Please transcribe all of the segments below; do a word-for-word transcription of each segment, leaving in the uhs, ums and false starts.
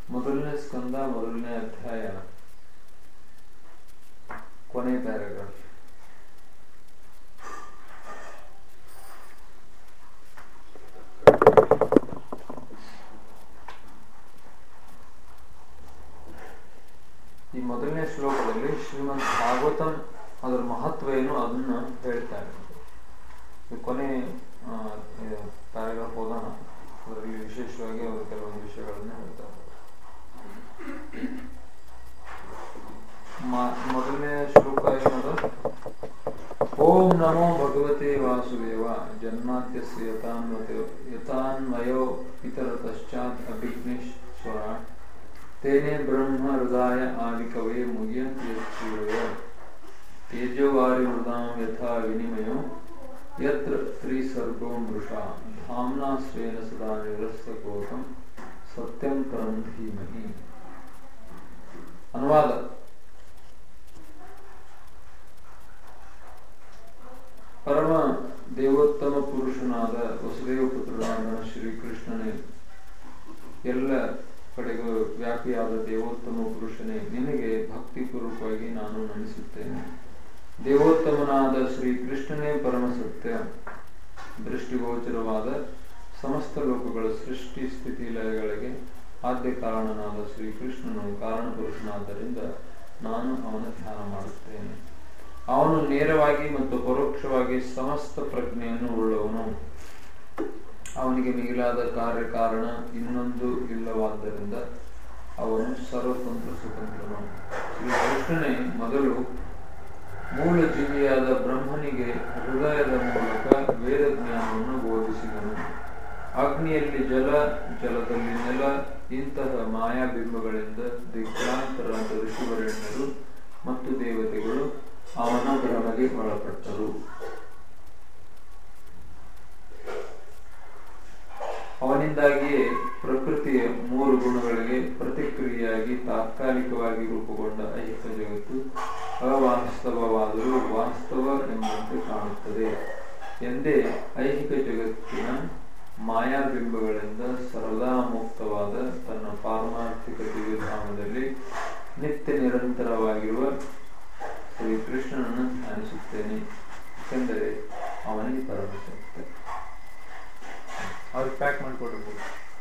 ಮೊದಲನೇ ಸ್ಕಂದ ಮೊದಲನೇ ಅಧ್ಯಾಯ ಕೊನೆ ಪ್ಯಾರಾಗ್ರಾಫ್. ಈ ಮೊದಲನೇ ಶ್ಲೋಕದಲ್ಲಿ ಶ್ರೀಮದ್ ಭಾಗವತಂ ಅದರ ಮಹತ್ವ ಏನು ಅದನ್ನ ಹೇಳ್ತಾರೆ. ಕೊನೆ ಪ್ಯಾರಾಗ್ರಾಫ್ ಓದೋಣ. ಅದರಲ್ಲಿ ವಿಶೇಷವಾಗಿ ಅವರು ಕೆಲವೊಂದು ವಿಷಯಗಳನ್ನು ಹೇಳ್ತಾರೆ. ಮೊದಲನೇ ಶ್ಲೋಕ ಏನದು? ಓಂ ನಮೋ ಭಗವತೆ ವಾಸುದೇವ ಜನ್ಮಾದ್ಯಸ್ಯ ಯಥಾನ್ವಯೋ ಯಥಾನ್ವಯೋ ಇತರ ಪಶ್ಚಾತ್ ಅಭಿಘ್ನೇಶ್ವರ ತೇನೇ ಬ್ರಹ್ಮ ಹೃದಯ ಆದಿಕವೇ ಮುಹ್ಯಂತಿ ಯತ್ಸೂರಯ ತೇಜೋವಾರಿ ಮೃದಾಂ ಯಥಾ ವಿನಿಮಯೋ ಯತ್ರ ತ್ರಿಸರ್ಗೋ ಮೃಷಾ ಧಾಮ್ನಾ ಸ್ವೇನ ಸದಾ ನಿರಸ್ತಕೋಕಂ ಸತ್ಯಂ ಪರಂ ಧೀಮಹಿ. ಅನುವಾದ. ಪರಮ ದೇವೋತ್ತಮ ಪುರುಷನಾದ ವಸುದೇವ ಪುತ್ರನಾದ ಶ್ರೀಕೃಷ್ಣನೇ, ಎಲ್ಲ ಕಡೆಗೂ ವ್ಯಾಪಿಯಾದ ದೇವೋತ್ತಮ ಪುರುಷನೇ, ನಿನಗೆ ಭಕ್ತಿಪೂರ್ವಕವಾಗಿ ನಾನು ನಮಿಸುತ್ತೇನೆ. ದೇವೋತ್ತಮನಾದ ಶ್ರೀಕೃಷ್ಣನೇ ಪರಮ ಸತ್ಯ, ದೃಷ್ಟಿಗೋಚರವಾದ ಸಮಸ್ತ ಲೋಕಗಳ ಸೃಷ್ಟಿ ಸ್ಥಿತಿ ಲಯಗಳಿಗೆ ಆದ್ಯ ಕಾರಣನಾದ ಶ್ರೀಕೃಷ್ಣನು ಕಾರಣ ಪುರುಷನಾದ್ದರಿಂದ ನಾನು ಅವನ ಧ್ಯಾನ ಮಾಡುತ್ತೇನೆ. ಅವನು ನೇರವಾಗಿ ಮತ್ತು ಪರೋಕ್ಷವಾಗಿ ಸಮಸ್ತ ಪ್ರಜ್ಞೆಯನ್ನು ಉಳ್ಳವನು. ಅವನಿಗೆ ಮಿಗಿಲಾದ ಕಾರ್ಯಕಾರಣ ಇನ್ನೊಂದು ಇಲ್ಲವಾದ್ದರಿಂದ ಅವನು ಸರ್ವತಂತ್ರ ಸ್ವತಂತ್ರನು. ಶ್ರೀಕೃಷ್ಣನೇ ಮೊದಲು ಮೂಲ ಜೀವಿಯಾದ ಬ್ರಹ್ಮನಿಗೆ ಹೃದಯದ ಮೂಲಕ ವೇದ ಜ್ಞಾನವನ್ನು ಬೋಧಿಸಿದನು. ಅಗ್ನಿಯಲ್ಲಿ ಜಲ, ಜಲದಲ್ಲಿ ನೆಲ, ಇಂತಹ ಮಾಯಾಬಿಂಬಗಳಿಂದ ದಿಗ್ಭ್ರಾಂತರಾದ ಋಷಿವರೇಣ್ಯರು ಮತ್ತು ದೇವತೆಗಳು ಅವನ ಭ್ರಮೆಗೆ ಒಳಪಟ್ಟರು. ಅವನಿಂದಾಗಿಯೇ ಪ್ರಕೃತಿಯ ಮೂರು ಗುಣಗಳಿಗೆ ಪ್ರತಿಕ್ರಿಯೆಯಾಗಿ ತಾತ್ಕಾಲಿಕವಾಗಿ ರೂಪುಗೊಂಡ ಐಹಿಕ ಜಗತ್ತು ಅವಾಸ್ತವವಾದರೂ ವಾಸ್ತವ ಎಂಬಂತೆ ಕಾಣುತ್ತದೆ ಎಂದೇ ಐಹಿಕ ಜಗತ್ತಿನ ಮಾಯಾಬಿಂಬಗಳಿಂದ ಸರ್ವದಾ ಮುಕ್ತವಾದ ತನ್ನ ಪಾರಮಾರ್ಥಿಕ ದಿವ್ಯಧಾಮದಲ್ಲಿ ನಿತ್ಯ ನಿರಂತರವಾಗಿರುವ ಶ್ರೀಕೃಷ್ಣನನ್ನು ಧ್ಯಾನಿಸುತ್ತೇನೆ, ಏಕೆಂದರೆ ಅವನಿಗೆ ಪರಮ ಸತ್ಯ. ಅವ್ರಿಗೆ ಪ್ಯಾಕ್ ಮಾಡಿಕೊಡ್ಬೋದು.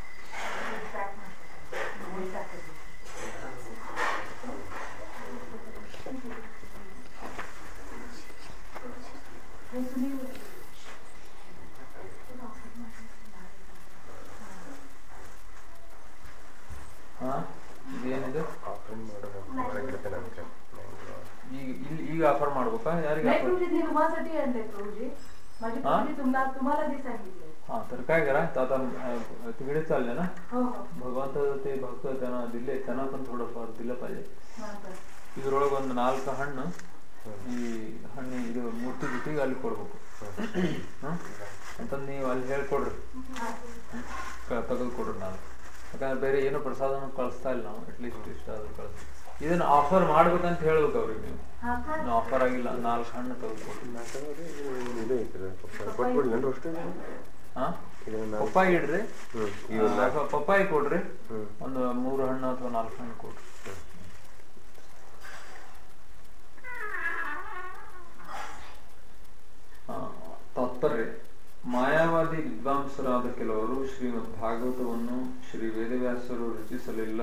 ಹಾ ಇದೇನಿದೆ? ಈಗ ಇಲ್ಲಿ ಈಗ ಆಫರ್ ಮಾಡ್ಬೇಕಾ? ಯಾರಿಗೆ? हा तर काय करा आता तिकडे चालले ना, ಭಗವಂತದ ते ಭಕ್ತ ಜನ ದಿಲ್ಲೆ ಜನ पण थोडंफार दिलं पाहिजे. ಇದ್ರೊಳಗೆ ಒಂದು ನಾಲ್ಕು ಹಣ್ಣು ಈ ಹಣ್ಣು ಇದು ಮೂರ್ತಿ ಜೊತೆಗೆ ಅಲ್ಲಿ ಕೊಡ್ಬೇಕು ಅಂತಂದು ನೀವು ಅಲ್ಲಿ ಹೇಳ್ಕೊಡ್ರಿ, ತೆಗೆದು ಕೊಡ್ರಿ. ನಾನು ಯಾಕಂದ್ರೆ ಬೇರೆ ಏನೋ ಪ್ರಸಾದನ ಕಳಿಸ್ತಾ ಇಲ್ಲ ನಾವು, ಅಟ್ಲೀಸ್ಟ್ ಇಷ್ಟ ಆದ್ರೂ ಕಳಿಸ್ತೀವಿ. ಇದನ್ನ ಆಫರ್ ಮಾಡ್ಬೇಕಂತ ಹೇಳ್ಬೇಕು ಅವ್ರಿಗೆ. ನೀವು ಆಫರ್ ಆಗಿಲ್ಲ, ನಾಲ್ಕು ಹಣ್ಣು ತೆಗೆದುಕೊಡ್ರಿ. ಪಪ್ಪಾಯಿ ಇಡ್ರಿ, ಪಪ್ಪಾಯಿ ಕೊಡ್ರಿ, ಒಂದು ಮೂರು ಹಣ್ಣು ಅಥವಾ ನಾಲ್ಕು ಹಣ್ಣು ಕೊಡ್ರಿ. ತಾತ್ಪರ್ಯ. ಮಾಯಾವಾದಿ ವಿದ್ವಾಂಸರಾದ ಕೆಲವರು ಶ್ರೀಮದ್ ಭಾಗವತವನ್ನು ಶ್ರೀ ವೇದವ್ಯಾಸರು ರಚಿಸಲಿಲ್ಲ,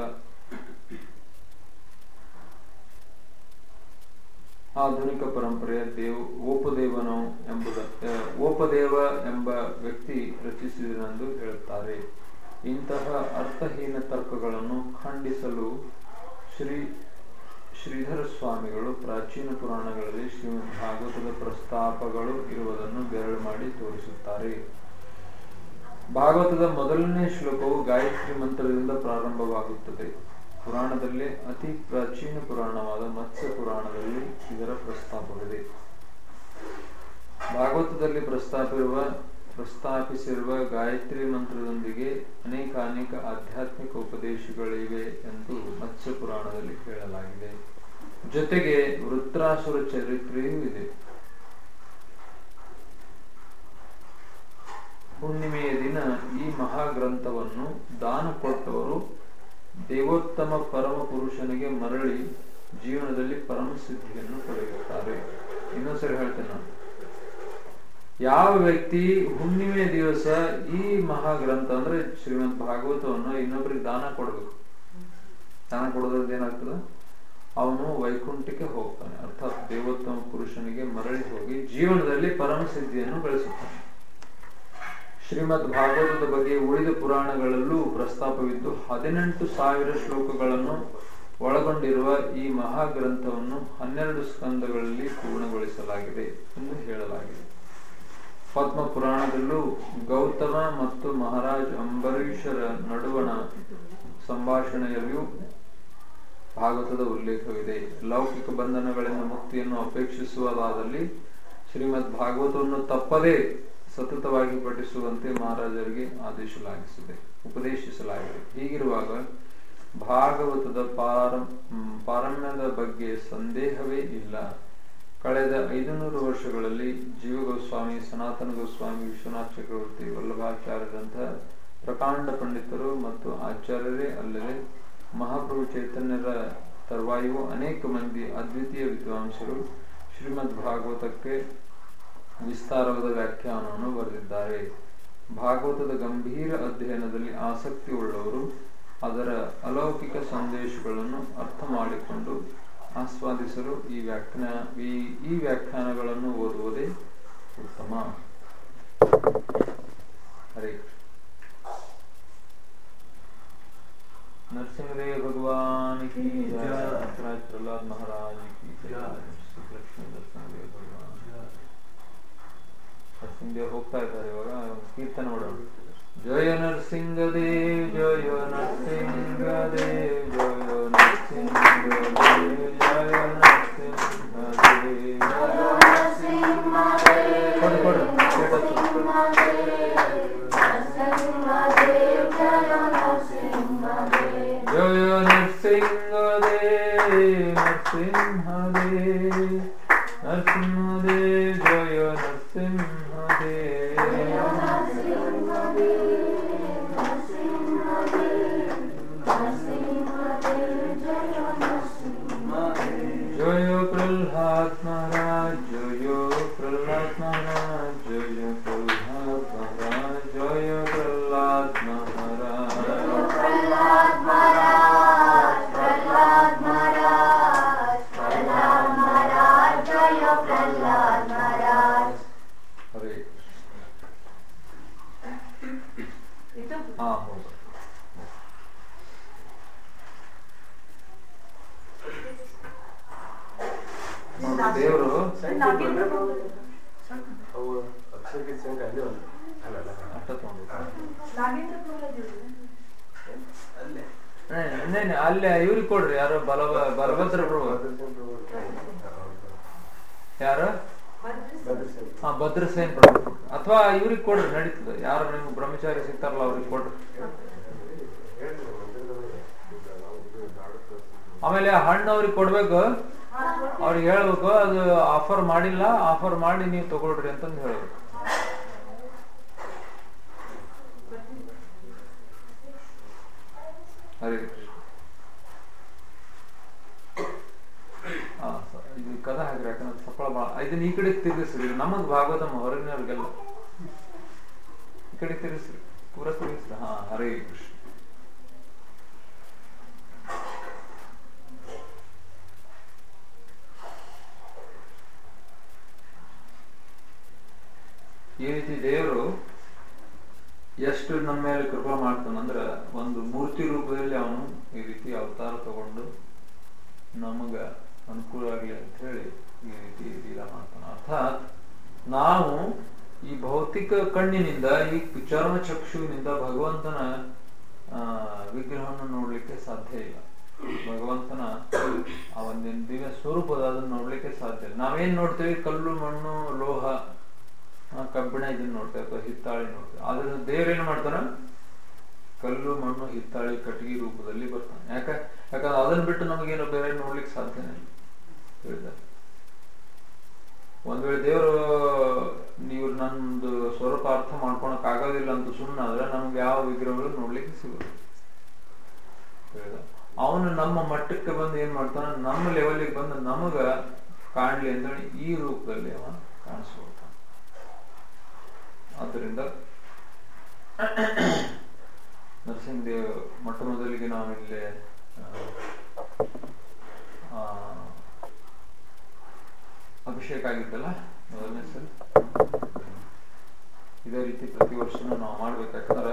ಆಧುನಿಕ ಪರಂಪರೆಯ ದೇವ್ ಓಪದೇವನು ಎಂಬುದ ಓಪದೇವ ಎಂಬ ವ್ಯಕ್ತಿ ರಚಿಸಿದನೆಂದು ಹೇಳುತ್ತಾರೆ. ಇಂತಹ ಅರ್ಥಹೀನ ತರ್ಕಗಳನ್ನು ಖಂಡಿಸಲು ಶ್ರೀ ಶ್ರೀಧರ ಸ್ವಾಮಿಗಳು ಪ್ರಾಚೀನ ಪುರಾಣಗಳಲ್ಲಿ ಶ್ರೀಮದ್ ಭಾಗವತದ ಪ್ರಸ್ತಾಪಗಳು ಇರುವುದನ್ನು ಬೆರಳು ಮಾಡಿ ತೋರಿಸುತ್ತಾರೆ. ಭಾಗವತದ ಮೊದಲನೇ ಶ್ಲೋಕವು ಗಾಯತ್ರಿ ಮಂತ್ರದಿಂದ ಪ್ರಾರಂಭವಾಗುತ್ತದೆ. ಪುರಾಣದಲ್ಲಿ ಅತಿ ಪ್ರಾಚೀನ ಪುರಾಣವಾದ ಮತ್ಸ್ಯ ಪುರಾಣದಲ್ಲಿ ಇದರ ಪ್ರಸ್ತಾಪವಿದೆ. ಭಾಗವತದಲ್ಲಿ ಪ್ರಸ್ತಾಪಿರುವ ಪ್ರಸ್ತಾಪಿಸಿರುವ ಗಾಯತ್ರಿ ಮಂತ್ರದೊಂದಿಗೆ ಅನೇಕ ಅನೇಕ ಆಧ್ಯಾತ್ಮಿಕ ಉಪದೇಶಗಳಿವೆ ಎಂದು ಮತ್ಸ್ಯ ಪುರಾಣದಲ್ಲಿ ಹೇಳಲಾಗಿದೆ. ಜೊತೆಗೆ ವೃತ್ರಾಸುರ ಚರಿತ್ರೆಯೂ ಇದೆ. ಹುಣ್ಣಿಮೆಯ ದಿನ ಈ ಮಹಾಗ್ರಂಥವನ್ನು ದಾನ ಕೊಟ್ಟವರು ದೇವೋತ್ತಮ ಪರಮ ಪುರುಷನಿಗೆ ಮರಳಿ ಜೀವನದಲ್ಲಿ ಪರಮ ಸಿದ್ಧಿಯನ್ನು ಪಡೆಯುತ್ತಾರೆ. ಇನ್ನೊಂದ್ಸರಿ ಹೇಳ್ತೇನೆ ನಾನು. ಯಾವ ವ್ಯಕ್ತಿ ಹುಣ್ಣಿಮೆ ದಿವಸ ಈ ಮಹಾಗ್ರಂಥ ಅಂದ್ರೆ ಶ್ರೀಮದ್ ಭಾಗವತವನ್ನು ಇನ್ನೊಬ್ಬರಿಗೆ ದಾನ ಕೊಡ್ಬೇಕು. ದಾನ ಕೊಡೋದ್ರಿಂದ ಏನಾಗ್ತದೆ, ಅವನು ವೈಕುಂಠಕ್ಕೆ ಹೋಗ್ತಾನೆ. ಅರ್ಥಾತ್ ದೇವೋತ್ತಮ ಪುರುಷನಿಗೆ ಮರಳಿ ಹೋಗಿ ಜೀವನದಲ್ಲಿ ಪರಮ ಸಿದ್ಧಿಯನ್ನು ಗಳಿಸುತ್ತಾನೆ. ಶ್ರೀಮದ್ ಭಾಗವತದ ಬಗ್ಗೆ ಉಳಿದ ಪುರಾಣಗಳಲ್ಲೂ ಪ್ರಸ್ತಾಪವಿದ್ದು ಹದಿನೆಂಟು ಸಾವಿರ ಶ್ಲೋಕಗಳನ್ನು ಒಳಗೊಂಡಿರುವ ಈ ಮಹಾಗ್ರಂಥವನ್ನು ಹನ್ನೆರಡು ಸ್ಕಂದಗಳಲ್ಲಿ ಪೂರ್ಣಗೊಳಿಸಲಾಗಿದೆ ಎಂದು ಹೇಳಲಾಗಿದೆ. ಪದ್ಮ ಪುರಾಣದಲ್ಲೂ ಗೌತಮ ಮತ್ತು ಮಹಾರಾಜ್ ಅಂಬರೀಷರ ನಡುವಣ ಸಂಭಾಷಣೆಯಲ್ಲಿಯೂ ಭಾಗವತದ ಉಲ್ಲೇಖವಿದೆ. ಲೌಕಿಕ ಬಂಧನಗಳಿಂದ ಮುಕ್ತಿಯನ್ನು ಅಪೇಕ್ಷಿಸುವುದಾದಲ್ಲಿ ಶ್ರೀಮದ್ ಭಾಗವತವನ್ನು ತಪ್ಪದೇ ಸತತವಾಗಿ ಪಠಿಸುವಂತೆ ಮಹಾರಾಜರಿಗೆ ಆದೇಶಲಾಗಿಸಿದೆ ಉಪದೇಶಿಸಲಾಗಿದೆ. ಹೀಗಿರುವಾಗ ಭಾಗವತದ ಪಾರ ಪಾರಮ್ಯದ ಬಗ್ಗೆ ಸಂದೇಹವೇ ಇಲ್ಲ. ಕಳೆದ ಐದುನೂರು ವರ್ಷಗಳಲ್ಲಿ ಜೀವ ಗೋಸ್ವಾಮಿ, ಸನಾತನ ಗೋಸ್ವಾಮಿ, ವಿಶ್ವನಾಥ ಚಕ್ರವರ್ತಿ, ವಲ್ಲಭಾಚಾರ್ಯರಂತಹ ಪ್ರಕಾಂಡ ಪಂಡಿತರು ಮತ್ತು ಆಚಾರ್ಯರೇ ಅಲ್ಲದೆ ಮಹಾಪ್ರಭು ಚೈತನ್ಯರ ತರುವಾಯೂ ಅನೇಕ ಮಂದಿ ಅದ್ವಿತೀಯ ವಿದ್ವಾಂಸರು ಶ್ರೀಮದ್ ಭಾಗವತಕ್ಕೆ ವಿಸ್ತಾರವಾದ ವ್ಯಾಖ್ಯಾನವನ್ನು ಬರೆದಿದ್ದಾರೆ. ಭಾಗವತದ ಗಂಭೀರ ಅಧ್ಯಯನದಲ್ಲಿ ಆಸಕ್ತಿ ಉಳ್ಳವರು ಅದರ ಅಲೌಕಿಕ ಸಂದೇಶಗಳನ್ನು ಅರ್ಥ ಮಾಡಿಕೊಂಡು ಆಸ್ವಾದಿಸಲು ಈ ವ್ಯಾಖ್ಯಾನ ಈ ಈ ವ್ಯಾಖ್ಯಾನಗಳನ್ನು ಓದುವುದೇ ಉತ್ತಮ. ಹರೇ नरसिंहदेव भगवान की जय, प्रहलाद महाराज की जय, ಲಕ್ಷ್ಮೀ ನರಸಿಂಹದೇವ ಭಗವಾನ್. ನರಸಿಂಹದೇವ್ ಹೋಗ್ತಾ ಇದ್ದಾರೆ ಇವಾಗ ಕೀರ್ತನೆ ಮಾಡೋಣ. ಜಯ ನರಸಿಂಹದೇವ್ ಜಯ ನರಸಿಂಹದೇವ್ ಜಯ ನರಸಿಂಹದೇವ್ ಜಯ ನರಸಿಂಹದೇವ್ ಕೊಡು ಕೊಡು ಜಯ ನರಸಿಂಹದೇವ್ ನರಸಿಂಹದೇವ್ ನರಸಿಂಹದೇವ್ ಜಯ ನರಸಿಂಹದೇವ್ ಜಯ ಪ್ರಹ್ಲಾದ ಮಹಾರಾಜ ಜಯ ಪ್ರಹ್ಲಾದ ಮಹಾರಾಜ ಜಯ ಪ್ರಹ್ಲಾದ ಮಹಾರಾಜ ಜಯ ಪ್ರಹ್ಲಾದ ಮಹಾರಾಜ ಪ್ರಹ್ಲಾದ ಮಹಾರಾಜ ಪ್ರಹ್ಲಾದ ಮಹಾರಾಜ ಪ್ರಹ್ಲಾದ ಮಹಾರಾಜ ಜಯ ಪ್ರಹ್ಲಾದ ಮಹಾರಾಜ. ಹರೇ ಹಾ ಹೌದು. ದೇವರು ಅಲ್ಲೇ ಇವ್ರಿಗೆ ಕೊಡ್ರಿ. ಯಾರು ಬಲ ಬಲಭದ್ರ ಪ್ರಭು ಯಾರು ಹಾ ಭದ್ರಸೇನ್ ಪ್ರಭು ಅಥವಾ ಇವ್ರಿಗೆ ಕೊಡ್ರಿ ನಡೀತದೆ. ಯಾರು ನಿಮ್ಗೆ ಬ್ರಹ್ಮಚಾರಿ ಸಿಗ್ತಾರಲ್ಲ ಅವ್ರಿಗೆ ಕೊಡ್ರಿ. ಆಮೇಲೆ ಹಣ್ಣು ಅವ್ರಿಗೆ ಕೊಡ್ಬೇಕು. ಅವ್ರಿಗೆ ಹೇಳ್ಬೇಕು ಅದು ಆಫರ್ ಮಾಡಿಲ್ಲ, ಆಫರ್ ಮಾಡಿ ನೀವು ತಗೊಳ್ರಿ ಅಂತಂದು ಹೇಳ್ಬೇಕು. ಹರೇ ಹಾ ಇದು ಕದ ಹಾಕ್ರಿ. ಯಾಕಂದ್ರೆ ಸಫಲ ಬಾಳ ಇದನ್ನ ಈ ಕಡೆ ತಿರುಗಿಸ್ರಿ. ನಮಗ್ ಭಾಗವತ ಹೊರಗಿನವ್ರಿಗೆಲ್ಲ ಈ ಕಡೆ ತಿರುಗಿಸ್ರಿ, ಪೂರ ತಿರುಗಿಸ್ರಿ. ಹಾ ಹರೇ ಕೃಷ್ಣ. ಈ ರೀತಿ ದೇವರು ಎಷ್ಟು ನಮ್ಮ ಮೇಲೆ ಕೃಪಾ ಮಾಡ್ತಾನಂದ್ರ ಒಂದು ಮೂರ್ತಿ ರೂಪದಲ್ಲಿ ಅವನು ಈ ರೀತಿ ಅವತಾರ ತಗೊಂಡು ನಮಗ ಅನುಕೂಲ ಆಗ್ಲಿ ಅಂತ ಹೇಳಿ ಈ ರೀತಿ ಲೀಲಾ ಮಾಡ್ತಾನ. ಅರ್ಥಾತ್ ನಾವು ಈ ಭೌತಿಕ ಕಣ್ಣಿನಿಂದ ಈ ಚರ್ಮ ಚಕ್ಷುವಿನಿಂದ ಭಗವಂತನ ಆ ವಿಗ್ರಹವನ್ನು ನೋಡ್ಲಿಕ್ಕೆ ಸಾಧ್ಯ ಇಲ್ಲ. ಭಗವಂತನ ಆ ಒಂದಿನ ದಿವ್ಯ ಸ್ವರೂಪದ ಅದನ್ನ ನೋಡ್ಲಿಕ್ಕೆ ಸಾಧ್ಯ ಇಲ್ಲ. ನಾವೇನ್ ನೋಡ್ತೇವೆ, ಕಲ್ಲು, ಮಣ್ಣು, ಲೋಹ, ಕಬ್ಬಿಣ ಇದನ್ನ ನೋಡ್ತೇವೆ ಅಥವಾ ಹಿತ್ತಾಳಿ ನೋಡ್ತೇವೆ. ಆದ್ರೆ ದೇವ್ರೇನ್ ಮಾಡ್ತಾನ, ಕಲ್ಲು, ಮಣ್ಣು, ಹಿತ್ತಾಳಿ, ಕಟ್ಟಿಗೆ ರೂಪದಲ್ಲಿ ಬರ್ತಾನೆ. ಯಾಕ ಯಾಕಂದ್ರೆ ಅದನ್ನ ಬಿಟ್ಟು ನಮಗೇನೋ ಬೇರೆ ನೋಡ್ಲಿಕ್ಕೆ ಸಾಧ್ಯನೇ ಇಲ್ಲ. ಹೇಳಿದ್ದಾರೆ ಒಂದ್ ವೇಳೆ ದೇವರು ನೀವು ನಂದು ಸ್ವರೂಪ ಅರ್ಥ ಮಾಡ್ಕೊಳಕ್ ಆಗೋದಿಲ್ಲ ಅಂತ ಸುಮ್ಮನಾದ್ರೆ ನಮ್ಗೆ ಯಾವ ವಿಗ್ರಹಗಳು ನೋಡ್ಲಿಕ್ಕೆ ಸಿಗುತ್ತೆ. ಹೇಳಿದ. ಅವನು ನಮ್ಮ ಮಟ್ಟಕ್ಕೆ ಬಂದು ಏನ್ ಮಾಡ್ತಾನ, ನಮ್ಮ ಲೆವೆಲ್ಗೆ ಬಂದು ನಮಗ ಕಾಣ್ಲಿ ಅಂತೇಳಿ ಈ ರೂಪದಲ್ಲಿ ಅವ ಕಾಣಿಸ್ಕೊಳ್ತಾನ. ಆದ್ದರಿಂದ ನರಸಿಂಹದೇವ್ ಮೊಟ್ಟ ಮೊದಲಿಗೆ ನಾವಿಲ್ಲಿ ಅಭಿಷೇಕ ಆಗಿತ್ತಲ್ಲ ಮೊದಲನೇ ಸಲ, ಇದೇ ರೀತಿ ಪ್ರತಿ ವರ್ಷನೂ ನಾವು ಮಾಡ್ಬೇಕಾದ್ರೆ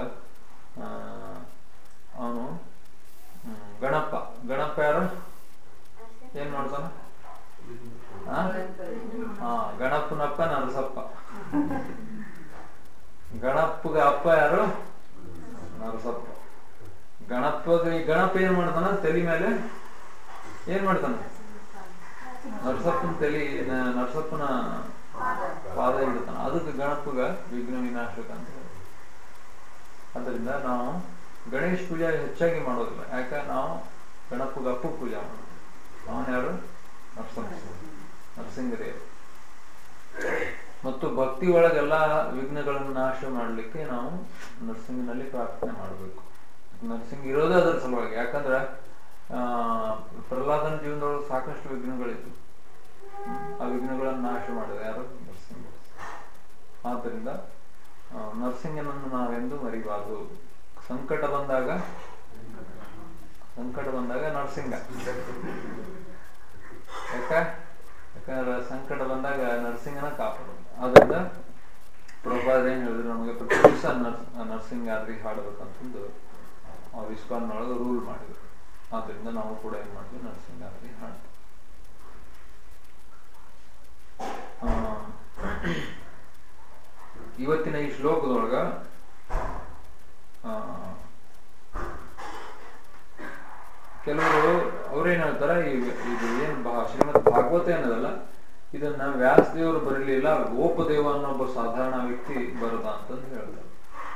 ಅವನು ಗಣಪ ಗಣಪ ಯಾರು ಏನ್ ಮಾಡ್ತಾನ? ಹಾ ಗಣಪನಪ್ಪ ನರಸಪ್ಪ. ಗಣಪಗ ಅಪ್ಪ ಯಾರು? ನರಸಪ್ಪ. ಗಣಪಗ ಈ ಗಣಪ ಏನ್ ಮಾಡ್ತಾನ? ತಲೆ ಮೇಲೆ ಏನ್ ಮಾಡ್ತಾನ? ನರಸಪ್ಪನ ತಲೆ ನರಸಪ್ಪನ ಪಾದ ಇಡ್ತಾನ. ಅದಕ್ಕೆ ಗಣಪಗ ವಿಘ್ನ ವಿನಾಶಕ ಅಂತ ಹೇಳಿ. ಅದರಿಂದ ನಾವು ಗಣೇಶ ಪೂಜೆ ಹೆಚ್ಚಾಗಿ ಮಾಡೋದಿಲ್ಲ. ಯಾಕ ನಾವು ಗಣಪಗ ಅಪ್ಪ ಪೂಜೆ ಮಾಡೋದು. ಅವನ ಯಾರು? ನರಸಿಂಹ ನರಸಿಂಹದೇವ. ಮತ್ತು ಭಕ್ತಿ ಒಳಗೆಲ್ಲ ವಿಘ್ನಗಳನ್ನು ನಾಶ ಮಾಡ್ಲಿಕ್ಕೆ ನಾವು ನರಸಿಂಹನಲ್ಲಿ ಪ್ರಾರ್ಥನೆ ಮಾಡಬೇಕು. ನರಸಿಂಹ ಇರೋದೇ ಅದರ ಸಲುವಾಗಿ. ಯಾಕಂದ್ರ ಆ ಪ್ರಹ್ಲಾದನ ಜೀವನದೊಳಗೆ ಸಾಕಷ್ಟು ವಿಘ್ನಗಳಿತ್ತು. ಆ ವಿಘ್ನಗಳನ್ನು ನಾಶ ಮಾಡಿದ ಯಾರು? ನರಸಿಂಹ. ಆದ್ದರಿಂದ ನರಸಿಂಹನನ್ನು ನಾವೆಂದು ಮರಿಬಾರದು. ಸಂಕಟ ಬಂದಾಗ ಸಂಕಟ ಬಂದಾಗ ನರಸಿಂಹ. ಯಾಕ? ಯಾಕಂದ್ರೆ ಸಂಕಟ ಬಂದಾಗ ನರಸಿಂಹನ ಕಾಪಾಡೋದು. ಆದ್ರಿಂದ ಪ್ರಭುಪಾದ ಏನ್ ಹೇಳಿದ್ರು, ನಮಗೆ ಪ್ರತಿ ದಿವಸ ನರ್ಸ್ ನರಸಿಂಹಾದ್ರಿ ಹಾಡ್ಬೇಕಂತಂದು ಅವ್ರು ಇಸ್ಕಾನ್ನೊಳಗೆ ರೂಲ್ ಮಾಡಿದ್ರು. ಆದ್ರಿಂದ ನಾವು ಕೂಡ ಏನ್ ಮಾಡಿದ್ವಿ? ನರಸಿಂಹಾದ್ರಿ ಹಾಡ್ತೀವಿ. ಇವತ್ತಿನ ಈ ಶ್ಲೋಕದೊಳಗ ಕೆಲವರು ಅವ್ರೇನ್ ಹೇಳ್ತಾರ, ಇದು ಏನ್ ಶ್ರೀಮದ್ ಭಾಗವತ ಏನದಲ್ಲ, ಇದನ್ನ ವ್ಯಾಸದೇವರು ಬರಲಿಲ್ಲ, ಗೋಪದೇವ ಅನ್ನೋ ಒಬ್ಬ ಸಾಧಾರಣ ವ್ಯಕ್ತಿ ಬರದ ಅಂತಂದು ಹೇಳ್ತಾರೆ.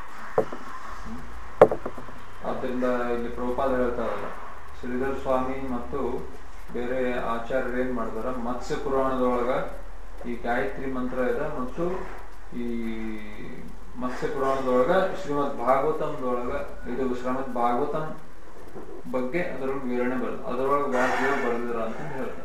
ಆದ್ದರಿಂದ ಇಲ್ಲಿ ಪ್ರಭುಪಾದ ಹೇಳ್ತಾರಲ್ಲ, ಶ್ರೀಧರ ಸ್ವಾಮಿ ಮತ್ತು ಬೇರೆ ಆಚಾರ್ಯರು ಏನ್ ಮಾಡಿದಾರ, ಮತ್ಸ್ಯ ಪುರಾಣದೊಳಗ ಈ ಗಾಯತ್ರಿ ಮಂತ್ರ ಇದೆ, ಮತ್ತು ಈ ಮತ್ಸ್ಯ ಪುರಾಣದೊಳಗ ಶ್ರೀಮದ್ ಭಾಗವತಂದೊಳಗ ಇದು ಶ್ರೀಮದ್ ಭಾಗವತಂ ಬಗ್ಗೆ ಅದರೊಳಗೆ ವಿವರಣೆ ಬರ್ತದೆ. ಅದರೊಳಗೆ ವ್ಯಾಸದೇವರು ಬರೆದಿರ ಅಂತ ಹೇಳ್ತಾರೆ.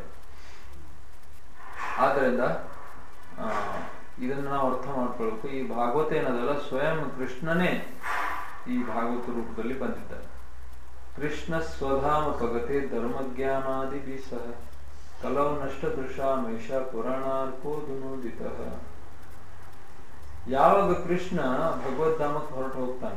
ಆದ್ದರಿಂದ ಆ ಇದನ್ನ ನಾವು ಅರ್ಥ ಮಾಡ್ಕೊಳ್ಬೇಕು. ಈ ಭಾಗವತ ಏನದಲ್ಲ, ಸ್ವಯಂ ಕೃಷ್ಣನೇ ಈ ಭಾಗವತ ರೂಪದಲ್ಲಿ ಬಂದಿದ್ದಾರೆ. ಕೃಷ್ಣ ಸ್ವಧಾಮ ಪಗತೆ ಧರ್ಮಜ್ಞಾನಾದಿ ಸಹ ಕಲೌ ನಷ್ಟ ದೃಶಾಮೇಶ ಪುರಾಣಾರ್ಕೋ ದುನೋದಿತ. ಯಾವಾಗ ಕೃಷ್ಣ ಭಗವದ್ಧಾಮಕ್ಕೆ ಹೊರಟು ಹೋಗ್ತಾನೆ,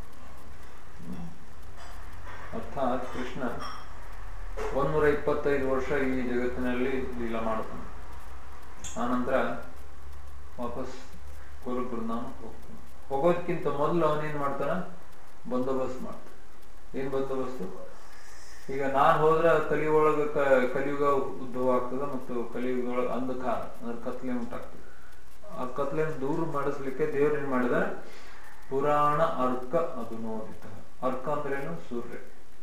ಅರ್ಥಾತ್ ಕೃಷ್ಣ ಒಂದೂರ ಇಪ್ಪತ್ತೈದು ವರ್ಷ ಈ ಜಗತ್ತಿನಲ್ಲಿ ಲೀಲಾ ಮಾಡ್ತಾನೆ. ಆನಂತರ ವಾಪಸ್ ಕುರು ಬೃಂದಾವನಕ್ಕೆ ಹೋಗ್ತಾನೆ. ಹೋಗೋದಕ್ಕಿಂತ ಮೊದಲು ಅವನೇನ್ ಮಾಡ್ತಾನ? ಬಂದೋಬಸ್ತ್ ಮಾಡ್ತಾನೆ. ಏನ್ ಬಂದೋಬಸ್ತು? ಈಗ ನಾನ್ ಹೋದ್ರ ಕಲಿಯೊಳಗ ಕಲಿಯುಗ ಉದ್ಭವ ಆಗ್ತದ, ಮತ್ತು ಕಲಿಯುಗದೊಳಗ ಅಂಧಕಾರ ಅಂದ್ರೆ ಕತ್ಲೆ ಉಂಟಾಗ್ತದೆ. ಆ ಕತ್ಲೆಯನ್ನು ದೂರ ಮಾಡಿಸ್ಲಿಕ್ಕೆ ದೇವ್ರ ಏನ್ ಮಾಡಿದ? ಪುರಾಣ ಅರ್ಕ ಅದು ನೋಡಿತ. ಅರ್ಕ ಅಂದ್ರೆ ಏನು? ಸೂರ್ಯ.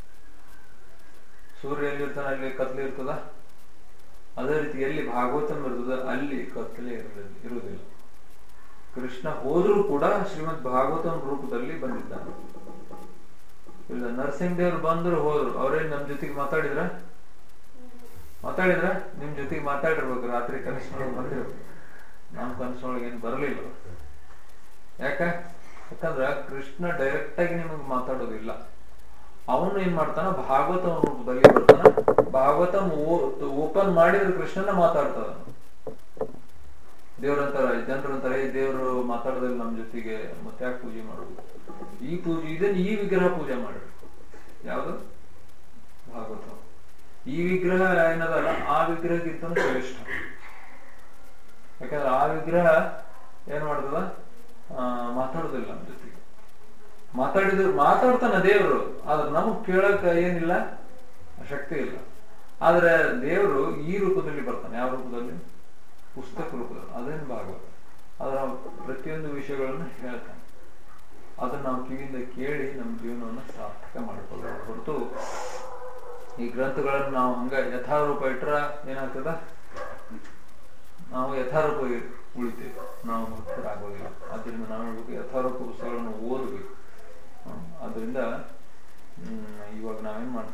ಸೂರ್ಯ ಎಲ್ಲಿರ್ತಾನೆ ಅಲ್ಲಿ ಕತ್ಲೆ ಇರ್ತದ. ಅದೇ ರೀತಿ ಎಲ್ಲಿ ಭಾಗವತಂ ಇರ್ತದ ಅಲ್ಲಿ ಕತ್ತಲೆ ಇರುವುದಿಲ್ಲ. ಕೃಷ್ಣ ಹೋದ್ರೂ ಕೂಡ ಶ್ರೀಮದ್ ಭಾಗವತಂ ರೂಪದಲ್ಲಿ ಬಂದಿದ್ದಾನೆ. ಇಲ್ಲ ನರಸಿಂಹದೇವ್ರು ಬಂದ್ರು ಹೋದ್ರು, ಅವ್ರೇನ್ ನಮ್ ಜೊತೆಗೆ ಮಾತಾಡಿದ್ರ ಮಾತಾಡಿದ್ರ ನಿಮ್ ಜೊತೆಗೆ ಮಾತಾಡಿರ್ಬೇಕು. ರಾತ್ರಿ ಕನಸಿನೊಳಗೆ ಬಂದಿರ್ಬೇಕು. ನಮ್ ಕನಸಿನೊಳಗೆ ಏನ್ ಬರಲಿಲ್ಲ. ಯಾಕ? ಯಾಕಂದ್ರ ಕೃಷ್ಣ ಡೈರೆಕ್ಟ್ ಆಗಿ ನಿಮಗ್ ಮಾತಾಡೋದಿಲ್ಲ. ಅವನು ಏನ್ ಮಾಡ್ತಾನ? ಭಾಗವತ ರೂಪದಲ್ಲಿ ಬರ್ತಾನ. ಭಾಗವತ ಓಪನ್ ಮಾಡಿದ್ರೆ ಕೃಷ್ಣನ ಮಾತಾಡ್ತಾರ. ದೇವ್ರಂತಾರ, ಜನರಂತಾರೆ ದೇವ್ರು ಮಾತಾಡೋದಿಲ್ಲ ನಮ್ ಜೊತೆಗೆ, ಮತ್ತೆ ಯಾಕೆ ಪೂಜೆ ಮಾಡುದು? ಈ ಪೂಜೆ ಇದನ್ನ ಈ ವಿಗ್ರಹ ಪೂಜೆ ಮಾಡ್ರಿ. ಯಾವುದು? ಭಾಗವತ. ಈ ವಿಗ್ರಹ ಏನದಲ್ಲ, ಆ ವಿಗ್ರಹಕ್ಕಿಂತ ಶ್ರೇಷ್ಠ. ಯಾಕಂದ್ರೆ ಆ ವಿಗ್ರಹ ಏನ್ ಮಾಡ್ತದ? ಆ ಮಾತಾಡೋದಿಲ್ಲ ನಮ್ ಜೊತೆಗೆ. ಮಾತಾಡಿದ್ರು ಮಾತಾಡ್ತಾನ ದೇವ್ರು, ಆದ್ರೆ ನಮಗ್ ಕೇಳಕ್ ಏನಿಲ್ಲ, ಶಕ್ತಿ ಇಲ್ಲ. ಆದ್ರೆ ದೇವ್ರು ಈ ರೂಪದಲ್ಲಿ ಬರ್ತಾನೆ. ಯಾವ ರೂಪದಲ್ಲಿ? ಪುಸ್ತಕ ರೂಪದಲ್ಲಿ. ಅದೇನು ಭಾಗವತ. ಅದರ ಪ್ರತಿಯೊಂದು ವಿಷಯಗಳನ್ನು ಹೇಳ್ತಾನೆ. ಅದನ್ನ ನಾವು ಕಿವಿಯಿಂದ ಕೇಳಿ ನಮ್ಮ ಜೀವನವನ್ನು ಸಾರ್ಥಕ ಮಾಡಿಕೊಳ್ಳೋದು ಹೊರತು ಈ ಗ್ರಂಥಗಳನ್ನು ನಾವು ಹಂಗ ಯಥಾರೂಪ ಇಟ್ರ ಏನಾಗ್ತದ? ನಾವು ಯಥಾರೂಪ ಉಳಿತೇವೆ, ನಾವು ಮುಕ್ತರಾಗೋದಿಲ್ಲ. ಅದರಿಂದ ನಾವು ಹೇಳ್ಬೇಕು, ಯಥಾರೂಪ ಪುಸ್ತಕಗಳನ್ನು ಓದಬೇಕು. ಅದರಿಂದ ಹ್ಮ್ ಇವಾಗ ನಾವೇನ್ ಮಾಡ್ತೀವಿ?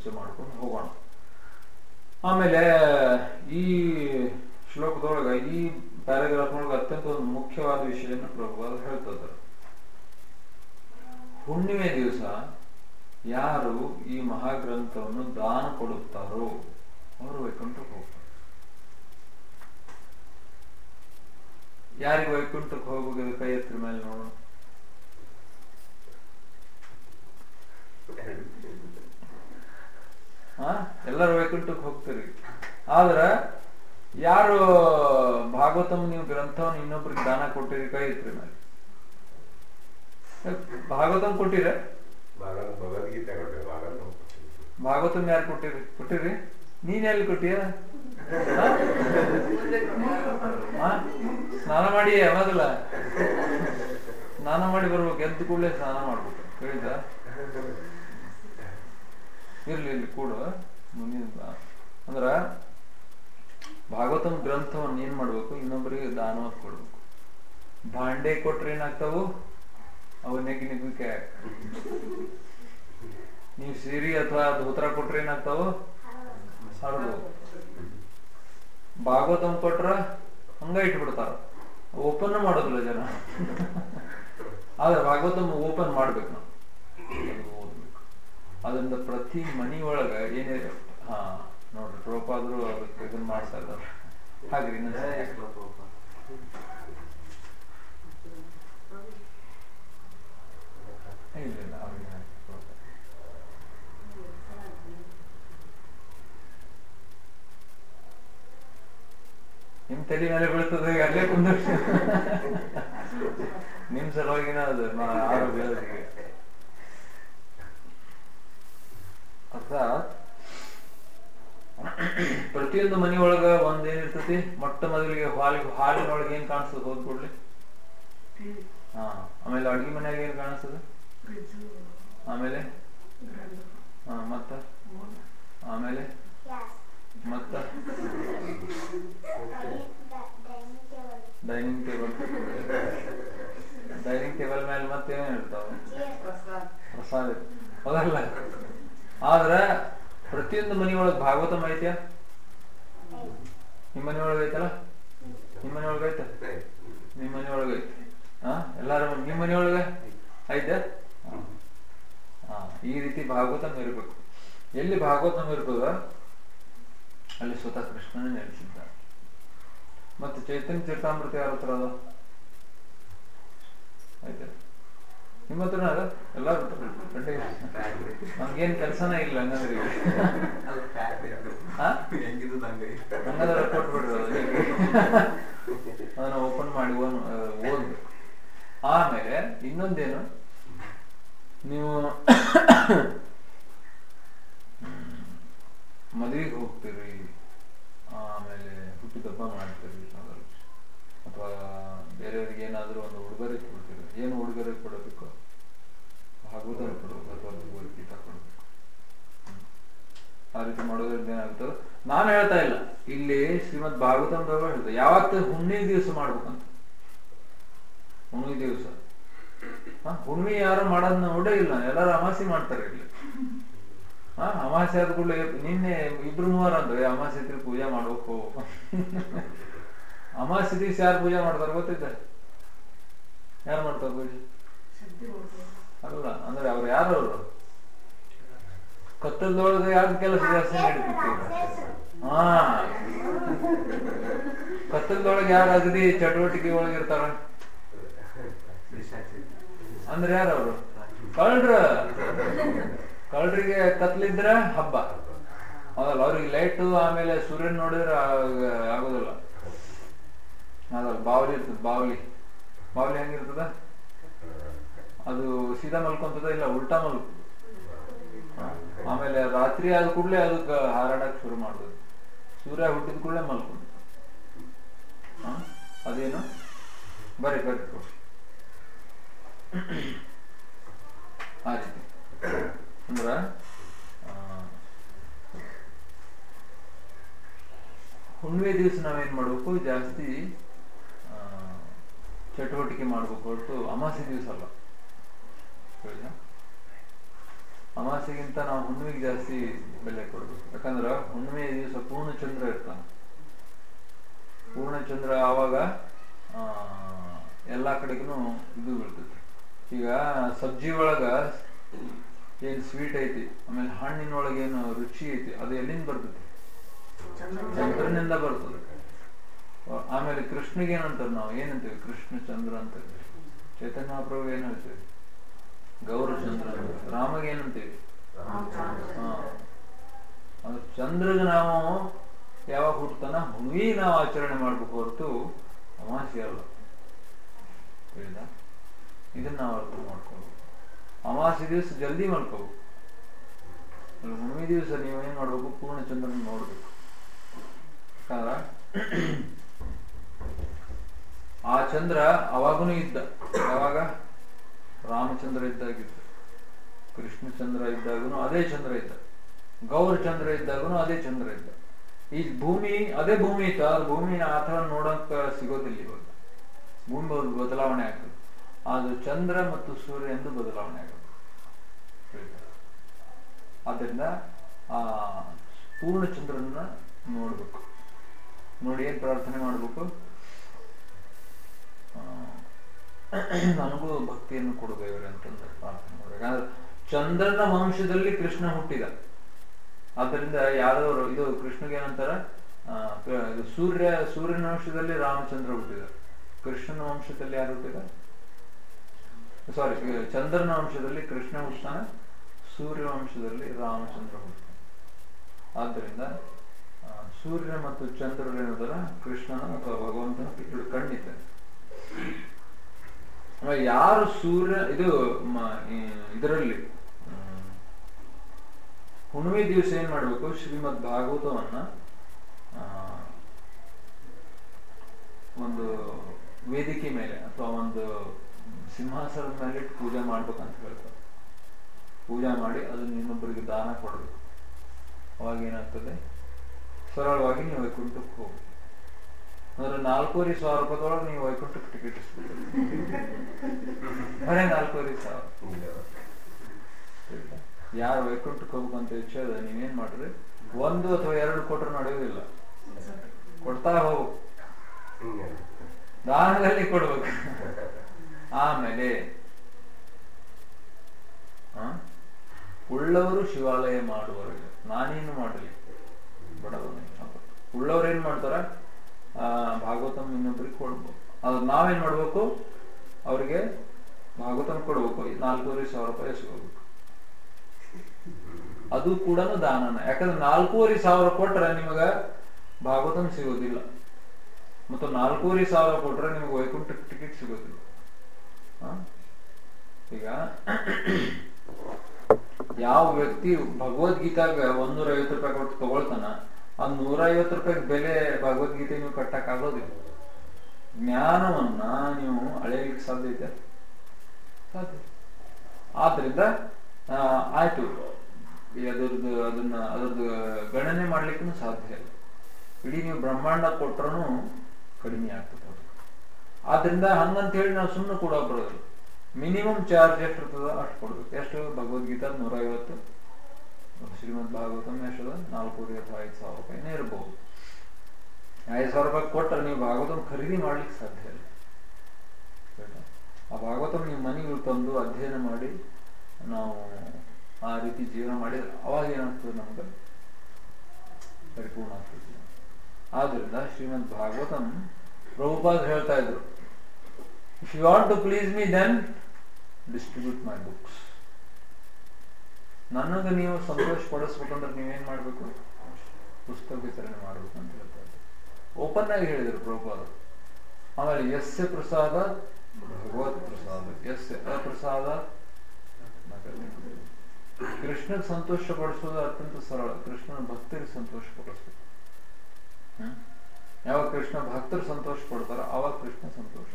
ಪರಿಚಯ ಮಾಡ್ಕೊಂಡು ಹೋಗೋಣ. ಆಮೇಲೆ ಈ ಶ್ಲೋಕದೊಳಗ ಈ ಪ್ಯಾರಾಗ್ರಾಫ್ ಒಳಗೆ ಅತ್ಯಂತ ಒಂದು ಮುಖ್ಯವಾದ ವಿಷಯವನ್ನು ಪ್ರಭುಪಾದರು ಹೇಳ್ತಿದ್ದಾರೆ. ಹುಣ್ಣಿಮೆ ದಿವಸ ಯಾರು ಈ ಮಹಾಗ್ರಂಥವನ್ನು ದಾನ ಕೊಡುತ್ತಾರೋ ಅವರು ವೈಕುಂಠಕ್ಕೆ ಹೋಗ್ತಾರೆ. ಯಾರಿಗೆ ವೈಕುಂಠಕ್ಕೆ ಹೋಗಬೇಕು? ಕೈ ಎತ್ತರ ಮೇಲೆ ನೋಡೋಣ. ಹ ಎಲ್ಲರೂ ವೈಕುಂಠಕ್ಕೆ ಹೋಗ್ತೀರಿ. ಆದ್ರ ಯಾರು ಭಾಗವತಂ ನೀವು ಗ್ರಂಥವನ್ನು ಇನ್ನೊಬ್ರಿಗೆ ದಾನ ಕೊಟ್ಟಿರಿ? ಕೈ ಎತ್ತರ ಮೇಲೆ. ಭಾಗವತಂ ಕೊಟ್ಟಿರ? ಭಾಗವತಂ ಯಾರು ಕೊಟ್ಟಿರಿ? ಕೊಟ್ಟಿರಿ? ನೀನ್ ಎಲ್ಲಿ ಕೊಟ್ಟಿಯ? ಸ್ನಾನ ಮಾಡಿ ಮೊದಲ ಸ್ನಾನ ಮಾಡಿ ಬರ್ಬೇಕು. ಎದ್ದು ಕೂಡಲೇ ಸ್ನಾನ ಮಾಡ್ಬೇಕು. ಕೇಳಿದ? ಇರ್ಲಿ ಇಲ್ಲಿ ಕೂಡ ಮುಂದಿನ ಅಂದ್ರ ಭಾಗವತಂ ಗ್ರಂಥವನ್ನು ಏನ್ ಮಾಡ್ಬೇಕು? ಇನ್ನೊಬ್ಬರಿಗೆ ದಾನವಾಗಿ ಕೊಡ್ಬೇಕು. ಭಾಂಡೆ ಕೊಟ್ರೆ ಏನಾಗ್ತಾವು? ಅವು ನೆಗಿ ನೆಗಿಕೆ. ನೀವು ಸೀರೆ ಅಥವಾ ಧೋತ್ರ ಕೊಟ್ರೆ ಏನಾಗ್ತಾವು? ಹರದು. ಭಾಗವತಂ ಕೊಟ್ರ ಹಂಗ ಇಟ್ಬಿಡ್ತಾರ, ಓಪನ್ ಮಾಡೋದಿಲ್ಲ ಜನ. ಆದ್ರೆ ಭಾಗವತಂ ಓಪನ್ ಮಾಡ್ಬೇಕು ನಾವು, ಓದ್ಬೇಕು. ಅದರಿಂದ ಪ್ರತಿ ಮನಿ ಒಳಗ ಏನೇ ಹಾ ನೋಡ್ರಿ ಪ್ರಭುಪಾದರು ಅದಕ್ಕೆ ಇದನ್ನ ಮಾಡ್ತಾ ಇದ್ದಾರೆ. ಹಾಗ್ರಿ ಇಲ್ಲ ಇಲ್ಲ ಅವ್ರಿಗೆ ನಿಮ್ ತಲೆ ಮೇಲೆ ಬೀಳ್ತದೆ. ಅಲ್ಲೇ ಕುಂದ ನಿಮ್ ಸಲುವಾಗಿನ ಅದು ಆರೋಗ್ಯ ಅರ್ಥಾತ್ ಪ್ರತಿಯೊಂದು ಮನೆಯೊಳಗ ಒಂದ್ ಏನಿರ್ತತಿ, ಮೊಟ್ಟ ಮೊದಲಿಗೆ ಹಾಲಿಗೆ ಹಾಲಿನೊಳಗೆ ಏನ್ ಕಾಣಿಸ್ತದ? ಹೋದ್ ಕೂಡ್ಲಿ ಹಾ. ಆಮೇಲೆ ಅಡ್ಗೆ ಮನ್ಯಾಗ ಏನ್ ಕಾಣಿಸ್ತದ? ಆಮೇಲೆ ಹಾ ಮತ್ತ ಆಮೇಲೆ ಮತ್ತ ಡೈನಿಂಗ್ ಟೇಬಲ್. ಡೈನಿಂಗ್ ಟೇಬಲ್ ಮೇಲೆ ಮತ್ತೇನೇನ್ ಇರ್ತಾವ? ಪ್ರಸಾದ. ಹೌದಲ್ಲ? ಆದ್ರ ಪ್ರತಿಯೊಂದು ಮನೆಯೊಳಗೆ ಭಾಗವತಂ ಐತ್ಯಾ? ನಿಮ್ಮ ಮನೆಯೊಳಗ ಐತಲ್ಲ? ನಿಮ್ಮ ಮನೆಯೊಳಗ ಐತ? ನಿಮ್ಮ ಮನೆಯೊಳಗ ಐತಿ. ಹಾ ಎಲ್ಲಾರ ನಿಮ್ಮ ಮನೆಯೊಳಗ ಐತೆ? ಹಾ ಈ ರೀತಿ ಭಾಗವತಂ ಇರ್ಬೇಕು. ಎಲ್ಲಿ ಭಾಗವತಂ ಇರ್ತದ ಅಲ್ಲಿ ಸ್ವತಃ ಕೃಷ್ಣನೇ ನೆಲೆಸಿದ್ದ. ಮತ್ತೆ ಚೈತನ್ಯ ಚರಿತಾಮೃತ ಯಾರ ಹತ್ರ ಅದ? ಆಯ್ತಾ? ನಿಮ್ಮ ಹತ್ರನ ಅದ? ಎಲ್ಲಾರ ಹತ್ರ ನಮ್ಗೇನ್ ಕೆಲ್ಸನೇ ಇಲ್ಲ. ಹಂಗಂದ್ರೆ ಹಂಗಂದ್ರೆ ಕೊಟ್ಬಿಡ್ರಿ. ಅದನ್ನ ಓಪನ್ ಮಾಡಿ ಓದ್ಬೇಕು. ಆಮೇಲೆ ಇನ್ನೊಂದೇನು, ನೀವು ಮದುವೆಗೆ ಹೋಗ್ತೀರಿ, ಆಮೇಲೆ ಹುಟ್ಟಿದಬ್ಬ ಮಾಡ್ತೀರಿ, ಅಥವಾ ಬೇರೆಯವ್ರಿಗೆ ಏನಾದ್ರೂ ಒಂದು ಉಡುಗೊರೆ ಕೊಡ್ತೀರಿ. ಏನು ಉಡುಗೊರೆ ಕೊಡಬೇಕು? ಭಾಗವತ ಕೊಡಬೇಕು ಅಥವಾ ಭಗವದ್ಗೀತಾ ಕೊಡಬೇಕು. ಆ ರೀತಿ ಮಾಡೋದ್ರಿಂದ ಏನಾಗ್ತದೆ? ನಾನು ಹೇಳ್ತಾ ಇಲ್ಲ, ಇಲ್ಲಿ ಶ್ರೀಮದ್ ಭಾಗವತಂದಾಗ ಹೇಳ್ತದೆ ಯಾವತ್ತ ಹುಣ್ಣಿ ದಿವಸ ಮಾಡ್ಬೇಕಂತ. ಹುಣ್ಣಿ ದಿವಸ ಹ ಹುಣ್ಣಿ ಯಾರು ಮಾಡೋದ್ ನೋಡೇ ಇಲ್ಲ. ಎಲ್ಲಾರು ಅಮಾಸಿ ಮಾಡ್ತಾರೆ ಇಲ್ಲಿ. ಹಾ ಅಮಾಸೆ ಆದ ಕೂಡಲೇ ನಿನ್ನೆ ಇಬ್ರು ಮೂವರು ಅಂದ್ರೆ ಅಮಾಸೆ ಇದ್ರೆ ಪೂಜೆ ಮಾಡ್ಬೇಕು. ಅಮಾಸೆ ದಿವಸ ಯಾರು ಪೂಜೆ ಮಾಡ್ತಾರ ಗೊತ್ತಿದ್ದ? ಯಾರು ಮಾಡ್ತಾರ ಪೂಜೆ? ಅಲ್ಲ ಅಂದ್ರೆ ಅವ್ರು ಯಾರು? ಅವರು ಕತ್ತಲದೊಳಗೆ ಯಾರ ಕೆಲಸ ಜಾಸ್ತಿ ನಡೀತಿತ್ತು? ಹಾ ಕತ್ತಲದೊಳಗೆ ಯಾರು ಅಗದಿ ಚಟುವಟಿಕೆ ಒಳಗಿರ್ತಾರ ಅಂದ್ರೆ ಯಾರು? ಅವರು ಕಳ್ರ. ಕಳ್ರಿಗೆ ಕತ್ಲಿದ್ರ ಹಬ್ಬ ಹೌದಲ್ಲ? ಅವ್ರಿಗೆ ಲೈಟ್ ಆಮೇಲೆ ಸೂರ್ಯನ್ ನೋಡಿದ್ರೆ ಆಗೋದಿಲ್ಲ. ಅದಲ್ಲ ಬಾವಲಿ ಇರ್ತದ. ಬಾವಲಿ ಬಾವಲಿ ಹೆಂಗಿರ್ತದ? ಅದು ಸೀದಾ ಮಲ್ಕೊಂತದ, ಇಲ್ಲ ಉಲ್ಟಾ ಮಲ್ಕ. ಆಮೇಲೆ ರಾತ್ರಿ ಆದ ಕೂಡಲೇ ಅದಕ್ಕೆ ಹಾರಾಡಕ್ ಶುರು ಮಾಡುದು. ಸೂರ್ಯ ಹುಟ್ಟಿದ ಕೂಡಲೇ ಮಲ್ಕೊಂಡು. ಹ ಅದೇನು? ಬರೀ ಬರೀ ಆ ರೀತಿ ಅಂದ್ರ ಹುಣ್ಣಿಮೆ ದಿವಸ ನಾವೇನ್ ಮಾಡ್ಬೇಕು? ಜಾಸ್ತಿ ಚಟುವಟಿಕೆ ಮಾಡ್ಬೇಕು ಹೊರತು ಅಮಾಸೆ ದಿವಸ ಅಲ್ಲ. ಅಮಾವಾಸ್ಯೆಗಿಂತ ನಾವು ಹುಣ್ಣಿಮೆಗೆ ಜಾಸ್ತಿ ಬೆಲೆ ಕೊಡ್ಬೇಕು. ಯಾಕಂದ್ರೆ ಹುಣ್ಣಿಮೆ ದಿವಸ ಪೂರ್ಣಚಂದ್ರ ಇರ್ತಾನೆ. ಪೂರ್ಣಚಂದ್ರ ಆವಾಗ ಆ ಎಲ್ಲಾ ಕಡೆಗೂ ಇದು ಬೀಳ್ತೈತಿ. ಈಗ ಸಬ್ಜಿ ಒಳಗ ಏನ್ ಸ್ವೀಟ್ ಐತಿ, ಆಮೇಲೆ ಹಣ್ಣಿನೊಳಗೆ ಏನು ರುಚಿ ಐತಿ, ಅದು ಎಲ್ಲಿಂದ ಬರ್ತೈತಿ? ಚಂದ್ರನಿಂದ ಬರ್ತದೆ. ಆಮೇಲೆ ಕೃಷ್ಣಿಗೆ ಏನಂತಾರೆ, ನಾವು ಏನಂತೀವಿ? ಕೃಷ್ಣ ಚಂದ್ರ ಅಂತ. ಚೈತನ್ಯ ಮಹಾಪ್ರಭು ಏನ್ ಹೇಳ್ತೀವಿ? ಗೌರಚಂದ್ರ. ರಾಮಗೆ ಏನಂತೀವಿ? ಹಾ, ಅದು ಚಂದ್ರಗೆ ನಾವು ಯಾವಾಗ ಹುಟ್ಟತಾನ ಹುಣ್ಣಿಗೆ ನಾವು ಆಚರಣೆ ಮಾಡ್ಬೇಕು ಹೊರತು ಅಮಾವಾಸ್ಯೆ ಅಲ್ಲ. ಹೇಳಿದ ಇದನ್ನ ನಾವು ಅರ್ಥ ಮಾಡ್ಕೋಬೇಕು. ಅಮಾವಾಸ್ಯೆ ದಿವಸ ಜಲ್ದಿ ಮಾಡ್ಕೋಬೇಕು. ಹುಣ್ಣಿಮೆ ದಿವಸ ನೀವು ಏನ್ ಮಾಡ್ಬೇಕು? ಪೂರ್ಣಚಂದ್ರನ ನೋಡ್ಬೇಕು. ಯಾಕಂದ್ರ ಆ ಚಂದ್ರ ಅವಾಗೂ ಇದ್ದ. ಯಾವಾಗ? ರಾಮಚಂದ್ರ ಇದ್ದಾಗಿತ್ತು. ಕೃಷ್ಣಚಂದ್ರ ಇದ್ದಾಗೂ ಅದೇ ಚಂದ್ರ ಇದ್ದ. ಗೌರಚಂದ್ರ ಇದ್ದಾಗೂ ಅದೇ ಚಂದ್ರ ಇದ್ದ. ಈ ಭೂಮಿ ಅದೇ ಭೂಮಿ ಇತ್ತು. ಆದ್ರೆ ಭೂಮಿ ಆ ಥರ ನೋಡಕ್ ಸಿಗೋದಿಲ್ಲ ಇವಾಗ. ಭೂಮಿ ಬದಲಾವಣೆ ಆಗ್ತದೆ. ಅದು ಚಂದ್ರ ಮತ್ತು ಸೂರ್ಯ ಎಂದು ಬದಲಾವಣೆ ಆಗುತ್ತೆ. ಆದ್ದರಿಂದ ಆ ಪೂರ್ಣಚಂದ್ರನ ನೋಡ್ಬೇಕು. ನೋಡಿ ಏನ್ ಪ್ರಾರ್ಥನೆ ಮಾಡ್ಬೇಕು? ನನಗೂ ಭಕ್ತಿಯನ್ನು ಕೊಡು ದೇವರೇ ಅಂತಂದ್ರೆ ಪ್ರಾರ್ಥನೆ ಮಾಡ್ಬೇಕು. ಯಾಕಂದ್ರೆ ಚಂದ್ರನ ವಂಶದಲ್ಲಿ ಕೃಷ್ಣ ಹುಟ್ಟಿದ. ಆದ್ದರಿಂದ ಯಾವ್ದವರು ಇದು ಕೃಷ್ಣಗೆ ಏನಂತಾರ? ಸೂರ್ಯ ಸೂರ್ಯನ ವಂಶದಲ್ಲಿ ರಾಮಚಂದ್ರ ಹುಟ್ಟಿದ. ಕೃಷ್ಣನ ವಂಶದಲ್ಲಿ ಯಾರು ಹುಟ್ಟಿದ? ಸಾರಿ, ಚಂದ್ರನ ವಂಶದಲ್ಲಿ ಕೃಷ್ಣ ಹುಟ್ಟಾನ, ಸೂರ್ಯ ವಂಶದಲ್ಲಿ ರಾಮಚಂದ್ರ ಹುಟ್ಟಾನ. ಆದ್ದರಿಂದ ಸೂರ್ಯ ಮತ್ತು ಚಂದ್ರರು ಏನಂತಾರ? ಕೃಷ್ಣನ ಅಥವಾ ಭಗವಂತನ ಎರಡು ಕಣ್ಣಿದ್ದಾರೆ. ಯಾರು ಸೂರ್ಯ ಇದು ಇದರಲ್ಲಿ ಹುಣ್ಣಿಮೆ ದಿವಸ ಏನ್ ಮಾಡ್ಬೇಕು? ಶ್ರೀಮದ್ ಭಾಗವತವನ್ನ ಒಂದು ವೇದಿಕೆ ಮೇಲೆ ಅಥವಾ ಒಂದು ಸಿಂಹಾಸನದ ಮೇಲೆ ಇಟ್ಟು ಪೂಜೆ ಮಾಡ್ಬೇಕಂತ ಹೇಳ್ತಾರೆ. ಪೂಜೆ ಮಾಡಿ ಅದನ್ನ ಇನ್ನೊಬ್ಬರಿಗೆ ದಾನ ಕೊಡಬೇಕು. ಅವಾಗ ಏನಾಗ್ತದೆ? ಸರಳವಾಗಿ ನೀವು ವೈಕುಂಠಕ್ಕೆ ಹೋಗಿ ಅಂದ್ರೆ ನಾಲ್ಕೂವರೆ ಸಾವಿರ ರೂಪಾಯಿದೊಳಗೆ ನೀವು ವೈಕುಂಠಕ್ಕೆ ಟಿಕೆಟ್ ಬರೇ ನಾಲ್ಕೂವರೆ ಸಾವಿರ. ಯಾರು ವೈಕುಂಠಕ್ಕೆ ಹೋಗ್ಬೇಕಂತ ಇಚ್ಛೆ ಅದ ನೀವೇನ್ ಮಾಡ್ರಿ? ಒಂದು ಅಥವಾ ಎರಡು ಕೊಟ್ರೆ ನಡೆಯೋದಿಲ್ಲ. ಕೊಡ್ತಾ ಹೋಗು, ದಾನದಲ್ಲಿ ಕೊಡ್ಬೇಕು. ಆಮೇಲೆ ಉಳ್ಳವರು ಶಿವಾಲಯ ಮಾಡುವರು. ನಾನೇನು ಮಾಡಲಿ ಬಡವನೇ. ಉಳ್ಳವ್ರು ಏನ್ ಮಾಡ್ತಾರ? ಆ ಭಾಗವತಂ ಇನ್ನೊಬ್ರಿಗೆ ಕೊಡ್ಬೇಕು. ಅದ್ ನಾವೇನ್ ಮಾಡ್ಬೇಕು? ಅವ್ರಿಗೆ ಭಾಗವತಂ ಕೊಡ್ಬೇಕು. ನಾಲ್ಕೂವರೆ ಸಾವಿರ ರೂಪಾಯಿ ಸಿಗೋಬೇಕು. ಅದು ಕೂಡ ದಾನನ. ಯಾಕಂದ್ರೆ ನಾಲ್ಕೂವರೆ ಸಾವಿರ ಕೊಟ್ರೆ ನಿಮಗ ಭಾಗವತಂ ಸಿಗೋದಿಲ್ಲ, ಮತ್ತು ನಾಲ್ಕೂವರೆ ಸಾವಿರ ಕೊಟ್ರೆ ನಿಮಗೆ ವೈಕುಂಠ ಟಿಕೆಟ್ ಸಿಗೋದಿಲ್ಲ. ಈಗ ಯಾವ ವ್ಯಕ್ತಿ ಭಗವದ್ಗೀತಾಗ ಒಂದೂರ ಐವತ್ತು ರೂಪಾಯಿ ಕೊಟ್ಟು ತಗೊಳ್ತಾನ, ಆ ನೂರ ಐವತ್ತು ರೂಪಾಯಿ ಬೆಲೆ ಭಗವದ್ಗೀತೆ ನೀವು ಕಟ್ಟಕ್ ಆಗೋದಿಲ್ಲ. ಜ್ಞಾನವನ್ನ ನೀವು ಅಳೆಯಲಿಕ್ಕೆ ಸಾಧ್ಯ ಇದೆ? ಸಾಧ್ಯ. ಆದ್ರಿಂದ ಆಯ್ತು, ಅದ್ರದ್ದು ಅದನ್ನ ಅದ್ರದ್ದು ಗಣನೆ ಮಾಡ್ಲಿಕ್ಕೂ ಸಾಧ್ಯ ಇಲ್ಲ. ಇಡೀ ನೀವು ಬ್ರಹ್ಮಾಂಡ ಕೊಟ್ಟರೂ ಕಡಿಮೆ ಆಗ್ತದೆ. ಆದ್ರಿಂದ ಹಂಗಂತ ಹೇಳಿ ನಾವು ಸುಮ್ಮನೆ ಕೂಡ ಬರೋದಿಲ್ಲ. ಮಿನಿಮಮ್ ಚಾರ್ಜ್ ಎಷ್ಟು ಇರ್ತದ ಅಷ್ಟು ಕೊಡ್ಬೇಕು. ಎಷ್ಟು? ಭಗವದ್ಗೀತಾ ನೂರ ಐವತ್ತು, ಶ್ರೀಮದ್ ಭಾಗವತಂ ಎಷ್ಟದ? ನಾಲ್ಕೂವರೆ ಅಥವಾ ಐದು ಸಾವಿರ ರೂಪಾಯಿನೇ ಇರ್ಬೋದು. ಐದು ಸಾವಿರ ರೂಪಾಯಿ ಕೊಟ್ಟರೆ ನೀವು ಭಾಗವತಂ ಖರೀದಿ ಮಾಡ್ಲಿಕ್ಕೆ ಸಾಧ್ಯ ಇಲ್ಲ. ಆ ಭಾಗವತಂ ನೀವು ಮನೆಗೆ ತಂದು ಅಧ್ಯಯನ ಮಾಡಿ ನಾವು ಆ ರೀತಿ ಜೀವನ ಮಾಡಿದ್ರೆ ಅವಾಗ ಏನಾಗ್ತದೆ? ನಮ್ಗೆ ಪರಿಪೂರ್ಣ ಆಗ್ತದೆ. ಆದ್ರಿಂದ ಶ್ರೀಮದ್ ಭಾಗವತಂ ಪ್ರಭುಪಾದ ಹೇಳ್ತಾ ಇದ್ರು, if you want to please me then distribute my books. ನನಗೆ ನೀವು ಸಂತೋಷ ಪಡಿಸ್ಬೇಕಂದ್ರೆ ನೀವೇನ್ ಮಾಡ್ಬೇಕು? ಪುಸ್ತಕ ವಿತರಣೆ ಮಾಡ್ಬೇಕು ಅಂತ ಹೇಳ್ತಾ ಇದ್ರು. ಓಪನ್ ಆಗಿ ಹೇಳಿದ್ರು ಪ್ರಭುಪಾದ. ಆಮೇಲೆ ಯಸ್ಯ ಪ್ರಸಾದ ಭಗವತ್ ಪ್ರಸಾದ, ಯಸ್ಯ ಅಪ್ರಸಾದ. ಕೃಷ್ಣಗ್ ಸಂತೋಷ ಪಡಿಸೋದು ಅತ್ಯಂತ ಸರಳ. ಕೃಷ್ಣನ ಭಕ್ತರಿಗೆ ಸಂತೋಷ ಪಡಿಸ್ಬೇಕು. ಹ್ಮ್ ಯಾವಾಗ ಕೃಷ್ಣ ಭಕ್ತರು ಸಂತೋಷ ಪಡ್ತಾರ ಅವಾಗ ಕೃಷ್ಣ ಸಂತೋಷ.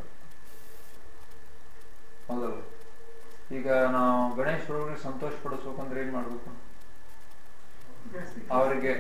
ಹೌದಲ್ಲ? ಈಗ ನಾವು ಗಣೇಶ್ ಪ್ರಭುಗಳಿಗೆ ಸಂತೋಷ ಪಡಿಸ್ಬೇಕಂದ್ರೆ ಏನ್ ಮಾಡ್ಬೇಕು? ಅವರಿಗೆ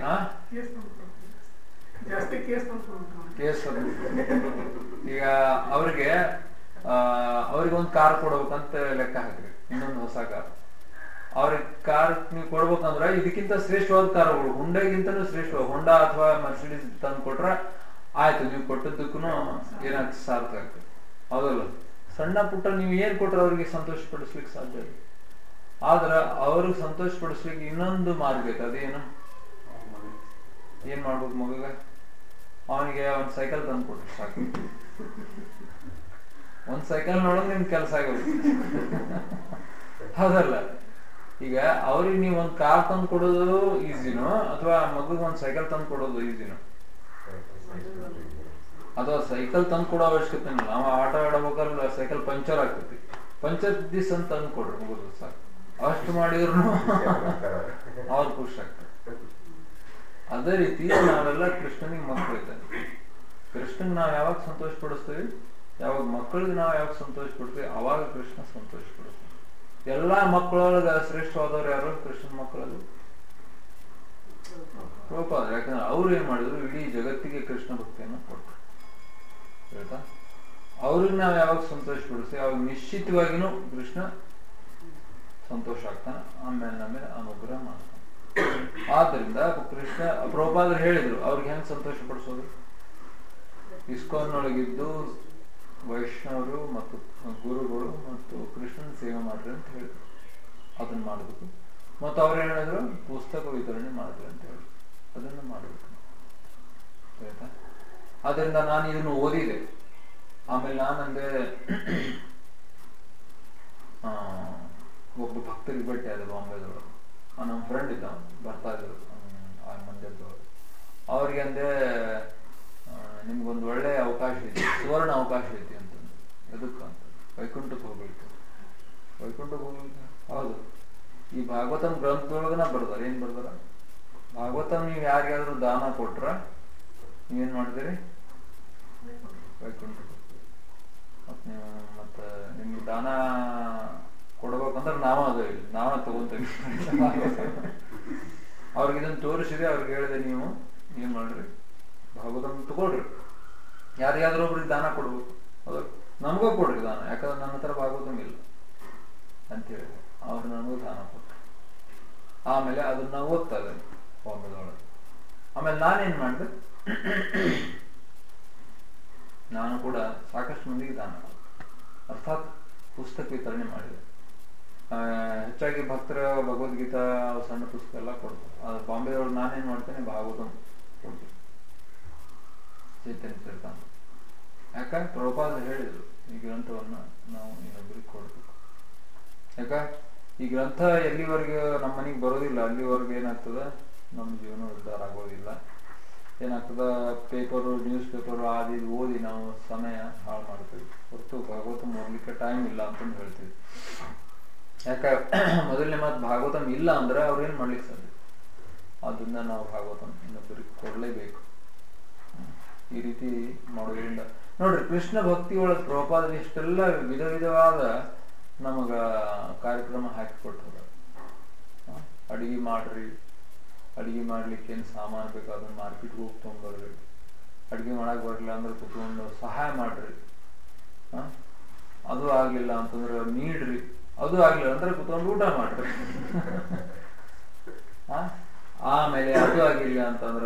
ಕೇಸ್ ಈಗ ಅವ್ರಿಗೆ ಆ ಅವ್ರಿಗೆ ಒಂದು ಕಾರ್ ಕೊಡ್ಬೇಕಂತ ಲೆಕ್ಕ ಹಾಕ್ರಿ, ಇನ್ನೊಂದು ಹೊಸ ಕಾರ್. ಅವ್ರಿಗೆ ಕಾರ್ ನೀವು ಕೊಡ್ಬೇಕಂದ್ರ ಇದಕ್ಕಿಂತ ಶ್ರೇಷ್ಠವಾದ ಕಾರುಗಳು, ಹುಂಡಾಗಿಂತನೂ ಶ್ರೇಷ್ಠ ಹೊಂಡಾ ಅಥವಾ ಮರ್ಸಿಡೀಸ್ ತಂದು ಕೊಟ್ರ ಆಯ್ತು, ನೀವು ಕೊಟ್ಟದಕ್ಕೂ ಏನಾಗ್ತದೆ ಸಾರ್ಥ ಆಗ್ತದೆ. ಹೌದಲ್ಲ? ಸಣ್ಣ ಪುಟ್ಟ ನೀವು ಏನ್ ಕೊಟ್ರೆ ಅವ್ರಿಗೆ ಸಂತೋಷ ಪಡಿಸ್ಲಿಕ್ಕೆ ಸಾಧ್ಯ ಇಲ್ಲ. ಆದ್ರ ಅವ್ರಿಗೆ ಸಂತೋಷ ಪಡಿಸ್ಲಿಕ್ಕೆ ಇನ್ನೊಂದು ಮಾರ್ಗ ಐತೆ. ಅದೇನು? ಏನ್ ಮಾಡ್ಬೇಕು ಮಗ? ಅವನಿಗೆ ಒಂದ್ ಸೈಕಲ್ ತಂದು ಕೊಟ್ರು ಸಾಕು. ಒಂದ್ ಸೈಕಲ್ ನೋಡೋದು ನಿಮ್ ಕೆಲಸ ಆಗೋದು. ಹೌದಲ್ಲ? ಈಗ ಅವ್ರಿಗೆ ನೀವ್ ಒಂದ್ ಕಾರ್ ತಂದು ಕೊಡೋದು ಈಸಿನೋ ಅಥವಾ ಮಗುಗ್ ಒಂದ್ ಸೈಕಲ್ ತಂದು ಕೊಡೋದು ಈಸಿನೋ? ಅಥವಾ ಸೈಕಲ್ ತಂದು ಕೊಡೋ ಅವಶ್ಯಕತೆ ಇಲ್ಲ. ಅವ ಆಟ ಆಡಬೇಕಾದ್ರೆ ಸೈಕಲ್ ಪಂಚರ್ ಆಗ್ತೈತಿ, ಪಂಚರ್ ದಿಸ್ ಅಂತ ತಂದು ಕೊಡ್ರಿ ಮಗುದು ಸಾಕು. ಅಷ್ಟು ಮಾಡಿದ್ರು ಅವ್ರು ಖುಷಿ ಆಗ್ತಾರೆ. ಅದೇ ರೀತಿ ನಾವೆಲ್ಲ ಕೃಷ್ಣನಿಗೆ ಮಕ್ಕಳು ಇದ್ದಾನೆ. ಕೃಷ್ಣನ್ ನಾವ್ ಯಾವಾಗ ಸಂತೋಷ ಪಡಿಸ್ತೀವಿ, ಯಾವಾಗ ಮಕ್ಕಳಿಗೆ ನಾವ್ ಯಾವಾಗ ಸಂತೋಷ ಪಡ್ತೀವಿ ಅವಾಗ ಕೃಷ್ಣ ಸಂತೋಷ ಪಡಿಸ್ತೀವಿ. ಎಲ್ಲಾ ಮಕ್ಕಳೊಳಗ ಶ್ರೇಷ್ಠವಾದವ್ರು ಯಾರು? ಕೃಷ್ಣನ್ ಮಕ್ಕಳಲ್ಲಿ ಪ್ರಭುಪಾದ. ಯಾಕಂದ್ರೆ ಅವ್ರು ಏನ್ ಮಾಡಿದ್ರು, ಇಡೀ ಜಗತ್ತಿಗೆ ಕೃಷ್ಣ ಭಕ್ತಿಯನ್ನು ಕೊಟ್ಟರು. ಹೇಳ್ತಾ ಅವ್ರಿಗೆ ನಾವ್ ಯಾವಾಗ ಸಂತೋಷ ಪಡಿಸ್ತೀವಿ ಅವಾಗ ನಿಶ್ಚಿತವಾಗಿನೂ ಕೃಷ್ಣ ಸಂತೋಷ ಆಗ್ತಾನೆ, ಆಮೇಲೆ ನಮೇಲೆ ಅನುಗ್ರಹ ಮಾಡ್ತಾನೆ. ಆದ್ರಿಂದ ಕೃಷ್ಣ ಪ್ರಭುಪಾದರು ಹೇಳಿದ್ರು ಅವ್ರಿಗೆ ಹೆಂಗ್ ಸಂತೋಷ ಪಡಿಸೋದು? ಇಸ್ಕಾನ್ನೊಳಗಿದ್ದು ವೈಷ್ಣವರು ಮತ್ತು ಗುರುಗಳು ಮತ್ತು ಕೃಷ್ಣನ ಸೇವೆ ಮಾಡ್ರಿ ಅಂತ ಹೇಳಿದ್ರು. ಅದನ್ನ ಮಾಡಬೇಕು. ಮತ್ತು ಅವ್ರು ಏನ್ ಹೇಳಿದ್ರು? ಪುಸ್ತಕ ವಿತರಣೆ ಮಾಡ್ರಿ ಅಂತ ಹೇಳಿ ಅದನ್ನ ಮಾಡಬೇಕು. ಆಯ್ತಾ? ಅದರಿಂದ ನಾನು ಇದನ್ನು ಓದಿದೆ. ಆಮೇಲೆ ನಾನಂದೆ ಆ ಒಬ್ಬ ಭಕ್ತರಿಗೆ ಭೇಟಿ ಆದ ಬಾಂಬೆದೊಳಗೆ. ನಮ್ಮ ಫ್ರೆಂಡ್ ಇದ್ದ, ಬರ್ತಾ ಇದ್ರು ಆ ಮಂದಿರದೊಳಗೆ. ಅವ್ರಿಗೆ ಅಂದೆ ನಿಮ್ಗೊಂದು ಒಳ್ಳೆ ಅವಕಾಶ ಐತಿ, ಸುವರ್ಣ ಅವಕಾಶ ಐತಿ ಅಂತಂದು. ಎದಕ್ಕ ಅಂತ? ವೈಕುಂಠಕ್ಕೆ ಹೋಗ್ಬೇಕು. ವೈಕುಂಠಕ್ಕೆ ಹೋಗ್ಬೇಕು? ಹೌದು. ಈ ಭಾಗವತಂ ಗ್ರಂಥದೊಳಗನ ಬರ್ದಾರ. ಏನ್ ಬರ್ದಾರ? ಭಾಗವತಂ ನೀವು ಯಾರಿಗಾದ್ರೂ ದಾನ ಕೊಟ್ರ ನೀವೇನ್ ಮಾಡ್ತೀರಿ? ವೈಕುಂಠಕ್ಕೆ ಹೋಗ್ತೀರಿ. ಮತ್ ನೀವು ಮತ್ತ ನಿಮ್ಗೆ ದಾನ ಕೊಡ್ಬೇಕಂದ್ರೆ ನಾವ ಅದ ಇಲ್ಲ, ನಾವ ತಗೊಂತೀವಿ. ಅವ್ರಿಗೆ ಇದನ್ನ ತೋರಿಸಿದೆ. ಅವ್ರಿಗೆ ಹೇಳಿದೆ ನೀವು ಏನ್ ಮಾಡ್ರಿ, ಭಾಗವತಂ ತಗೊಳ್ರಿ, ಯಾರಿಗಾದ್ರೂ ಒಬ್ರಿಗೆ ದಾನ ಕೊಡ್ಬೇಕು. ಹೌದು, ನಮಗೂ ಕೊಡ್ರಿ ದಾನ, ಯಾಕಂದ್ರೆ ನನ್ನ ಹತ್ರ ಭಾಗವತಂ ಇಲ್ಲ ಅಂತ ಹೇಳಿದೆ. ಅವ್ರು ನನಗೂ ದಾನ ಕೊಟ್ರು. ಆಮೇಲೆ ಅದನ್ನ ಓದ್ತಾ ಇದ್ದೇನೆ ಬಾಂಬೆದೊಳಗೆ. ಆಮೇಲೆ ನಾನೇನ್ ಮಾಡಿದೆ, ನಾನು ಕೂಡ ಸಾಕಷ್ಟು ಮಂದಿಗೆ ದಾನ ಕೊಟ್ಟೆ, ಅರ್ಥಾತ್ ಪುಸ್ತಕ ವಿತರಣೆ ಮಾಡಿದೆ. ಹೆಚ್ಚಾಗಿ ಭಕ್ತರ ಭಗವದ್ಗೀತಾ ಸಣ್ಣ ಪುಸ್ತಕ ಎಲ್ಲ ಕೊಡ್ತಾರೆ. ಅದು ಬಾಂಬೆದೊಳಗೆ ನಾನೇನ್ ಮಾಡ್ತೇನೆ, ಭಾಗವತಂ ಕೊಡ್ತೀನಿ, ಚೈತನ್ಯ ಚರಿತಾಮೃತ. ಯಾಕಂದ್ರೆ ಪ್ರಭುಪಾದರು ಹೇಳಿದ್ರು ಈ ಗ್ರಂಥವನ್ನ ನಾವು ಇನ್ನೊಬ್ಬರಿಗೆ ಕೊಡ್ಬೇಕು. ಯಾಕ ಈ ಗ್ರಂಥ ಎಲ್ಲಿವರೆಗೆ ನಮ್ಮ ಮನೆಗೆ ಬರೋದಿಲ್ಲ ಅಲ್ಲಿವರೆಗೆ ಏನಾಗ್ತದ, ನಮ್ಮ ಜೀವನ ಉದ್ಧಾರ ಆಗೋದಿಲ್ಲ. ಏನಾಗ್ತದ, ಪೇಪರು ನ್ಯೂಸ್ ಪೇಪರು ಆದಿ ಓದಿ ನಾವು ಸಮಯ ಹಾಳು ಮಾಡ್ತೀವಿ ಹೊರತು ಭಾಗವತಂ ಓದ್ಲಿಕ್ಕೆ ಟೈಮ್ ಇಲ್ಲ ಅಂತಂದು ಹೇಳ್ತೀವಿ. ಯಾಕ ಮೊದಲನೇ ಮಾತು, ಭಾಗವತಂ ಇಲ್ಲ ಅಂದ್ರೆ ಅವ್ರೇನ್ ಮಾಡ್ಲಿಕ್ಕೆ ಸಾಧ್ಯ? ಅದನ್ನ ನಾವು ಭಾಗವತಂ ಇನ್ನೊಬ್ಬರಿಗೆ ಕೊಡ್ಲೇಬೇಕು. ಈ ರೀತಿ ಮಾಡೋದ್ರಿಂದ ನೋಡ್ರಿ, ಕೃಷ್ಣ ಭಕ್ತಿ ಒಳಗೆ ಪ್ರಭುಪಾದರು ಇಷ್ಟೆಲ್ಲ ವಿಧ ವಿಧವಾದ ನಮಗ ಕಾರ್ಯಕ್ರಮ ಹಾಕಿಕೊಟ್ಟಾರ. ಅಡಿಗೆ ಮಾಡ್ರಿ, ಅಡಿಗೆ ಮಾಡ್ಲಿಕ್ಕೆ ಏನ್ ಸಾಮಾನು ಬೇಕು ಅದನ್ನ ಮಾರ್ಕೆಟ್ಗೆ ಹೋಗಿ ತಗೊಂಡ್ಬರ್ರಿ, ಅಡಿಗೆ ಮಾಡಕ್ ಬರ್ಲಿಲ್ಲ ಅಂದ್ರೆ ಕುತ್ಕೊಂಡು ಸಹಾಯ ಮಾಡ್ರಿ, ಹ ಅದು ಆಗ್ಲಿಲ್ಲ ಅಂತಂದ್ರೆ ನೀಡ್ರಿ, ಅದು ಆಗ್ಲಿಲ್ಲ ಅಂದ್ರೆ ಕುತ್ಕೊಂಡು ಊಟ ಮಾಡ್ರಿ. ಆಮೇಲೆ ಅದು ಆಗಿಲ್ಲ ಅಂತಂದ್ರ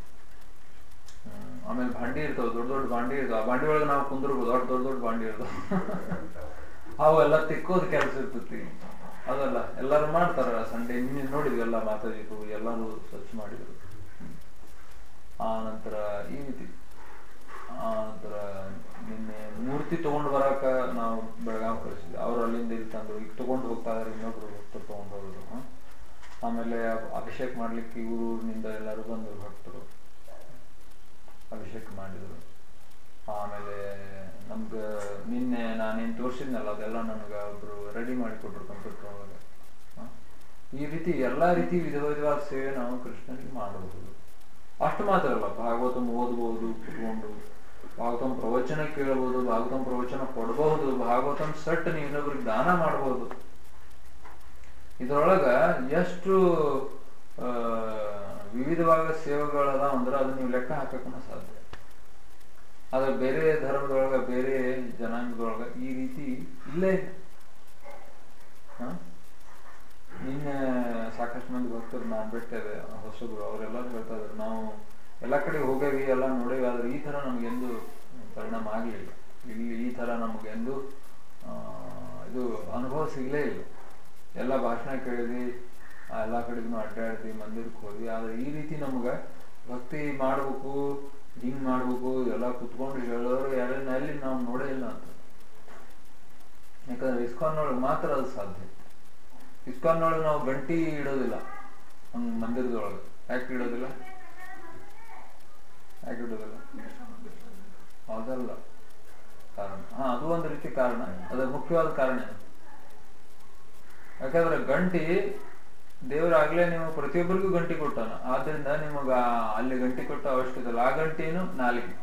ಆಮೇಲೆ ಬಾಂಡಿ ಇರ್ತಾವ, ದೊಡ್ಡ ದೊಡ್ಡ ಬಾಂಡಿ ಇರ್ತಾವ. ಆ ಬಾಂಡಿ ಒಳಗೆ ನಾವು ಕುಂದ್ರಬಹುದು, ದೊಡ್ಡ ದೊಡ್ಡ ದೊಡ್ಡ ಬಾಂಡಿ ಇರ್ತಾವ. ಅವೆಲ್ಲ ತಿಕ್ಕೋದ್ ಕೆಲಸ ಇರ್ತೈತಿ. ಅದೆಲ್ಲ ಎಲ್ಲಾರು ಮಾಡ್ತಾರ. ಸಂಡೆ ನಿನ್ನೆ ನೋಡಿದ್ವಿ, ಎಲ್ಲ ಮಾತಾಡಿದ್ರು, ಎಲ್ಲಾರು ಸ್ವಚ್ಛ ಮಾಡಿದ್ರು. ಆ ನಂತರ ಈ ರೀತಿ ಆ ನಂತರ ನಿನ್ನೆ ಮೂರ್ತಿ ತಗೊಂಡು ಬರಾಕ ನಾವು ಬೆಳಗಾವ್ ಕಳಿಸಿದ್ವಿ. ಅವ್ರು ಅಲ್ಲಿಂದ ಇಲ್ಲಿ ತಂದ್ರು, ಈಗ ತಗೊಂಡು ಹೋಗ್ತಾ ಇದಾರೆ, ಇನ್ನೊಬ್ರು ಭಕ್ತರು ತಗೊಂಡು ಹೋದ್ರು. ಆಮೇಲೆ ಅಭಿಷೇಕ ಮಾಡ್ಲಿಕ್ಕೆ ಇವ್ರ ಊರಿನಿಂದ ಎಲ್ಲರೂ ಬಂದ್ರು, ಭಕ್ತರು ಅಭಿಷೇಕ ಮಾಡಿದ್ರು. ಆಮೇಲೆ ನಮ್ಗ ನಿನ್ನೆ ನಾನೇನ್ ತೋರ್ಸಿದ್ನಲ್ಲ ಅದೆಲ್ಲ ನನಗ ಒಬ್ರು ರೆಡಿ ಮಾಡಿ ಕೊಟ್ರು ಕಂಪ್ಯೂಟರ್ ಒಳಗೆ. ಈ ರೀತಿ ಎಲ್ಲಾ ರೀತಿ ವಿಧ ವಿಧವಾದ ಸೇವೆ ನಾವು ಕೃಷ್ಣನಿಗೆ ಮಾಡಬಹುದು. ಅಷ್ಟು ಮಾತ್ರ ಅಲ್ಲ, ಭಾಗವತಂ ಓದಬಹುದು, ಕುತ್ಕೊಂಡು ಭಾಗವತಂ ಪ್ರವಚನ ಕೇಳಬಹುದು, ಭಾಗವತಂ ಪ್ರವಚನ ಕೊಡಬಹುದು, ಭಾಗವತಂ ಸೆಟ್ ನೀವು ಇನ್ನೊಬ್ರಿಗೆ ದಾನ ಮಾಡಬಹುದು. ಇದ್ರೊಳಗ ಎಷ್ಟು ಆ ವಿವಿಧವಾದ ಸೇವೆಗಳದ ಅಂದ್ರೆ ಅದನ್ನ ನೀವು ಲೆಕ್ಕ ಹಾಕಕ್ಕೂ ಸಾಧ್ಯ. ಆದ್ರೆ ಬೇರೆ ಧರ್ಮದೊಳಗ, ಬೇರೆ ಜನಾಂಗದೊಳಗ ಈ ರೀತಿ ಇಲ್ಲೇ. ನಿನ್ನೆ ಭಕ್ತರು ನಾನು ಬಿಟ್ಟೇವೆ ಹೊಸಬ್ರು ಅವರೆಲ್ಲರೂ ಹೇಳ್ತಾ ಇದ್ರು ನಾವು ಎಲ್ಲ ಕಡೆ ಹೋಗೇವಿ ಎಲ್ಲ ನೋಡೇವಿ, ಆದ್ರೆ ಈ ತರ ನಮ್ಗೆಂದು ಪರಿಣಾಮ ಆಗ್ಲಿಲ್ಲ, ಇಲ್ಲಿ ಈ ತರ ನಮ್ಗೆಂದು ಆ ಇದು ಅನುಭವ ಸಿಗ್ಲೇ ಇಲ್ಲ. ಎಲ್ಲ ಭಾಷಣ ಕೇಳಿದ್ವಿ, ಎಲ್ಲ ಕಡೆಗೂ ಅಡ್ಡಾಡಿದ್ವಿ, ಮಂದಿರಕ್ಕೆ ಹೋದ್ವಿ, ಆದ್ರೆ ಈ ರೀತಿ ನಮ್ಗ ಭಕ್ತಿ ಮಾಡ್ಬೇಕು ಹಿಂಗ್ ಮಾಡ್ಬೇಕು ಎಲ್ಲ ಕುತ್ಕೊಂಡು ಹೇಳೋರು ಯಾರಲ್ಲಿ ನಾವು ನೋಡೇ ಇಲ್ಲ ಅಂತ. ಯಾಕಂದ್ರೆ ಇಸ್ಕಾನ್ನೊಳಗೆ ಮಾತ್ರ ಅದು ಸಾಧ್ಯ. ಇಸ್ಕಾನ್ನೊಳಗೆ ನಾವು ಗಂಟಿ ಇಡೋದಿಲ್ಲ ಹಂಗ್ ಮಂದಿರದೊಳಗೆ. ಯಾಕೆ ಇಡೋದಿಲ್ಲ? ಯಾಕೆ ಇಡೋದಿಲ್ಲ? ಅದಲ್ಲ ಕಾರಣ. ಹಾ, ಅದು ಒಂದು ರೀತಿ ಕಾರಣ, ಅದರ ಮುಖ್ಯವಾದ ಕಾರಣ. ಯಾಕಂದ್ರೆ ಗಂಟಿ ದೇವರಾಗ್ಲೇ ನೀವು ಪ್ರತಿಯೊಬ್ಬರಿಗೂ ಗಂಟಿ ಕೊಟ್ಟಾನ, ಆದ್ರಿಂದ ನಿಮಗ ಅಲ್ಲಿ ಗಂಟಿ ಕೊಟ್ಟ ಅವಶ್ಯಕತೆ ಇಲ್ಲ. ಆ ಗಂಟಿ ಏನು? ನಾಲಿಗೆ.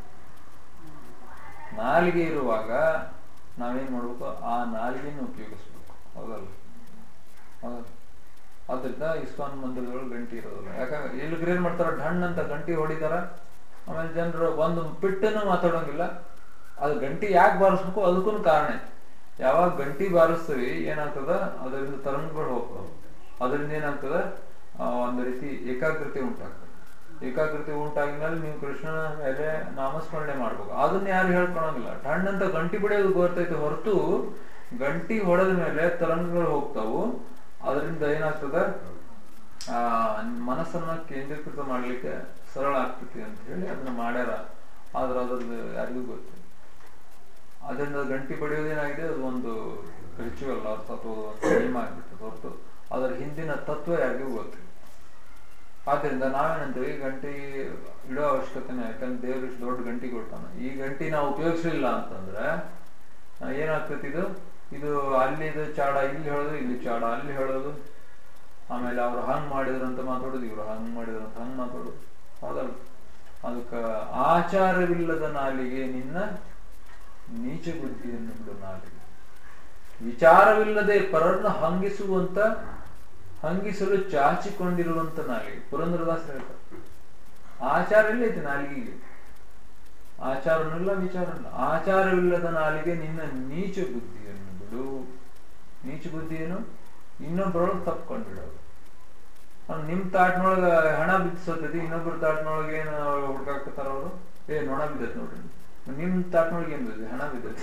ನಾಲಿಗೆ ಇರುವಾಗ ನಾವೇನ್ ಮಾಡ್ಬೇಕು? ಆ ನಾಲಿಗೆಯನ್ನು ಉಪಯೋಗಿಸ್ಬೇಕು. ಹೌದಲ್ಲ? ಹೌದಲ್ಲ? ಆದ್ರಿಂದ ಇಸ್ಕಾನ್ ಮಂದಿರದೊಳಗೆ ಗಂಟಿ ಇರೋದಿಲ್ಲ. ಯಾಕಂದ್ರೆ ಇಲ್ಲಿ ಏನ್ ಮಾಡ್ತಾರ, ಢಣ್ ಅಂತ ಗಂಟಿ ಹೊಡಿತಾರ, ಆಮೇಲೆ ಜನರು ಒಂದು ಪಿಟ್ಟನ್ನು ಮಾತಾಡೋಂಗಿಲ್ಲ. ಅದು ಗಂಟಿ ಯಾಕೆ ಬಾರಿಸ್ಬೇಕು ಅದಕ್ಕೂ ಕಾರಣ. ಯಾವಾಗ ಗಂಟಿ ಬಾರಿಸ್ತೀವಿ ಏನಾಗ್ತದ, ಅದರಿಂದ ತರಂಗಗಳು ಹೋಗ್ತವೆ. ಅದರಿಂದ ಏನಾಗ್ತದ, ಒಂದು ರೀತಿ ಏಕಾಗ್ರತೆ ಉಂಟಾಗ್ತದೆ. ಏಕಾಗ್ರತೆ ಉಂಟಾಗಿದ್ಮೇಲೆ ನೀವು ಕೃಷ್ಣನ ಮೇಲೆ ನಾಮಸ್ಮರಣೆ ಮಾಡ್ಬೇಕು. ಅದನ್ನ ಯಾರು ಹೇಳ್ಕೊಳಂಗಿಲ್ಲ. ಠಣ್ಣಂತ ಗಂಟಿ ಬಿಡೋದು ಗೊತ್ತೈತೆ ಹೊರತು ಗಂಟಿ ಹೊಡೆದ ಮೇಲೆ ತರಂಗಗಳು ಹೋಗ್ತಾವು. ಅದರಿಂದ ಏನಾಗ್ತದ, ಆ ಮನಸ್ಸನ್ನ ಕೇಂದ್ರೀಕೃತ ಮಾಡ್ಲಿಕ್ಕೆ ಸರಳ ಆಗ್ತೈತಿ ಅಂತ ಹೇಳಿ ಅದನ್ನ ಮಾಡ್ಯಾರ. ಆದ್ರೆ ಅದ್ರದ್ದು ಯಾರಿಗೂ ಗೊತ್ತು. ಅದರಿಂದ ಗಂಟಿ ಬಡಿಯೋದೇನಾಗಿದೆ, ಅದು ಒಂದು ರಿಚುವಲ್ ಅರ್ಥಾತ್ ಒಂದು ನಿಯಮ ಆಗ್ಬಿಡ್ತದೆ ಹೊರತು ಅದರ ಹಿಂದಿನ ತತ್ವ ಯಾರಿಗೂ ಗೊತ್ತಿಲ್ಲ. ಆದ್ರಿಂದ ನಾವೇನಂತೀವಿ, ಗಂಟಿ ಇಡೋ ಅವಶ್ಯಕತೆನೇ. ಯಾಕಂದ್ರೆ ದೇವ್ರು ಇಷ್ಟು ದೊಡ್ಡ ಗಂಟಿ ಕೊಡ್ತಾನ, ಈ ಗಂಟಿ ನಾವು ಉಪಯೋಗಿಸಲಿಲ್ಲ ಅಂತಂದ್ರೆ ಏನಾಗ್ತೈತಿ, ಇದು ಇದು ಅಲ್ಲಿ ಇದು ಚಾಡ ಇಲ್ಲಿ ಹೇಳೋದು, ಇಲ್ಲಿ ಚಾಡ ಅಲ್ಲಿ ಹೇಳೋದು, ಆಮೇಲೆ ಅವ್ರು ಹಂಗ್ ಮಾಡಿದ್ರು ಅಂತ ಮಾತಾಡೋದು, ಇವ್ರು ಹಂಗ್ ಮಾಡಿದ್ರು ಅಂತ ಹಂಗ್ ಮಾತಾಡೋದು. ಹೌದಲ್ಲ? ಅದಕ್ಕ ಆಚಾರವಿಲ್ಲದ ನಾಲಿಗೆ ನಿನ್ನ ನೀಚ ಬುದ್ಧಿಯನ್ನು ಬಿಡು ನಾಲಿಗೆ. ವಿಚಾರವಿಲ್ಲದೆ ಪರರನ್ನು ಹಂಗಿಸುವಂತ ಹಂಗಿಸಲು ಚಾಚಿಕೊಂಡಿರುವಂತ ನಾಲಿಗೆ. ಪುರಂದರದಾಸ ಹೇಳ್ತಾರೆ, ಆಚಾರ ಇಲ್ಲ ಐತಿ ನಾಲಿಗೆಗೆ. ಆಚಾರನಿಲ್ಲ, ವಿಚಾರ ಇಲ್ಲ. ಆಚಾರವಿಲ್ಲದ ನಾಲಿಗೆ ನಿನ್ನ ನೀಚ ಬುದ್ಧಿಯನ್ನು ಬಿಡು. ನೀಚ ಬುದ್ಧಿ ಏನು? ಇನ್ನೊಬ್ಬರೊಳಗೆ ತಪ್ಕೊಂಡಿಡೋದು. ನಿಮ್ ತಾಟ್ನೊಳಗ ಹಣ ಬಿದ್ದಿಸತೈತಿ, ಇನ್ನೊಬ್ಬರ ತಾಟ್ನೊಳಗೆ ಏನು ಹುಡ್ಕಾಕ್ತಾರ ಅವರು, ಏ ನೊಣ ಬಿದ್ದೈತಿ ನೋಡ್ರಿ. ನಿಮ್ ತಾಟ್ನೊಳಗೆ ಏನ್ ಬಿದ್ದೈತಿ? ಹಣ ಬಿದ್ದೈತಿ.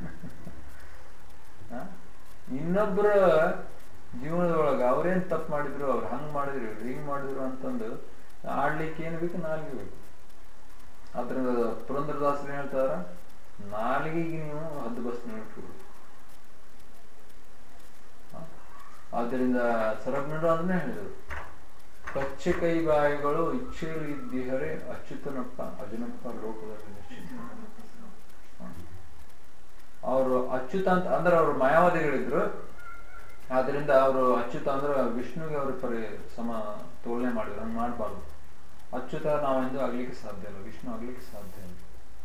ಇನ್ನೊಬ್ಬರ ಜೀವನದೊಳಗ ಅವ್ರೇನ್ ತಪ್ಪು ಮಾಡಿದ್ರು, ಅವ್ರು ಹಂಗ್ ಮಾಡಿದ್ರು, ಇವ್ರು ಹಿಂಗ್ ಮಾಡಿದ್ರು ಅಂತಂದು ಆಡ್ಲಿಕ್ಕೆ ಏನ್ ಬೇಕು? ನಾಲಿಗೆ ಬೇಕು. ಅದ್ರಿಂದ ಪುರಂದರದಾಸರು ಏನ್ ಹೇಳ್ತಾರ, ನಾಲಿಗೆಗೆ ನೀವು ಹದ್ದು ಬಸ್ ನೋಡ್ತೀವಿ. ಆದ್ದರಿಂದ ಸರ್ವಜ್ಞರು ಅದನ್ನೇ ಹೇಳಿದರು, ಕಚ್ಚೆ ಕೈ ಬಾಯಿಗಳು ಇಚ್ಛೆಯಲ್ಲಿ ಇದ್ದಿಹರೆ ಅಚ್ಯುತನಪ್ಪ ಅಜನಪ್ಪ ಲೋಕದಲ್ಲಿ ನಿಶ್ಚಿತ. ಅವರು ಅಚ್ಯುತ ಅಂತ ಅಂದ್ರೆ ಅವರು ಮಾಯಾವಾದಿಗಳಿದ್ರು. ಆದ್ರಿಂದ ಅವರು ಅಚ್ಯುತ ಅಂದ್ರೆ ವಿಷ್ಣುಗೆ ಅವ್ರ ಪರಿ ಸಮ ತೋಲನೆ ಮಾಡಿದ್ರು. ಹಂಗೆ ಮಾಡಬಾರ್ದು. ಅಚ್ಯುತ ನಾವೆಂದು ಆಗ್ಲಿಕ್ಕೆ ಸಾಧ್ಯ ಇಲ್ಲ, ವಿಷ್ಣು ಆಗ್ಲಿಕ್ಕೆ ಸಾಧ್ಯ ಇಲ್ಲ.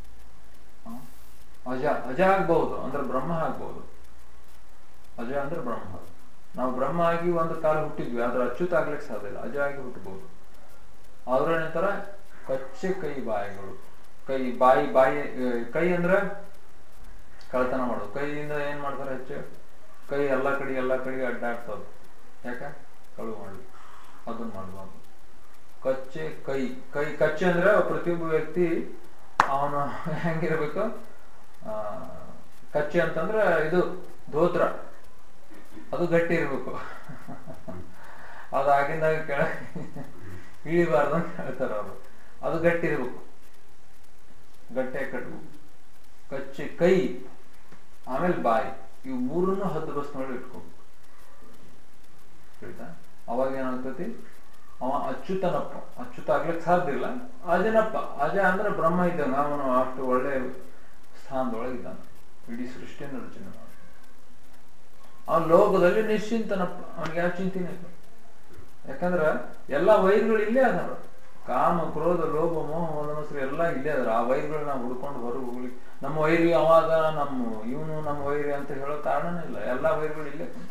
ಅಜ ಅಜ ಆಗ್ಬಹುದು ಅಂದ್ರೆ ಬ್ರಹ್ಮ ಆಗ್ಬಹುದು. ಅಜ ಅಂದ್ರೆ ಬ್ರಹ್ಮ. ನಾವು ಬ್ರಹ್ಮ ಆಗಿ ಒಂದು ಕಾಲ ಹುಟ್ಟಿದ್ವಿ, ಆದ್ರೆ ಅಚ್ಯುತ ಆಗ್ಲಿಕ್ಕೆ ಸಾಧ್ಯ ಇಲ್ಲ, ಅಜ ಆಗಿ ಹುಟ್ಟಬಹುದು. ಅವ್ರ ಏನಂತಾರ, ಕಚ್ಚೆ ಕೈ ಬಾಯಿಗಳು. ಕೈ ಬಾಯಿ ಬಾಯಿ ಕೈ ಅಂದ್ರೆ ಕಳ್ತನ ಮಾಡೋದು. ಕೈಯಿಂದ ಏನ್ ಮಾಡ್ತಾರೆ ಹೆಚ್ಚು? ಕೈ ಎಲ್ಲಾ ಕಡೆ ಎಲ್ಲಾ ಕಡೆಗೆ ಅಡ್ಡಾಡ್ತದ. ಯಾಕ? ಕಳು ಮಾಡಿ. ಅದನ್ನ ಮಾಡಬಾರ್ದು. ಕಚ್ಚೆ ಕೈ ಕೈ ಕಚ್ಚೆ ಅಂದ್ರೆ ಪ್ರತಿಯೊಬ್ಬ ವ್ಯಕ್ತಿ ಅವನು ಹೆಂಗಿರ್ಬೇಕು? ಆ ಕಚ್ಚೆ ಅಂತಂದ್ರೆ ಇದು ಧೋತ್ರ, ಅದು ಗಟ್ಟಿ ಇರ್ಬೇಕು. ಅದು ಆಗಿಂದಾಗ ಕೆಳ ಇಳಿಬಾರ್ದು ಅಂತ ಹೇಳ್ತಾರ ಅವರು. ಅದು ಗಟ್ಟಿ ಇರ್ಬೇಕು, ಗಟ್ಟಿಯಾಗಿ ಕಟ್ಬೇಕು. ಕಚ್ಚೆ ಕೈ, ಆಮೇಲೆ ಬಾಯಿ, ಇವು ಮೂರನ್ನು ಹದ್ದು ಬಸ್ ನೋಡಿ ಇಟ್ಕೋಬೇಕು. ಆಯ್ತಾ? ಅವಾಗ ಏನಾಗ್ತತಿ, ಅವ ಅಚ್ಯುತನಪ್ಪ. ಅಚ್ಯುತ ಆಗ್ಲಿಕ್ಕೆ ಸಾಧ್ಯ ಇಲ್ಲ, ಅಜನಪ್ಪ. ಅಜ ಅಂದ್ರೆ ಬ್ರಹ್ಮ ಇದ್ದಂಗ. ಅವನು ಅಷ್ಟು ಒಳ್ಳೆ ಸ್ಥಾನದೊಳಗಿದ್ದಾನೆ, ಇಡೀ ಸೃಷ್ಟಿಯನ್ನು ರಚನೆ ಮಾಡಿ. ಅವನ ಲೋಕದಲ್ಲಿ ನಿಶ್ಚಿಂತನಪ್ಪ, ಅವನಿಗೆ ಯಾವ ಚಿಂತನೆ ಇಲ್ಲ. ಯಾಕಂದ್ರ ಎಲ್ಲಾ ವೈರ್ಗಳು ಇಲ್ಲೇ ಅದಾರ. ಕಾಮ, ಕ್ರೋಧ, ಲೋಭ, ಮೋಹ, ಮದಮತ್ಸರ ಎಲ್ಲ ಇಲ್ಲೇ ಅದಾರ. ಆ ವೈರ್ಗಳು ನಾವು ಹುಡ್ಕೊಂಡು ಹೊರಗೆ ಹೋಗ್ಲಿ, ನಮ್ಮ ವೈರಿ ಅವಾಗ ನಮ್ಮ ಇವನು ನಮ್ಮ ವೈರಿ ಅಂತ ಹೇಳೋ ಕಾರಣನೇ ಇಲ್ಲ. ಎಲ್ಲಾ ವೈರ್ಗಳು ಇಲ್ಲೇ ಕುಂತ.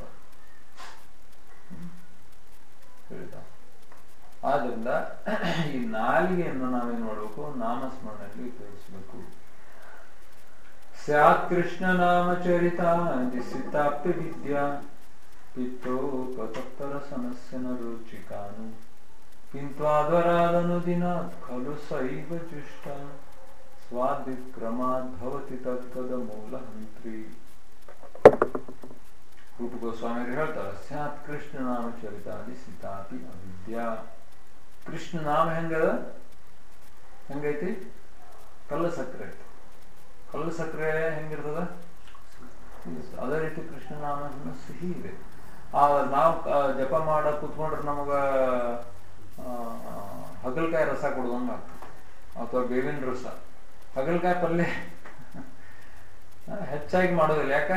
ಹೇಳ್ತಾ ಆದ್ರಿಂದ ಈ ನಾಲಿಗೆಯನ್ನು ನಾವೇನ್ ಮಾಡ್ಬೇಕು? ನಾಮಸ್ಮರಣೆಯಲ್ಲಿ ಉಪಯೋಗಿಸ್ಬೇಕು. ಸ್ಯಾತ್ ಕೃಷ್ಣ ನಾಮ ಚರಿತ ದಿಸಿತಾಪ್ತಿ ವಿದ್ಯಾ ಪಿತ್ತೋಪತಪ್ತರಸನಸ್ಯ ನ ರುಚಿಕಾನು ಕಿಂತ್ವಾದರಾದನುದಿನಾತ್ ಖಲು ಸೈವ ಜುಷ್ಟ ಸ್ವಾದಿಕ್ರಮಾತ್ ಭವತಿ ತತ್ಪದ ಮೂಲಹಂತ್ರಿ. ರೂಪ ಗೋಸ್ವಾಮಿ ಹೇಳ್ತಾರೆ, ಸ್ಯಾತ್ ಕೃಷ್ಣ ನಾಮ ಚರಿತಾದಿ ಸಿತಾಪಿ ಅವಿದ್ಯಾ. ಕೃಷ್ಣ ನಾಮ ಹೆಂಗದ, ಹೆಂಗೈತಿ? ಕಲ್ಲ ಸಕ್ಕರೆ ಐತಿ. ಕಲ್ಲು ಸಕ್ಕರೆ ಹೆಂಗಿರ್ತದ ಅದೇ ರೀತಿ ಕೃಷ್ಣ ನಾಮ ಸಿಹಿ ಇದೆ. ಆ ನಾವು ಜಪ ಮಾಡ ಕುತ್ಕೊಂಡ್ರೆ ನಮಗ ಹಗಲ್ಕಾಯಿ ರಸ ಕೊಡ್ದಂಗ ಆಗ್ತದೆ, ಅಥವಾ ಬೇವಿನ ರಸ. ಹಗಲ್ಕಾಯಿ ಪಲ್ಯ ಹೆಚ್ಚಾಗಿ ಮಾಡೋದಿಲ್ಲ, ಯಾಕ?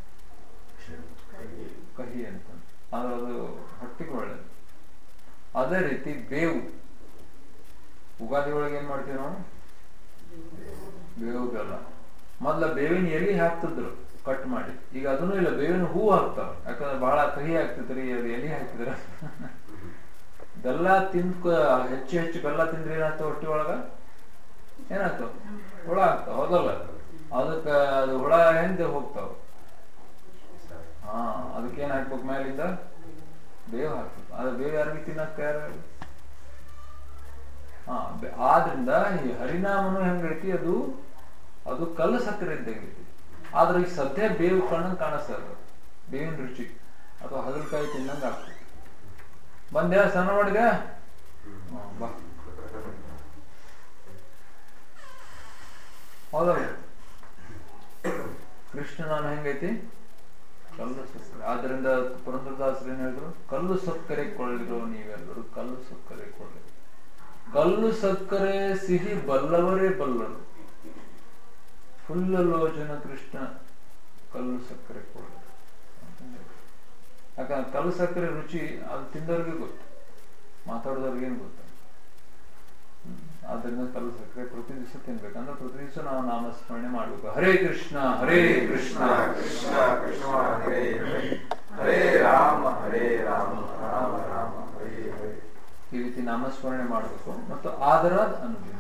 ಕಹಿ ಅಂತ. ಆದ್ರೆ ಅದು ಹೊಟ್ಟಿಗೆ ಒಳ್ಳೇದು. ಅದೇ ರೀತಿ ಬೇವು, ಉಗಾದಿ ಒಳಗೆ ಏನ್ ಮಾಡ್ತೀವಿ ನಾವು? ಬೇವು ಬೆಲ್ಲ. ಮೊದ್ಲ ಬೇವಿನ ಎಲಿ ಹಾಕ್ತಿದ್ರು ಕಟ್ ಮಾಡಿ, ಈಗ ಅದನ್ನು ಇಲ್ಲ, ಬೇವಿನ ಹೂ ಹಾಕ್ತಾವ. ಯಾಕಂದ್ರೆ ಬಹಳ ಕಹಿ ಆಗ್ತೈತ್ರಿ, ಅದು ಎಲಿ ಹಾಕ್ತಿದ್ರ. ಬೆಲ್ಲ ತಿಂದ್ ಹೆಚ್ಚು ಹೆಚ್ಚು ಬೆಲ್ಲ ತಿಂದ್ರೆ ಏನಾಗ್ತಾವ? ಹೊಟ್ಟಿ ಒಳಗ ಏನಾಗ್ತಾವ? ಹುಳ ಆಗ್ತಾವ, ಹೌದಲ್ಲ? ಅದಕ್ಕ ಅದು ಹುಳ ಹೆಂದೆ ಹೋಗ್ತಾವ. ಹಾ, ಅದಕ್ಕೇನ್ ಹಾಕ್ಬೇಕು? ಮೇಲಿಂದ ಬೇವು ಹಾಕ್ಬೇಕು. ಅದು ಬೇವು ಯಾರಿಗೆ ತಿನ್ನಕ್ ತಯಾರ? ಹಾ, ಆದ್ರಿಂದ ಈ ಹರಿನಾಮನು ಹೆಂಗೈತಿ? ಅದು ಅದು ಕಲ್ಲು ಸಕ್ಕರೆ ಇದ್ದಂಗೈತಿ. ಆದ್ರೆ ಈಗ ಸದ್ಯ ಬೇವು ಕಣ್ಣಂಗ್ ಕಾಣಿಸ್ತದ, ಬೇವಿನ ರುಚಿ, ಅಥವಾ ಹಗಲ್ಕಾಯಿ ತಿನ್ನಂಗ ಆಗ್ತದೆ. ಬಂದ್ಯಾ? ಸ್ನಾನ ಮಾಡಿದ್ಯಾ? ಬಾ. ಹೌದಲ್ಲ? ಕೃಷ್ಣ ನಾಮ ಹೆಂಗೈತಿ? ಕಲ್ಲು ಸಕ್ಕರೆ. ಆದ್ರಿಂದ ಪುರಂದರದಾಸರು ಏನ್ ಹೇಳಿದ್ರು? ಕಲ್ಲು ಸಕ್ಕರೆ ಕೊಳ್ಳಿರೋ ನೀವೆಲ್ಲರೂ, ಕಲ್ಲು ಸಕ್ಕರೆ ಕೊಳ್ಳಿ. ಕಲ್ಲು ಸಕ್ಕರೆ ಸಿಹಿ ಬಲ್ಲವರೇ ಬಲ್ಲರು, ಫುಲ್ಲಲೋಚನ ಕೃಷ್ಣ ಕಲ್ಲು ಸಕ್ಕರೆ ಕೊಳ್ಳಿ. ಯಾಕಂದ್ರೆ ಕಲ್ಲು ಸಕ್ಕರೆ ರುಚಿ ಅದು ತಿಂದವ್ರಿಗೆ ಗೊತ್ತು, ಮಾತಾಡೋದವ್ರಿಗೇನು ಗೊತ್ತ. ಆದ್ರಿಂದ ಕಲ್ಲು ಸಕ್ಕರೆ ಪ್ರತಿ ದಿವಸ ತಿನ್ಬೇಕಂದ್ರೆ ಪ್ರತಿ ದಿವಸ ನಾವು ನಾಮಸ್ಮರಣೆ ಮಾಡ್ಬೇಕು. ಹರೇ ಕೃಷ್ಣ ಹರೇ ಕೃಷ್ಣ ಕೃಷ್ಣ ಕೃಷ್ಣ ಹರೇ ಹರೇ ರಾಮ ಹರೇ ರಾಮ ರಾಮ ರಾಮ ಹರೇ ಹರೇ. ಈ ರೀತಿ ನಾಮಸ್ಮರಣೆ ಮಾಡಬೇಕು. ಮತ್ತು ಆದರಾದ ಅನುದಿನ.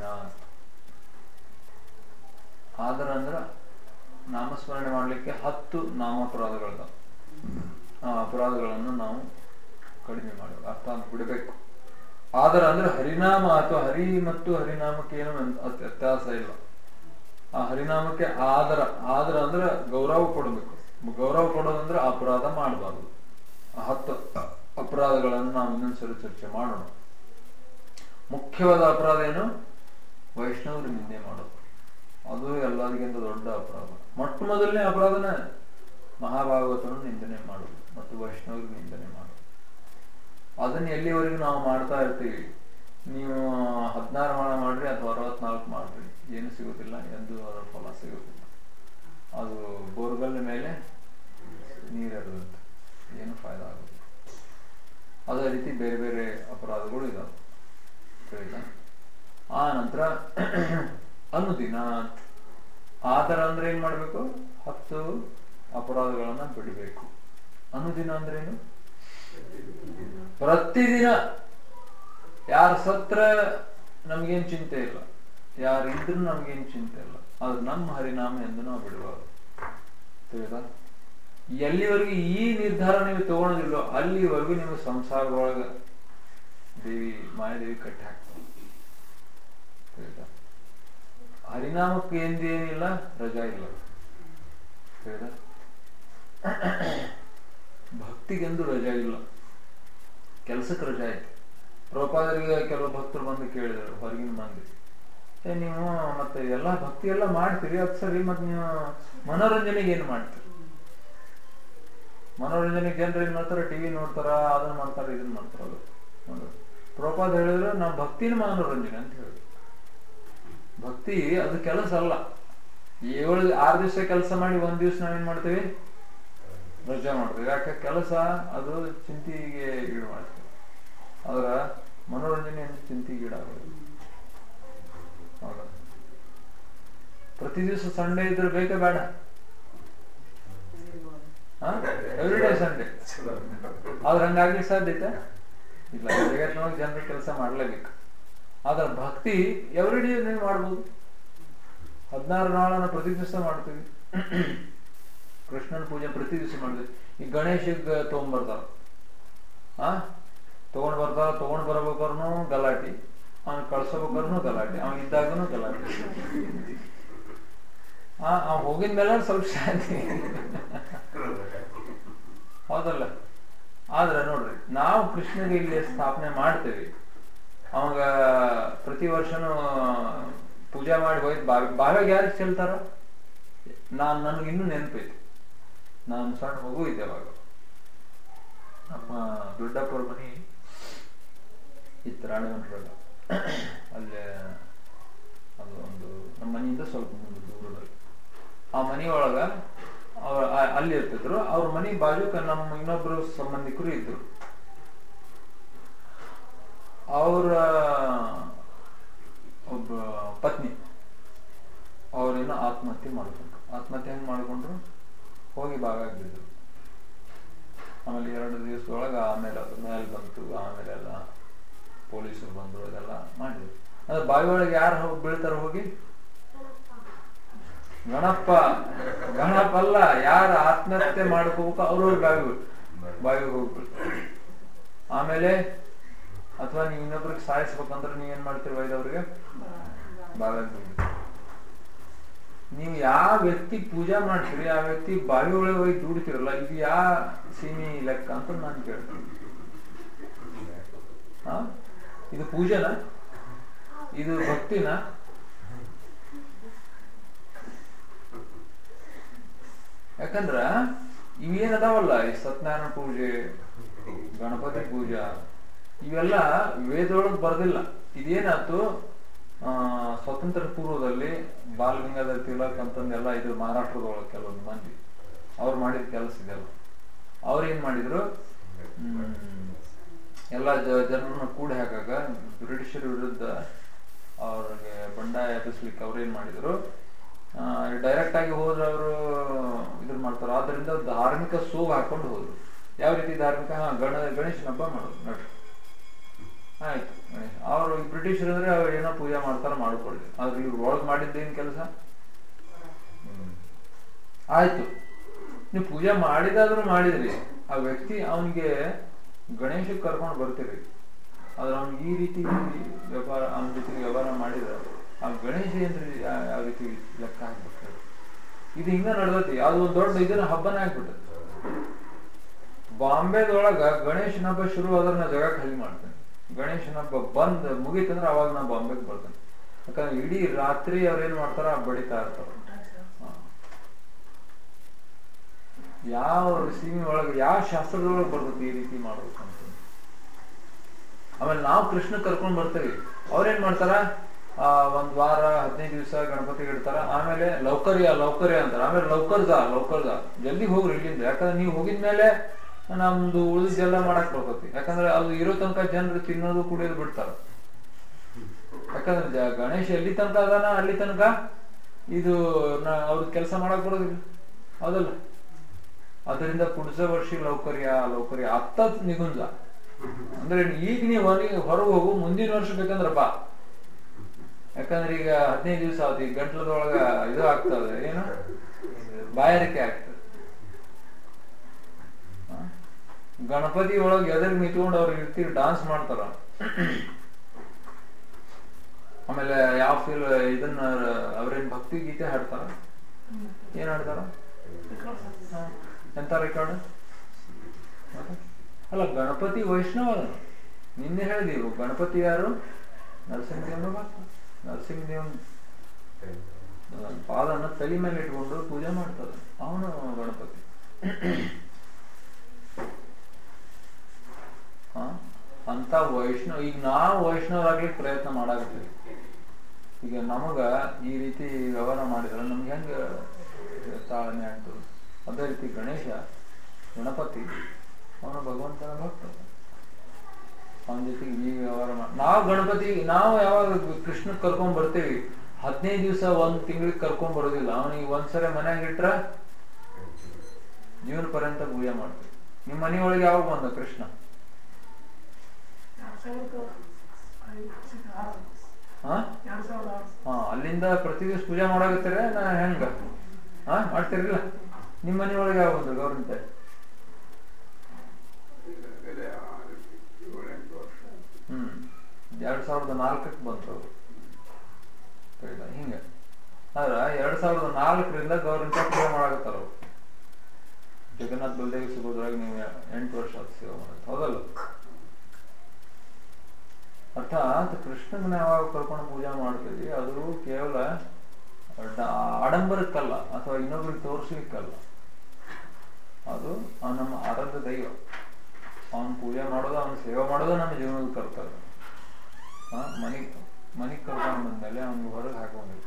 ಆದರ ಅಂದ್ರ ನಾಮಸ್ಮರಣೆ ಮಾಡ್ಲಿಕ್ಕೆ ಹತ್ತು ನಾಮಾಪರಾಧಗಳದ. ಆ ಅಪರಾಧಗಳನ್ನು ನಾವು ಕಡಿಮೆ ಮಾಡಬೇಕು, ಅರ್ಥ ಬಿಡಬೇಕು. ಆದರ ಅಂದ್ರೆ ಹರಿನಾಮ ಅಥವಾ ಹರಿ ಮತ್ತು ಹರಿನಾಮಕ್ಕೆ ಏನು ವ್ಯತ್ಯಾಸ ಇಲ್ಲ. ಆ ಹರಿನಾಮಕ್ಕೆ ಆದರ ಆದರ ಅಂದ್ರೆ ಗೌರವ ಕೊಡಬೇಕು. ಗೌರವ ಕೊಡೋದಂದ್ರೆ ಅಪರಾಧ ಮಾಡಬಾರ್ದು. ಆ ಹತ್ತು ಅಪರಾಧಗಳನ್ನು ನಾವು ಇನ್ನೊಂದ್ಸರಿ ಚರ್ಚೆ ಮಾಡೋಣ. ಮುಖ್ಯವಾದ ಅಪರಾಧ ಏನು? ವೈಷ್ಣವರು ನಿಂದೆ ಮಾಡೋದು. ಅದು ಎಲ್ಲರಿಗಿಂತ ದೊಡ್ಡ ಅಪರಾಧ. ಮೊಟ್ಟ ಮೊದಲನೇ ಅಪರಾಧನ ಮಹಾಭಾಗವತನು ನಿಂದನೆ ಮಾಡುದು ಮತ್ತು ವೈಷ್ಣವರು ನಿಂದನೆ ಮಾಡುದು. ಅದನ್ನ ಎಲ್ಲಿವರೆಗೂ ನಾವು ಮಾಡ್ತಾ ಇರ್ತೀವಿ. ನೀವು ಹದಿನಾರು ಮಾಳ ಮಾಡ್ರಿ ಅಥವಾ ಅರವತ್ನಾಲ್ಕು ಮಾಡ್ರಿ, ಏನು ಸಿಗುದಿಲ್ಲ, ಎಂದು ಅದರ ಫಲ ಸಿಗುದಿಲ್ಲ. ಅದು ಬೋರ್ಗಲ್ ಮೇಲೆ ನೀರಿರುದಂತೆ, ಏನು ಫಾಯ್ದಾ ಆಗುದಿಲ್ಲ. ಅದೇ ರೀತಿ ಬೇರೆ ಬೇರೆ ಅಪರಾಧಗಳು ಇದಾವೆ. ತಿಳಿದ? ಆ ನಂತರ ಅನುದಿನ. ಆದರ ಅಂದ್ರೆ ಏನ್ ಮಾಡ್ಬೇಕು? ಹತ್ತು ಅಪರಾಧಗಳನ್ನ ಬಿಡಬೇಕು. ಅನುದಿನ ಅಂದ್ರೆ ಏನು? ಪ್ರತಿದಿನ. ಯಾರು ಸತ್ರ ನಮ್ಗೇನ್ ಚಿಂತೆ ಇಲ್ಲ, ಯಾರು ಇದ್ರು ನಮ್ಗೇನ್ ಚಿಂತೆ ಇಲ್ಲ. ಅದು ನಮ್ಮ ಹರಿನಾಮ ಎಂದು ನಾವು ಬಿಡಬಾರ್ದು. ತಿಳಿದ? ಎಲ್ಲಿವರೆಗೂ ಈ ನಿರ್ಧಾರ ನೀವು ತಗೊಳೋದಿಲ್ಲೋ ಅಲ್ಲಿವರೆಗೂ ನೀವು ಸಂಸಾರದೊಳಗ ದೇವಿ ಮಾಯಾದೇವಿ ಕಟ್ಟಿ ಹಾಕ್ತಾರೆ. ತಿಳಿದ? ಹರಿನಾಮಕ್ಕೆ ಎಂದೇನಿಲ್ಲ, ರಜಾ ಇಲ್ಲ. ತಿಳಿದ? ಭಕ್ತಿಗೆಂದು ರಜಾ ಇಲ್ಲ, ಕೆಲ್ಸಕ್ಕೆ ರಜಾ ಐತಿ. ಪ್ರಭುಪಾದರಿಗೆ ಕೆಲವು ಭಕ್ತರು ಬಂದು ಕೇಳಿದರು, ಹೊರಗಿನ ಮಂದಿ, ಏ ನೀವು ಮತ್ತೆ ಎಲ್ಲಾ ಭಕ್ತಿ ಎಲ್ಲ ಮಾಡ್ತೀರಿ, ಅದು ಸರಿ, ಮತ್ತೆ ನೀವು ಮನೋರಂಜನೆಗೆ ಏನು ಮಾಡ್ತೀರಿ? ಮನೋರಂಜನೆಗೆ ಜನರು ಏನ್ ಮಾಡ್ತಾರ? ಟಿವಿ ನೋಡ್ತಾರ, ಅದನ್ನ ಮಾಡ್ತಾರ, ಇದನ್ನ ಮಾಡ್ತಾರ. ಅದು ನೋಡ್ರಿ, ಪ್ರಭುಪಾದ ಹೇಳಿದ್ರು ನಾವು ಭಕ್ತಿನ ಮನೋರಂಜನೆ ಅಂತ ಹೇಳಿದ್ರು. ಭಕ್ತಿ ಅದು ಕೆಲಸ ಅಲ್ಲ. ಏಳು ಆರು ದಿವಸ ಕೆಲಸ ಮಾಡಿ ಒಂದ್ ದಿವ್ಸ ನಾವೇನ್ ಮಾಡ್ತೀವಿ? ರಜಾ ಮಾಡ್ತೀವಿ. ಯಾಕೆ? ಕೆಲಸ ಅದು ಚಿಂತೆಗೆ ಈಡು ಮಾಡ್ತೀವಿ. ಆದ್ರ ಮನೋರಂಜನೆ ಚಿಂತೆಗೆ ಈಡಾಗೋದು. ಹೌದ? ಪ್ರತಿ ದಿವಸ ಸಂಡೇ ಇದ್ರೆ ಬೇಕೇ ಬೇಡ? Every day Sunday. ಆದ್ರೆ ಹಂಗಾಗ್ಲಿಕ್ಕೆ ಸಾಧ್ಯತೆ ಇಲ್ಲ. ಜಗತ್ತಿನೊಳಗೆ ಜನರ ಕೆಲಸ ಮಾಡ್ಲೇಬೇಕು. ಆದ್ರೆ ಭಕ್ತಿ ಎವ್ರಿ ಡೇ ನೀವು ಮಾಡ್ಬೋದು. ಹದಿನಾರು ನಾಳನ್ನ ಪ್ರತಿ ದಿವಸ ಮಾಡ್ತೀವಿ. ಕೃಷ್ಣನ ಪೂಜೆ ಪ್ರತಿ ದಿವಸ ಮಾಡ್ತೀವಿ. ಈ ಗಣೇಶಗ್ ತಗೊಂಡ್ಬರ್ತಾರ, ಆ ತಗೊಂಡ್ ಬರ್ತಾರ, ತಗೊಂಡ್ ಬರ್ಬೇಕಾರ್ನು ಗಲಾಟಿ, ಅವ್ನ ಕಳ್ಸಬೇಕಾರ್ನು ಗಲಾಟೆ, ಅವ್ನ ಇದ್ದಾಗನು ಗಲಾಟೆ. ಆ ಅವ್ ಹೋಗಿದ್ಮೇಲೆ ಸ್ವಲ್ಪ ಶಾಂತಿ. ಹೌದಲ್ಲ? ಆದ್ರೆ ನೋಡ್ರಿ, ನಾವು ಕೃಷ್ಣಗೆ ಇಲ್ಲಿ ಸ್ಥಾಪನೆ ಮಾಡ್ತೇವಿ, ಅವಾಗ ಪ್ರತಿ ವರ್ಷನೂ ಪೂಜಾ ಮಾಡಿ ಹೋಯ್ತು ಬಾವಿ ಬಾವಿಯಾಗ ಯಾರು ಚೆಲ್ತಾರ? ನಾನ್ ನನ್ಗೆ ಇನ್ನೂ ನೆನಪೈತಿ, ನಾನು ಸಣ್ಣ ಮಗು ಇದ್ದೆ ಅವಾಗ. ನಮ್ಮ ದೊಡ್ಡಪ್ಪರ ಮನಿ ಇತ್ತು ರಾಣಿಗಂಟ್ರಲ್ಲ, ಅಲ್ಲೇ ಅದು ಒಂದು ನಮ್ಮ ಮನೆಯಿಂದ ಸ್ವಲ್ಪ ಮುಂದೆ ದೂರದಲ್ಲಿ. ಆ ಮನೆಯೊಳಗ ಅವ್ರ ಅಲ್ಲಿ ಇರ್ತಿದ್ರು. ಅವ್ರ ಮನೆ ಬಾಜುಕ ನಮ್ಮ ಇನ್ನೊಬ್ರು ಸಂಬಂಧಿಕರು ಇದ್ರು. ಅವರ ಒಬ್ಬ ಪತ್ನಿ ಅವ್ರೇನೋ ಆತ್ಮಹತ್ಯೆ ಮಾಡ್ಕೊಂಡ್ರು. ಆತ್ಮಹತ್ಯೆ ಹೆಂಗ್ ಮಾಡ್ಕೊಂಡ್ರು? ಹೋಗಿ ಬಾವಿಯಾಗಿ ಬಿದ್ರು. ಆಮೇಲೆ ಎರಡು ದಿವಸದೊಳಗ ಆಮೇಲೆ ಅದು ಮೇಲೆ ಬಂತು, ಆಮೇಲೆ ಎಲ್ಲ ಪೊಲೀಸರು ಬಂದ್ರು, ಅದೆಲ್ಲ ಮಾಡಿದ್ರು. ಅಂದ್ರೆ ಬಾವಿ ಒಳಗೆ ಯಾರು ಹೋಗಿ ಬೀಳ್ತಾರ? ಹೋಗಿ ಗಣಪ ಗಣಪ ಅಲ್ಲ, ಯಾರು ಆತ್ಮಹತ್ಯೆ ಮಾಡ್ಕೋಬೇಕು ಅವ್ರವ್ರ ಬಾವಿ ಬಾವಿಗೆ ಹೋಗ್ಬಿಡ್ತಾರೆ. ಆಮೇಲೆ ಅಥವಾ ನೀವ್ ಇನ್ನೊಬ್ರಿಗೆ ಸಾಯಿಸ್ಬೇಕಂದ್ರೆ ನೀವ್ ಏನ್ ಮಾಡ್ತೀರಿ? ವೈದವ್ರಿಗೆ ಬಾವಿಯಾಗಿ ಬಿಡ್ತೀರಿ. ನೀವು ಯಾವ ವ್ಯಕ್ತಿ ಪೂಜಾ ಮಾಡ್ತೀರಿ ಆ ವ್ಯಕ್ತಿ ಬಾವಿ ಒಳಗೆ ಹೋಗಿ ದುಡ್ತಿರಲ್ಲ, ಇದು ಯಾ ಸೀಮಿ ಲೆಕ್ಕ ಅಂತ ನಾನು ಕೇಳ್ತೀನಿ. ಹಾ, ಇದು ಪೂಜೆನ? ಇದು ಭಕ್ತಿನ? ಯಾಕಂದ್ರ ಇವೇನದಾವಲ್ಲ, ಈ ಸತ್ಯನಾರಾಯಣ ಪೂಜೆ, ಗಣಪತಿ ಪೂಜಾ, ಇವೆಲ್ಲ ವೇದೊಳಗೆ ಬರ್ದಿಲ್ಲ. ಇದೇನಾಯ್ತು, ಆ ಸ್ವಾತಂತ್ರ್ಯ ಪೂರ್ವದಲ್ಲಿ ಬಾಲ್ ಗಂಗಾಧರ್ ತಿಲಕ್ ಅಂತಂದೆಲ್ಲ ಇದು ಮಹಾರಾಷ್ಟ್ರದೊಳಗೆ ಕೆಲವೊಂದು ಮಂದಿ ಅವ್ರು ಮಾಡಿದ ಕೆಲಸ ಇದೆಲ್ಲ. ಅವ್ರೇನ್ ಮಾಡಿದ್ರು, ಹ್ಮ್ ಎಲ್ಲ ಜನರನ್ನ ಕೂಡಿ ಹಾಕಾಗ ಬ್ರಿಟಿಷರ ವಿರುದ್ಧ ಅವ್ರಿಗೆ ಬಂಡಾಯ ಎಬ್ಬಿಸ್ಲಿಕ್ಕೆ ಅವ್ರೇನ್ ಮಾಡಿದ್ರು, ಡೈರೆಕ್ಟ್ ಆಗಿ ಹೋದ್ರೆ ಅವರು ಇದ್ರ ಮಾಡ್ತಾರ. ಆದ್ರಿಂದ ಧಾರ್ಮಿಕ ಸೋಗ್ ಹಾಕೊಂಡು ಹೋದ್ರು. ಯಾವ ರೀತಿ ಧಾರ್ಮಿಕ? ಹಾ, ಗಣ ಗಣೇಶನ ಹಬ್ಬ ಮಾಡೋದು ನೋಡ್ರಿ, ಆಯ್ತು ಗಣೇಶ. ಅವ್ರು ಬ್ರಿಟಿಷರ್ ಅಂದ್ರೆ ಅವ್ರು ಏನೋ ಪೂಜೆ ಮಾಡ್ತಾರ, ಮಾಡ್ಕೊಳ್ಳಿ. ಆದ್ರೆ ಇವ್ರು ಒಳಗ್ ಮಾಡಿದ್ದೇನ್ ಕೆಲಸ? ಆಯ್ತು, ನೀವು ಪೂಜೆ ಮಾಡಿದಾದ್ರೂ ಮಾಡಿದ್ರಿ, ಆ ವ್ಯಕ್ತಿ ಅವನಿಗೆ ಗಣೇಶಕ್ಕೆ ಕರ್ಕೊಂಡು ಬರ್ತೀರಿ, ಆದ್ರೆ ಅವ್ನಿಗೆ ಈ ರೀತಿ ವ್ಯವಹಾರ ಅವನ ಜೊತೆಗೆ ವ್ಯವಹಾರ ಮಾಡಿದ್ರೆ ಆ ಗಣೇಶ ಏನ್ರಿ ಯಾವ ರೀತಿ ಲೆಕ್ಕ ಹಾಕ್ಬಿಟ್ರೆ? ಇದು ಹಿಂಗ ನಡೆದೈತಿ. ಅದು ಒಂದ್ ದೊಡ್ಡ ಇದನ್ನ ಹಬ್ಬನ ಆಗ್ಬಿಟ್ಟೆ. ಬಾಂಬೆದೊಳಗ ಗಣೇಶನ ಹಬ್ಬ ಶುರು ಆದ್ರೆ ನಾ ಜಾಗ ಖಾಲಿ ಮಾಡ್ತೇನೆ. ಗಣೇಶನ ಹಬ್ಬ ಬಂದ್ ಮುಗೀತಂದ್ರೆ ಅವಾಗ ನಾ ಬಾಂಬೆಗೆ ಬರ್ತೇನೆ. ಯಾಕಂದ್ರೆ ಇಡೀ ರಾತ್ರಿ ಅವ್ರೇನ್ ಮಾಡ್ತಾರ, ಬಡಿತಾ ಇರ್ತಾರ. ಯಾವ ಸೀಮೆ ಒಳಗೆ, ಯಾವ ಶಾಸ್ತ್ರದೊಳಗೆ ಬರ್ತೈತಿ ಈ ರೀತಿ ಮಾಡ್ಬೇಕು ಅಂತ. ಆಮೇಲೆ ನಾವು ಕೃಷ್ಣ ಕರ್ಕೊಂಡ್ ಬರ್ತೇವಿ, ಅವ್ರೇನ್ ಮಾಡ್ತಾರ, ಆ ಒಂದ್ ವಾರ ಹದಿನೈದು ದಿವಸ ಗಣಪತಿ ಇಡ್ತಾರ. ಆಮೇಲೆ ಲೌಕರ್ಯ ಲೌಕರ್ಯ ಅಂತಾರ. ಆಮೇಲೆ ಲೌಕರ್ಜ ಲೌಕರ್ಜ ಜಲ್ದಿ ಹೋಗ್ರಿ ಇಲ್ಲಿಂದ. ಯಾಕಂದ್ರೆ ನೀವು ಹೋಗಿದ್ಮೇಲೆ ನಮ್ದು ಉಳಿದೆಲ್ಲ ಮಾಡಕ್ ಬರ್ತೈತಿ. ಯಾಕಂದ್ರೆ ಅದು ಇರೋ ತನಕ ಜನರು ತಿನ್ನೋದು ಕುಡಿಯೋದು ಬಿಡ್ತಾರ. ಯಾಕಂದ್ರೆ ಗಣೇಶ ಎಲ್ಲಿ ತನಕ ಅದಾನ ಅಲ್ಲಿ ತನಕ ಇದು ಅವ್ರ ಕೆಲಸ ಮಾಡಕ್ ಬರೋದಿಲ್ಲ, ಹೌದಲ್ಲ? ಅದರಿಂದ ಕುಡ್ಸ ವರ್ಷ ಲೌಕರ್ಯ ಲೌಕರ್ಯ ಅತ್ತ ನಿಗುಂಜ ಅಂದ್ರೆ ಈಗ ನೀವು ಹೊರಗೆ ಹೋಗು, ಮುಂದಿನ ವರ್ಷ ಬೇಕಂದ್ರ ಬಾ. ಯಾಕಂದ್ರೆ ಈಗ ಹದಿನೈದು ದಿವಸ ಆಯ್ತು, ಈಗ ಗಂಟ್ಲದೊಳಗ ಇದು ಆಗ್ತದೆ, ಏನು ಬಾಯಾರಿಕೆ ಆಗ್ತದೆ. ಗಣಪತಿ ಒಳಗೆ ಎದುರು ನಿಂತ್ಕೊಂಡು ಅವ್ರು ಇರ್ತೀವಿ, ಡಾನ್ಸ್ ಮಾಡ್ತಾರ. ಆಮೇಲೆ ಯಾವ ಫೀಲ್ ಇದನ್ನ ಅವ್ರೇನ್ ಭಕ್ತಿ ಗೀತೆ ಹಾಡ್ತಾರ, ಏನ್ ಹಾಡ್ತಾರ? ಎಂತ ರೆಕಾರ್ಡ್ ಅಲ್ಲ, ಗಣಪತಿ ವೈಷ್ಣವ. ನಿನ್ನೆ ಹೇಳಿದೀವಿ, ಗಣಪತಿ ಯಾರು? ನರಸಿಂಹದೇವನ ಭಕ್ತ. ನರಸಿಂಹದೇವನ್ ಪಾದನ ತಲೆ ಮೇಲೆ ಇಟ್ಕೊಂಡು ಪೂಜೆ ಮಾಡ್ತಾರೆ, ಅವನು ಗಣಪತಿ. ಹ ಅಂತ ವೈಷ್ಣವ್. ಈಗ ನಾವು ವೈಷ್ಣವರಾಗ್ಲಿಕ್ಕೆ ಪ್ರಯತ್ನ ಮಾಡಾಕತ್ತೀವಿ. ಈಗ ನಮಗ ಈ ರೀತಿ ವ್ಯವಹಾರ ಮಾಡಿದ್ರೆ ನಮ್ಗೆ ಹೆಂಗ ತಾಳ್ಮೆ ಆಗ್ತದೆ? ಅದೇ ರೀತಿ ಗಣೇಶ ಗಣಪತಿ ಅವನು ಭಗವಂತನ ಭಕ್ತ. ಅವನ ಜೊತೆಗೆ ಈ ವ್ಯವಹಾರ ಮಾಡಿ ನಾವು ಗಣಪತಿ ನಾವು ಯಾವಾಗ ಕೃಷ್ಣ ಕರ್ಕೊಂಡ್ ಬರ್ತೇವಿ, ಹದಿನೈದು ದಿವಸ ಒಂದ್ ತಿಂಗಳಿಗೆ ಕರ್ಕೊಂಡ್ ಬರೋದಿಲ್ಲ. ಅವನಿಗೆ ಒಂದ್ಸರಿ ಮನ್ಯಾಗ ಇಟ್ರ ಜೀವನ ಪರ್ಯಂತ ಪೂಜೆ ಮಾಡ್ತೀವಿ. ನಿಮ್ ಮನೆಯೊಳಗೆ ಯಾವಾಗ ಬಂದ ಕೃಷ್ಣ? ಹಾ ಹಾ ಅಲ್ಲಿಂದ ಪ್ರತಿ ದಿವಸ ಪೂಜೆ ಮಾಡಾಕತ್ತೀರ ನಾ ಹೆಂಗ? ಹಾ ಮಾಡ್ತಿರಲಿಲ್ಲ? ನಿಮ್ ಮನೆಯೊಳಗೆ ಯಾವ ಬಂದ್ರು ಗೌರ್ಮೆಂಟ್? ಎರಡ್ ಸಾವಿರದ ನಾಲ್ಕಕ್ಕೆ ಬಂದ್ರು ಅವರು ಹಿಂಗೆ. ಆದ್ರ ಎರಡ್ ಸಾವಿರದ ನಾಲ್ಕರಿಂದ ಗೌರ್ಮೆಂಟ್ ಸೇವೆ ಮಾಡಾಕತ್ತಾರ ಅವರು. ಜಗನ್ನಾಥ್ ಬಲದೇವಿ ಸುಭದ್ರಾಗ ನೀವು ಎಂಟು ವರ್ಷ ಆದ ಸೇವೆ ಮಾಡತ್ತೆ, ಹೌದಲ್ಲ? ಅರ್ಥಾತ್ ಕೃಷ್ಣನ ಯಾವಾಗ ಕರ್ಕೊಂಡು ಪೂಜೆ ಮಾಡ್ತೀವಿ ಅದು ಕೇವಲ ಆಡಂಬರಕ್ಕಲ್ಲ ಅಥವಾ ಇನ್ನೊಬ್ರಿಗೆ ತೋರಿಸ್ಲಿಕ್ಕಲ್ಲ, ಅದು ನಮ್ಮ ಆರಾಧ್ಯ ದೈವ. ಅವನ ಪೂಜೆ ಮಾಡೋದು, ಅವನ ಸೇವೆ ಮಾಡೋದು ನಮ್ಮ ಜೀವನದ ಕರ್ತವ್ಯ. ಆ ಮನಿ ಮನಿಗೆ ಕರ್ಕೊಂಡು ಬಂದ್ಮೇಲೆ ಅವನಿಗೆ ಹೊರಗೆ ಹಾಕೊಂಡಿಲ್ಲ.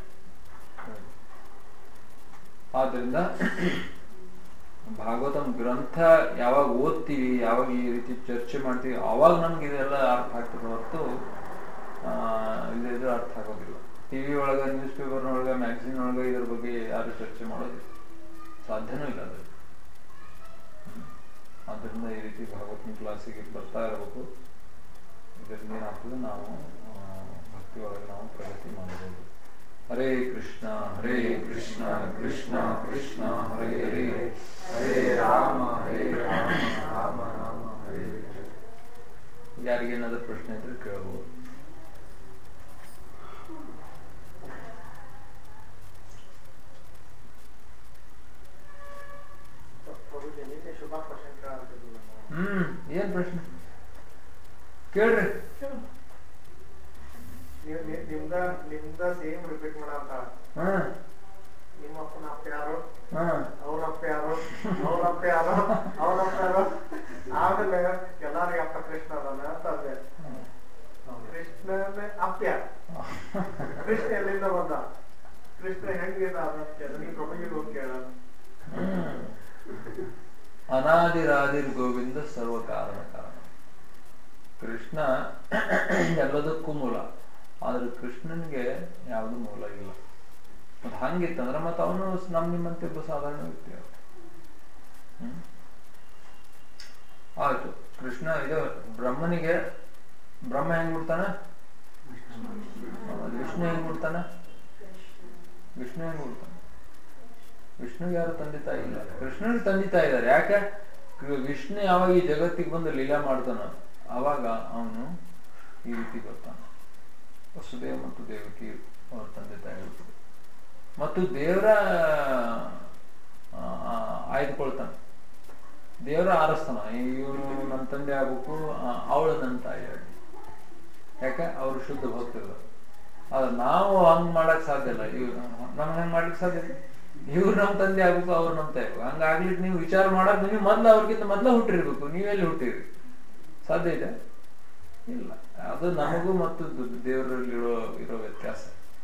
ಆದ್ರಿಂದ ಭಾಗವತಂ ಗ್ರಂಥ ಯಾವಾಗ ಓದ್ತೀವಿ, ಯಾವಾಗ ಈ ರೀತಿ ಚರ್ಚೆ ಮಾಡ್ತೀವಿ, ಅವಾಗ ನಮ್ಗೆ ಇದೆಲ್ಲ ಅರ್ಥ ಆಗ್ತದೆ ಹೊರತು ಇದ್ರ ಅರ್ಥ ಆಗೋದಿಲ್ಲ. ಟಿವಿ ಒಳಗ, ನ್ಯೂಸ್ ಪೇಪರ್ನೊಳಗ, ಮ್ಯಾಗಝಿನ್ ಒಳಗ ಇದ್ರ ಬಗ್ಗೆ ಯಾರು ಚರ್ಚೆ ಮಾಡೋದು ಸಾಧ್ಯನೂ ಇಲ್ಲ ಅದು. ಆದ್ರಿಂದ ಈ ರೀತಿ ಭಾಗವತನ ಕ್ಲಾಸಿಗೆ ಬರ್ತಾ ಇರಬೇಕು. ಇದರಿಂದ ಏನಾಗ್ತದೆ, ನಾವು ಭಕ್ತಿ ಒಳಗೆ ನಾವು ಪ್ರಗತಿ ಮಾಡಬಹುದು. ಹರೇ ಕೃಷ್ಣ ಹರೇ ಕೃಷ್ಣ ಕೃಷ್ಣ ಕೃಷ್ಣ ಹರೇ ಹರೇ, ಹರೇ ರಾಮ ಹರೇ ರಾಮ ರಾಮ ರಾಮ ಹರೇ ಹರೇ. ಯಾರಿಗೇನಾದ್ರೂ ಪ್ರಶ್ನೆ ಇದ್ರೆ ಕೇಳಬಹುದು. ಹ್ಮ್ ಏನ್ ಪ್ರಶ್ನೆ ಕೇಳ್ರಿ. ನಿಮ್ದ ನಿಮ್ದ ಸೇಮ್ ರಿಪೀಟ್ ಮಾಡಂತ. ನಿಮ್ಮ ಅಪ್ಪನ ಅಪ್ಪ ಯಾರು, ಅವ್ರ ಅಪ್ಪ ಯಾರು, ಅವ್ರ ಅಪ್ಪ ಯಾರು, ಅವ್ರ ಅಪ್ಪ ಯಾರು, ಆಮೇಲೆ ಎಲ್ಲಾರಿಗೆ ಅಪ್ಪ ಕೃಷ್ಣ ಅದಾನ ಅಂತ ಅಂದೆ. ಕೃಷ್ಣನ ಅಪ್ಪ ಯಾರು, ಕೃಷ್ಣ ಎಲ್ಲಿಂದ ಬಂದ, ಕೃಷ್ಣ ಹೆಂಗಿದ ಅದಕ್ಕೆ ಪ್ರಭುಗೆ ಹೋಗಿ ಕೇಳ. ಅನಾದಿರಾದಿರ್ ಗೋವಿಂದ ಸರ್ವ ಕಾರಣ ಕಾರಣ. ಕೃಷ್ಣ ಎಲ್ಲದಕ್ಕೂ ಮೂಲ, ಆದ್ರೆ ಕೃಷ್ಣನ್ಗೆ ಯಾವುದು ಮೂಲ ಇಲ್ಲ. ಮತ್ ಹಂಗಿತ್ತಂದ್ರ ಮತ್ತ ಅವನು ನಮ್ ನಿಮ್ಮಂತೆ ಒಬ್ಬ ಸಾಧಾರಣ ವ್ಯಕ್ತಿ. ಹ್ಮ್ ಆಯ್ತು. ಕೃಷ್ಣ ಇದು ಬ್ರಹ್ಮನಿಗೆ ಬ್ರಹ್ಮ ಹೆಂಗ್ ಬಿಡ್ತಾನ, ವಿಷ್ಣು ಹೆಂಗ್ ಬಿಡ್ತಾನ, ವಿಷ್ಣು ಹೆಂಗ್ ಬಿಡ್ತಾನ. ವಿಷ್ಣುಗೆ ಯಾರು ತಂದೆ ತಾಯಿ ಇಲ್ಲ, ಕೃಷ್ಣನಿಗೆ ತಂದೆ ತಾಯಿ ಇದ್ದಾರೆ. ಯಾಕೆ? ವಿಷ್ಣು ಯಾವಾಗ ಈ ಜಗತ್ತಿಗೆ ಬಂದು ಲೀಲಾ ಮಾಡ್ತಾನ ಅವಾಗ ಅವನು ಈ ರೀತಿ ಬರ್ತಾನೆ. ವಸುದೇವ ಮತ್ತು ದೇವಕಿ ಅವ್ರ ತಂದೆ ತಾಯಿ ಇರ್ತದೆ. ಮತ್ತು ದೇವರ ಆಯ್ದುಕೊಳ್ತಾನೆ, ದೇವರ ಆರಿಸ್ತಾನ. ಇವನು ನನ್ನ ತಂದೆ ಆಗ್ಬೇಕು, ಅವಳು ನನ್ನ ತಾಯಿ ಆಗಿ. ಯಾಕೆ? ಅವ್ರು ಶುದ್ಧ ಭಕ್ತಿಲ್ಲ. ಆದ್ರೆ ನಾವು ಹಂಗ್ ಮಾಡಕ್ ಸಾಧ್ಯ ಇಲ್ಲ. ಇವ್ರು ನಮ್ಗೆ ಹಂಗ್ ಮಾಡ್ಲಿಕ್ಕೆ ಸಾಧ್ಯ ಇಲ್ಲ. ಇವ್ರು ನಮ್ ತಂದೆ ಆಗ್ಬೇಕು, ಅವ್ರು ನಮ್ ತಾಯಿ ಆಗ್ಬೇಕು. ಹಂಗಾಗ್ಲಿಕ್ಕೆ ನೀವು ವಿಚಾರ ಮಾಡಕ್ ನೀವು ಮೊದ್ಲು ಅವ್ರಿಗಿಂತ ಮೊದ್ಲ ಹುಟ್ಟಿರ್ಬೇಕು. ನೀವೆಲ್ಲಿ ಹುಟ್ಟಿರಿ? ಸಾಧ್ಯ ಇದೆ? ಇಲ್ಲ. ಅದು ನಮಗೂ ಮತ್ತು ದೇವರಲ್ಲಿ ಇರೋ ಇರೋ ವ್ಯತ್ಯಾಸ.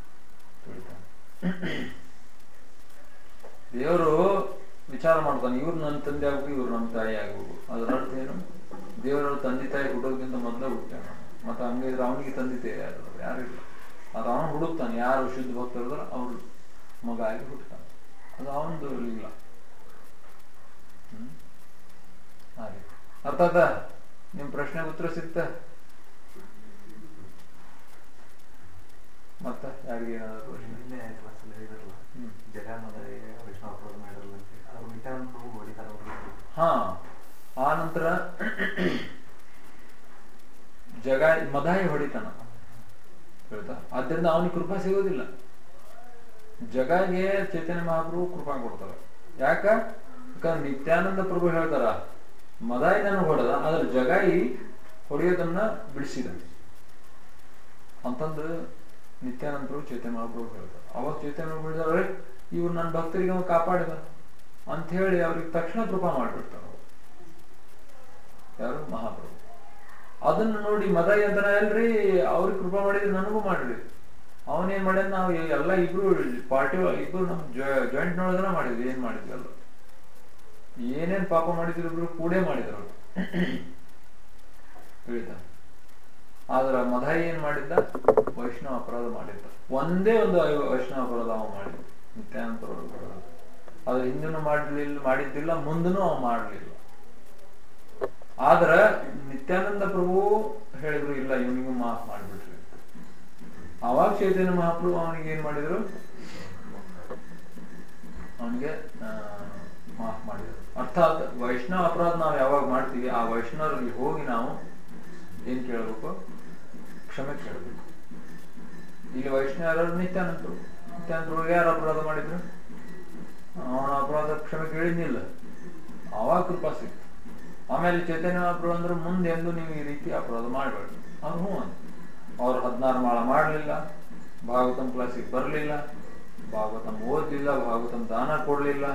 ದೇವರು ವಿಚಾರ ಮಾಡ್ತಾನೆ, ಇವ್ರು ನನ್ನ ತಂದೆ ಆಗ್ಬೇಕು, ಇವ್ರು ನಮ್ಮ ತಾಯಿ ಆಗ್ಬೇಕು. ಅದ್ರ ಅರ್ಥ ಏನು? ದೇವರ ತಂದೆ ತಾಯಿ ಹುಡೋದ್ಕಿಂತ ಮೊದ್ಲ ಹುಟ್ಟಾನ. ಮತ್ತ ಹಂಗಿದ್ರೆ ಅವನಿಗೆ ತಂದೆ ತಾಯಿ ಯಾರು? ಯಾರಿಲ್ಲ. ಅದು ಅವನು ಹುಡುಕ್ತಾನೆ. ಯಾರು ಶುದ್ಧ ಭಕ್ತರಿದ್ರ ಅವ್ರು ಮಗ ಆಗಿ ಹುಟ್ಟುತ್ತಾನೆ. ಅದು ಅವನದು ಇಲ್ಲ. ಹ್ಮ್ ಹಾಗೆ ಅರ್ಥ ಆಯ್ತಾ? ನಿಮ್ ಪ್ರಶ್ನೆಗೆ ಉತ್ತರ ಸಿಗ್ತ? ಮತ್ತ ಯಾರಿಗೆ ಏನಾದ್ರು ಪ್ರಶ್ನೆ? ಹಾ ಆ ನಂತರ ಜಗ ಮದಾಯಿ ಹೊಡಿತಾನ ಹೇಳ್ತಾ. ಆದ್ರಿಂದ ಅವನಿಗೆ ಕೃಪಾ ಸಿಗೋದಿಲ್ಲ. ಜಗಾಗೆ ಚೈತನ್ಯ ಮಹಾಪ್ರಭು ಕೃಪಾ ಕೊಡ್ತಾರ. ಯಾಕ? ಯಾಕಂದ್ರೆ ನಿತ್ಯಾನಂದ ಪ್ರಭು ಹೇಳ್ತಾರ, ಮದಾಯಿ ನಾನು ಹೊಡೆದ, ಆದ್ರೆ ಜಗಾಯಿ ಹೊಡೆಯೋದನ್ನ ಬಿಡಿಸಿದ ಅಂತಂದು ನಿತ್ಯಾನಂದ ಪ್ರಭು ಚೈತನ್ಯ ಮಹಾಪ್ರಭು ಹೇಳ್ತಾರ. ಅವಾಗ ಚೈತನ್ಯ ಹೇಳಿದಾರೆ, ಇವ್ರು ನನ್ನ ಭಕ್ತರಿಗೆ ಅವ್ನು ಕಾಪಾಡಿದ ಅಂತ ಹೇಳಿ ಅವ್ರಿಗೆ ತಕ್ಷಣ ಕೃಪಾ ಮಾಡ್ಬಿಡ್ತಾರ. ಯಾರು? ಮಹಾಪ್ರಭು. ಅದನ್ನ ನೋಡಿ ಮದಾಯಿ ಅಂತಾನ, ಅಲ್ರಿ ಅವ್ರಿಗೆ ಕೃಪಾ ಮಾಡಿದ್ರೆ ನನಗೂ ಮಾಡ್ರಿ. ಅವನೇನ್ ಮಾಡ್ಯಾನ, ನಾವು ಎಲ್ಲ ಇಬ್ರು ಪಾರ್ಟಿ ಇಬ್ರು ನಮ್ ಜಾಯಿಂಟ್ ನೊಳಗನ ಮಾಡಿದ್ವಿ. ಏನ್ ಮಾಡಿದ್ವಿ ಅಲ್ಲ, ಏನೇನ್ ಪಾಪ ಮಾಡಿದ್ರು ಇಬ್ರು ಕೂಡೇ ಮಾಡಿದ್ರು ಹೇಳಿದ. ಆದ್ರ ಮದಾಯಿ ಏನ್ ಮಾಡಿದ್ದ? ವೈಷ್ಣವ ಅಪರಾಧ ಮಾಡಿದ್ದ. ಒಂದೇ ಒಂದು ವೈಷ್ಣವ ಅಪರಾಧ ಅವ ಮಾಡಿದ್ದ, ನಿತ್ಯಾನಂದ ಅಪರಾಧ. ಅದ್ರ ಹಿಂದೂ ಮಾಡ್ಲಿಲ್ಲ, ಮಾಡಿದ್ದಿಲ್ಲ, ಮುಂದೂ ಅವ ಮಾಡ್ಲಿಲ್ಲ. ಆದ್ರ ನಿತ್ಯಾನಂದ ಪ್ರಭು ಹೇಳಿದ್ರು, ಇಲ್ಲ ಇವನಿಗೂ ಮಾಫ್ ಮಾಡ್ಬಿಟ್ರಿ. ಅವಾಗ ಚೈತನ್ಯ ಮಹಾಪ್ರಭು ಅವನಿಗೆ ಏನ್ ಮಾಡಿದ್ರು? ಅವನಿಗೆ ಮಾಫ್ ಮಾಡಿದ್ರು. ಅರ್ಥಾತ್ ವೈಷ್ಣವ ಅಪರಾಧ ನಾವು ಯಾವಾಗ ಮಾಡ್ತೀವಿ, ಆ ವೈಷ್ಣವರಲ್ಲಿ ಹೋಗಿ ನಾವು ಏನ್ ಕೇಳ್ಬೇಕು? ಕ್ಷಮೆ ಕೇಳಬೇಕು. ಇಲ್ಲಿ ವೈಷ್ಣವರು ನಿತ್ಯಾನಂದರು ನಿತ್ಯಾನಂದರು ಯಾರು ಅಪರಾಧ ಮಾಡಿದ್ರು, ಅವನ ಅಪರಾಧ ಕ್ಷಮೆ ಕೇಳಿದ್ನಿಲ್ಲ, ಅವಾಗ ಕೃಪಾ ಸಿಕ್ತು. ಆಮೇಲೆ ಚೈತನ್ಯ ಮಹಾಪ್ರಭು ಅಂದ್ರೆ ಮುಂದೆ ಎಂದು ನೀವು ಈ ರೀತಿ ಅಪರಾಧ ಮಾಡಬೇಡಿ ಅವ್ರು ಹ್ಞೂ ಅಂತ. ಅವ್ರು ಹದಿನಾರು ಮಾಳ ಮಾಡಲಿಲ್ಲ, ಭಾಗವತಂ ಕ್ಲಾಸಿಗೆ ಬರಲಿಲ್ಲ, ಭಾಗವತಂ ಓದಲಿಲ್ಲ, ಭಾಗವತಂ ದಾನ ಕೊಡ್ಲಿಲ್ಲ.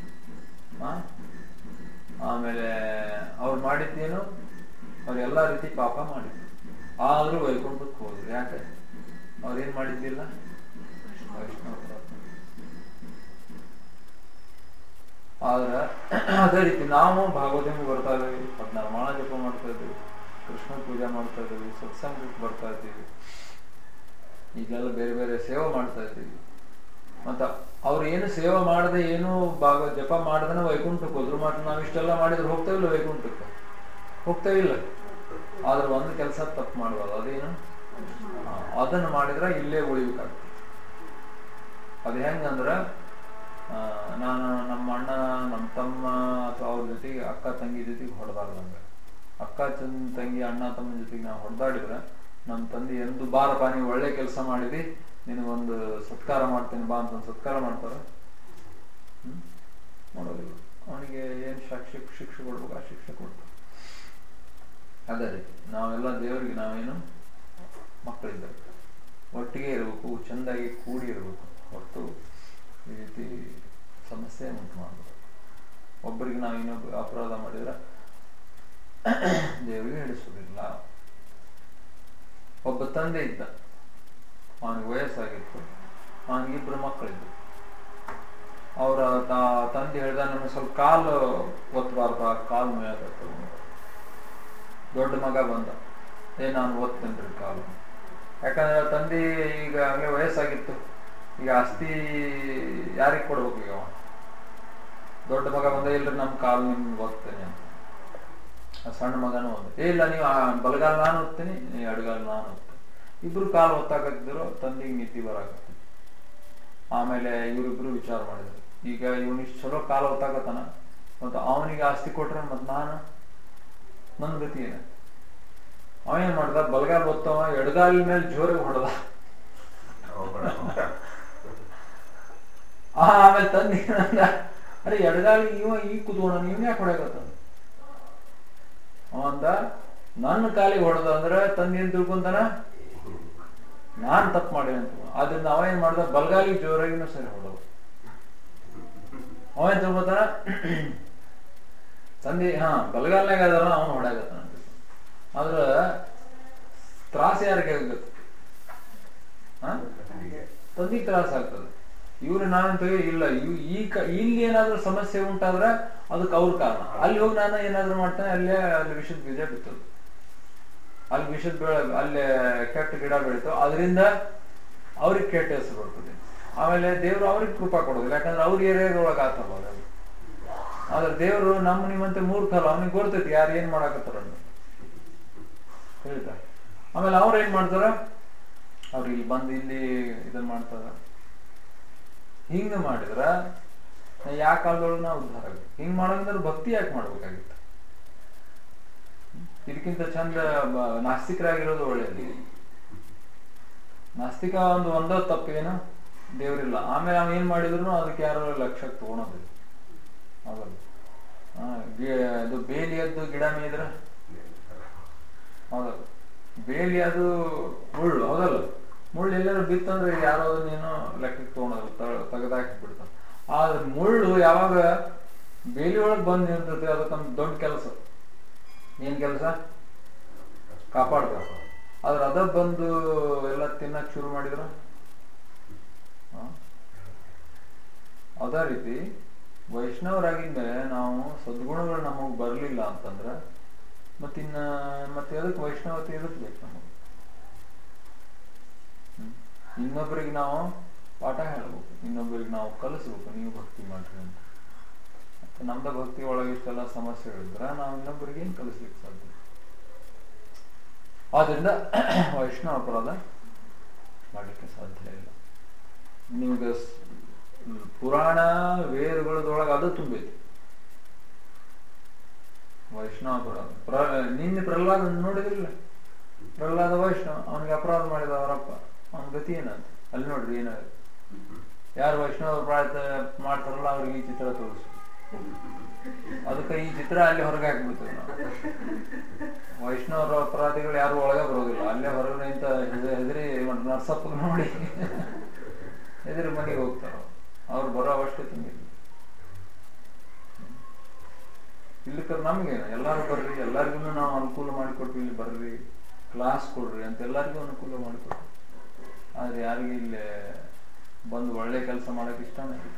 ಆಮೇಲೆ ಅವ್ರು ಮಾಡಿದ್ದೇನು, ಅವ್ರು ಎಲ್ಲಾ ರೀತಿ ಪಾಪ ಮಾಡಿದ್ರು, ಆದ್ರೂ ವೈಕುಂಠಕ್ಕೆ ಹೋದ್ರು. ಯಾಕೆ? ಅವ್ರೇನ್ ಮಾಡಿದ್ದಿಲ್ಲ, ವೈಷ್ಣವ ಪ್ರಾರ್ಥನೆ. ಆದ್ರೆ ಅದೇ ರೀತಿ ನಾವು ಭಾಗವತಂಗೆ ಬರ್ತಾ ಇದ್ದೀವಿ, ಹದಿನಾರು ಮಾಳ ಜಪ ಮಾಡ್ತಾ ಇದ್ದೀವಿ, ಕೃಷ್ಣ ಪೂಜೆ ಮಾಡ್ತಾ ಇದ್ದೀವಿ, ಸತ್ಸಂಗಕ್ಕೆ ಬರ್ತಾ ಇದ್ದೀವಿ, ಈಗೆಲ್ಲ ಬೇರೆ ಬೇರೆ ಸೇವೆ ಮಾಡ್ತಾ ಇದ್ದೀವಿ. ಮತ್ತ ಅವ್ರು ಏನು ಸೇವೆ ಮಾಡದೆ ಏನು ಭಾಗ ಜಪ ಮಾಡದನ ವೈಕುಂಠಕ್ಕೆ ಹೋದ್ರು. ಮತ್ತೆ ನಾವ್ ಇಷ್ಟೆಲ್ಲ ಮಾಡಿದ್ರೆ ಹೋಗ್ತಾ ಇಲ್ಲ ವೈಕುಂಠಕ್ಕೆ, ಹೋಗ್ತಾ ಇಲ್ಲ. ಆದ್ರೆ ಒಂದು ಕೆಲಸ ತಪ್ಪು ಮಾಡಬಾರ್ದು, ಅದೇನು ಅದನ್ನು ಮಾಡಿದ್ರೆ ಇಲ್ಲೇ ಉಳಿಬೇಕಾಗ್ತದೆ. ಅದು ಹೆಂಗಂದ್ರ ನಾನು ನಮ್ಮ ಅಣ್ಣ ನಮ್ಮ ತಮ್ಮ ಅಥವಾ ಅವ್ರ ಜೊತೆಗೆ ಅಕ್ಕ ತಂಗಿ ಜೊತೆಗೆ ಹೊಡೆದಾಡ್ದಂಗ, ಅಕ್ಕ ಚಂದ ತಂಗಿ ಅಣ್ಣ ತಮ್ಮನ ಜೊತೆಗೆ ನಾವು ಹೊಡೆದಾಡಿದ್ರೆ ನಮ್ಮ ತಂದೆ ಎಂದು ಬಾರಪ್ಪ ನೀವು ಒಳ್ಳೆ ಕೆಲಸ ಮಾಡಿದಿ, ನಿನಗೊಂದು ಸತ್ಕಾರ ಮಾಡ್ತೇನೆ ಬಾ ಅಂತ ಸತ್ಕಾರ ಮಾಡ್ತಾರ? ಹ್ಮ್ ಮಾಡೋದಿಲ್ಲ. ಅವನಿಗೆ ಏನ್ ಶಿಕ್ಷೆ ಶಿಕ್ಷೆ ಕೊಡ್ಬೇಕು ಆ ಶಿಕ್ಷೆ ಕೊಡ್ತಾರೆ. ಅದೇ ರೀತಿ ನಾವೆಲ್ಲ ದೇವರಿಗೆ ನಾವೇನು ಮಕ್ಕಳಿದ್ದರು, ಒಟ್ಟಿಗೆ ಇರಬೇಕು, ಚೆಂದಾಗಿ ಕೂಡಿ ಇರಬೇಕು, ಹೊರತು ಈ ರೀತಿ ಸಮಸ್ಯೆ ಉಂಟು ಮಾಡಬೇಕು. ಒಬ್ಬರಿಗೆ ನಾವು ಇನ್ನೊಬ್ಬ ಅಪರಾಧ ಮಾಡಿದ್ರೆ ದೇವರಿಗೆ ಹಿಡಿಸೋದಿಲ್ಲ. ಒಬ್ಬ ತಂದೆ ಇದ್ದ, ಅವನಿಗೆ ವಯಸ್ಸಾಗಿತ್ತು, ಅವನಿಗಿಬ್ರು ಮಕ್ಕಳಿದ್ರು. ಅವರ ತಂದೆ ಹೇಳ್ದ ನಮಗೆ ಸ್ವಲ್ಪ ಕಾಲು ಒತ್ತಬಾರ್ದು, ಕಾಲು ಮೇಯಕತ್ತ. ದೊಡ್ಡ ಮಗ ಬಂದ, ಏ ನಾನು ಓದ್ತೇನ್ರಿ ಕಾಲು. ಯಾಕಂದ್ರೆ ತಂದೆ ಈಗ ಹಂಗೆ ವಯಸ್ಸಾಗಿತ್ತು, ಈಗ ಆಸ್ತಿ ಯಾರಿಗೆ ಕೊಡ್ಬೇಕು ಈಗ? ದೊಡ್ಡ ಮಗ ಬಂದ, ಇಲ್ರಿ ನಮ್ ಕಾಲು ನಿಮ್ಗೆ ಓದ್ತೇನೆ ಅಂತ. ಸಣ್ಣ ಮಗನೂ ಒಂದು, ಏ ಇಲ್ಲ ನೀವು ಬಲಗಾಲ ನಾನು ಓದ್ತೀನಿ, ನೀವು ಅಡ್ಗಾಲ ನಾನು ಓದ್ತೇನೆ. ಇಬ್ರು ಕಾಲು ಒತ್ತಾಕತ್ತಿದ್ರು, ತಂದೆಗೆ ನಿದ್ದೆ ಬರಾಕತ್ತಿದ್ರು. ಆಮೇಲೆ ಇವರಿಬ್ರು ವಿಚಾರ ಮಾಡಿದ್ರು, ಈಗ ಇವನಿಷ್ಟು ಚಲೋ ಕಾಲು ಒತ್ತಾಕತ್ತಾನ, ಮತ್ತು ಅವನಿಗೆ ಆಸ್ತಿ ಕೊಟ್ರೆ ಮತ್ ನಾನು ನನ್ ಗತಿ ಏನ? ಅವೇನ್ ಮಾಡ್ದ, ಬಲಗಾಲ ಒತ್ತವ ಎಡಗಾಲ ಮೇಲೆ ಜೋರಿಗೆ ಹೊಡೆದ. ಆಮೇಲೆ ತಂದೆ ಅರೆ ಎಡಗಾಲಿ ಇವ ಈಗ ಕುತ್ಕೋಣ, ನೀವ್ ಯಾಕೆ ಹೊಡೆಯಕತ್ತ? ಅವಂದ ನನ್ನ ಕಾಲಿಗೆ ಹೊಡೆದ ಅಂದ್ರೆ ತಂದೆ ಏನ್ ತಿಳ್ಕೊಂತಾನ, ನಾನ್ ತಪ್ಪು ಮಾಡಿ ಅಂತ. ಆದ್ರಿಂದ ಅವ ಏನ್ ಮಾಡ್ದ, ಬಲ್ಗಾಲಿಗೆ ಜೋರಾಗಿನೂ ಸರಿ ಹೊಡೆದ. ಅವ ಏನ್ ತಿಳ್ಕೊತಾನ, ತಂದೆ ಹಾ ಬಲಗಾಲ್ನಾಗ ಅದಾರ ಅವನು ಹೊಡೆಯಕತ್ತಾನ. ಆದ್ರ ತ್ರಾಸ ಯಾರಿಗೆ ಆಗತ್ತೆ? ಹ ತಂದಿಗೆ ತ್ರಾಸ ಆಗ್ತದೆ. ಇವ್ರು ನಾನಂತ ಇಲ್ಲ, ಇವ್ ಈ ಇಲ್ಲಿ ಏನಾದ್ರೂ ಸಮಸ್ಯೆ ಉಂಟಾದ್ರೆ ಅದಕ್ಕೆ ಅವ್ರ ಕಾರಣ. ಅಲ್ಲಿ ಹೋಗಿ ನಾನು ಏನಾದ್ರು ಮಾಡ್ತಾನೆ, ಅಲ್ಲೇ ಅಲ್ಲಿ ವಿಷದ ಬೀಜ ಬಿತ್ತದು, ಅಲ್ಲಿ ವಿಷದ ಬೆಳೆ, ಅಲ್ಲೇ ಕೆಟ್ಟ ಗಿಡ ಬೆಳೀತು, ಅದರಿಂದ ಅವ್ರಿಗೆ ಕೆಟ್ಟ ಹೆಸರು ಬರ್ತದೆ. ಆಮೇಲೆ ದೇವ್ರು ಅವ್ರಿಗೆ ಕೃಪಾ ಕೊಡೋದಿಲ್ಲ, ಯಾಕಂದ್ರೆ ಅವ್ರ ಏರಿಯಾದೊಳಗೆ ಆತಲ್ಲ ಅದು. ಆದ್ರೆ ದೇವ್ರು ನಮ್ಮ ನಿಮ್ಮಂತೆ ಮೂರ್ಖಲ್ಲ, ಅವನಿಗೆ ಗೊರ್ತೈತಿ ಯಾರು ಏನ್ ಮಾಡಾಕತ್ತಾರ ಹೇಳ್ತಾರೆ. ಆಮೇಲೆ ಅವ್ರ ಏನ್ ಮಾಡ್ತಾರ, ಅವ್ರು ಇಲ್ಲಿ ಬಂದು ಇಲ್ಲಿ ಇದನ್ ಮಾಡ್ತಾರ. ಹಿಂಗ ಮಾಡಿದ್ರ ಯಾವ ಕಾಲದೊಳಗೆ ನಾವು ಉದ್ಧಾರ ಆಗ. ಹಿಂಗ್ ಮಾಡೋದಂದ್ರೆ ಭಕ್ತಿ ಯಾಕೆ ಮಾಡ್ಬೇಕಾಗಿತ್ತು? ಇದಕ್ಕಿಂತ ಚಂದ ನಾಸ್ತಿಕರಾಗಿರೋದು ಒಳ್ಳೇದು. ನಾಸ್ತಿಕ ಒಂದು ಒಂದೋ ತಪ್ಪೇನು, ದೇವ್ರಿಲ್ಲ. ಆಮೇಲೆ ಅವ್ ಏನ್ ಮಾಡಿದ್ರು ಅದಕ್ಕೆ ಯಾರು ಲಕ್ಷಕ್ಕೆ ತಗೊಳೋದಿಲ್ಲ. ಹೌದಲ್ಲ, ಅದು ಬೇಲಿಯದ್ದು ಗಿಡ ಮೇಯ್ದ್ರ ಹೌದಲ್ಲ, ಬೇಲಿ ಅದು ಮುಳ್ಳು ಹೌದಲ್ಲ, ಮುಳ್ಳು ಎಲ್ಲರೂ ಬಿತ್ತಂದ್ರೆ ಯಾರೋ ನೀನು ಲೆಕ್ಕಕ್ಕೆ ತಗೊಳೋದಿಲ್ಲ, ತೆಗೆದಾಕಿ ಬಿಡ್ತಾನೆ. ಆದ್ರೆ ಮುಳ್ಳು ಯಾವಾಗ ಬೇಲಿ ಒಳಗೆ ಬಂದು ನಿಲ್ತದೆ, ಅದಕ್ಕೊಂದು ದೊಡ್ಡ ಕೆಲಸ. ಏನ್ ಕೆಲಸ? ಕಾಪಾಡ್ತಾರ. ಆದ್ರೆ ಅದ ಬಂದು ಎಲ್ಲ ತಿನ್ನಕ್ ಶುರು ಮಾಡಿದ್ರ ಅದೇ ರೀತಿ ವೈಷ್ಣವರಾಗಿದ್ಮೇಲೆ ನಾವು ಸದ್ಗುಣಗಳು ನಮಗ್ ಬರ್ಲಿಲ್ಲ ಅಂತಂದ್ರ ಮತ್ತಿನ್ನ ಮತ್ತೆ ಅದಕ್ಕೆ ವೈಷ್ಣವತೆ ಎದಕ್ ಬೇಕು ನಮಗ್? ಇನ್ನೊಬ್ಬರಿಗೆ ನಾವು ಪಾಠ ಹೇಳ್ಬೇಕು, ಇನ್ನೊಬ್ಬರಿಗೆ ನಾವು ಕಲಿಸ್ಬೇಕು, ನೀವು ಭಕ್ತಿ ಮಾಡ್ರಿ ಅಂತ. ನಮ್ದ ಭಕ್ತಿ ಒಳಗೆ ಇಷ್ಟೆಲ್ಲ ಸಮಸ್ಯೆ ಹೇಳಿದ್ರ ನಾವು ಇನ್ನೊಬ್ಬರಿಗೆ ಏನ್ ಕಲಿಸ್ಲಿಕ್ಕೆ ಸಾಧ್ಯ? ಆದ್ರಿಂದ ವೈಷ್ಣವ ಅಪರಾಧ ಮಾಡ್ಲಿಕ್ಕೆ ಸಾಧ್ಯ ಇಲ್ಲ. ನಿಮ್ಗೆ ಪುರಾಣ ವೇದಗಳದೊಳಗೆ ಅದು ತುಂಬೈತಿ ವೈಷ್ಣವ ಅಪರಾಧ. ಪ್ರ ನಿನ್ನೆ ಪ್ರಹ್ಲಾದ ನೋಡಿದ್ರಿಲ್ಲ, ಪ್ರಹ್ಲಾದ ವೈಷ್ಣವ, ಅವನಿಗೆ ಅಪರಾಧ ಮಾಡಿದ ಅವರಪ್ಪ, ಅವನ ಗತಿ ಏನಂತ ಅಲ್ಲಿ ನೋಡ್ರಿ ಏನಾಗುತ್ತೆ. ಯಾರು ವೈಷ್ಣವ ಅಪರಾಧ ಮಾಡ್ತಾರಲ್ಲ ಅವ್ರಿಗೆ ಈ ಚಿತ್ರ ತೋರಿಸು, ಅದಕ್ಕೆ ಈ ಚಿತ್ರ ಅಲ್ಲಿ ಹೊರಗೆ ಹಾಕ್ಬಿಡ್ತೀವಿ ನಾವು. ವೈಷ್ಣವರ ಅಪರಾಧಿಗಳು ಯಾರು ಒಳಗೆ ಬರೋದಿಲ್ಲ, ಅಲ್ಲೇ ಹೊರಗೆ ನಿಂತ ಹೆದರಿ ನರ್ಸಪ್ಪ ನೋಡಿ ಹೆದರಿ ಮನೆಗೆ ಹೋಗ್ತಾರ. ಅವ್ರು ಬರೋ ಅವಶ್ಯಕತೆ ಇಲ್ಲ. ಇಲ್ಲಿ ನಮ್ಗೇನು ಎಲ್ಲಾರು ಬರ್ರಿ, ಎಲ್ಲರಿಗೂ ನಾವು ಅನುಕೂಲ ಮಾಡಿಕೊಟ್ವಿ, ಇಲ್ಲಿ ಬರ್ರಿ ಕ್ಲಾಸ್ ಕೊಡ್ರಿ ಅಂತ ಎಲ್ಲರಿಗೂ ಅನುಕೂಲ ಮಾಡಿಕೊಟ್ವಿ. ಆದ್ರೆ ಯಾರಿಗೆ ಇಲ್ಲಿ ಬಂದು ಒಳ್ಳೆ ಕೆಲಸ ಮಾಡಕ್ ಇಷ್ಟನೇ ಇಲ್ಲ.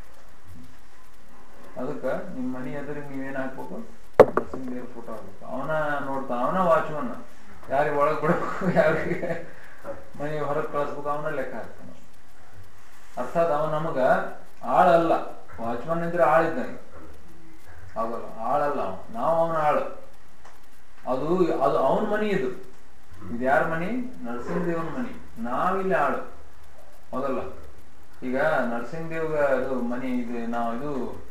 ಅದಕ್ಕ ನಿಮ್ ಮನಿ ಎದುರಿಗೆ ನೀವೇನ್ ಹಾಕ್ಬೇಕು, ನರಸಿಂಹದೇವ್ರ ಫೋಟೋ ಹಾಕ್ಬೇಕು. ಅವನ ನೋಡ್ತಾನ, ಅವನ ವಾಚ್ಮನ್, ಯಾರಿಗೆ ಒಳಗ್ ಬಿಡ್ಬೇಕು, ಯಾರಿಗೆ ಮನಿ ಹೊರಗೆ ಕಳಿಸ್ಬೇಕು, ಅವನ ಲೆಕ್ಕ ಹಾಕ್ತಾನ. ಅರ್ಥಾತ್ ಅವ ನಮಗ ಆಳಲ್ಲ. ವಾಚ್ಮನ್ ಇದ್ರೆ ಆಳಿದ್ದಾನೆ, ಆಗಲ್ಲ, ಆಳಲ್ಲ ಅವ, ನಾವು ಅವನ ಆಳು. ಅದು ಅದು ಅವನ ಮನಿ, ಇದು ಇದು ಯಾರ ಮನಿ, ನರಸಿಂಹದೇವನ ಮನಿ, ನಾವಿಲ್ಲಿ ಆಳು, ಹೌದಲ್ಲ. ಈಗ ನರಸಿಂಹದೇವ್ಗ ಇದು ಮನಿ, ಇದು ನಾವು ಇದು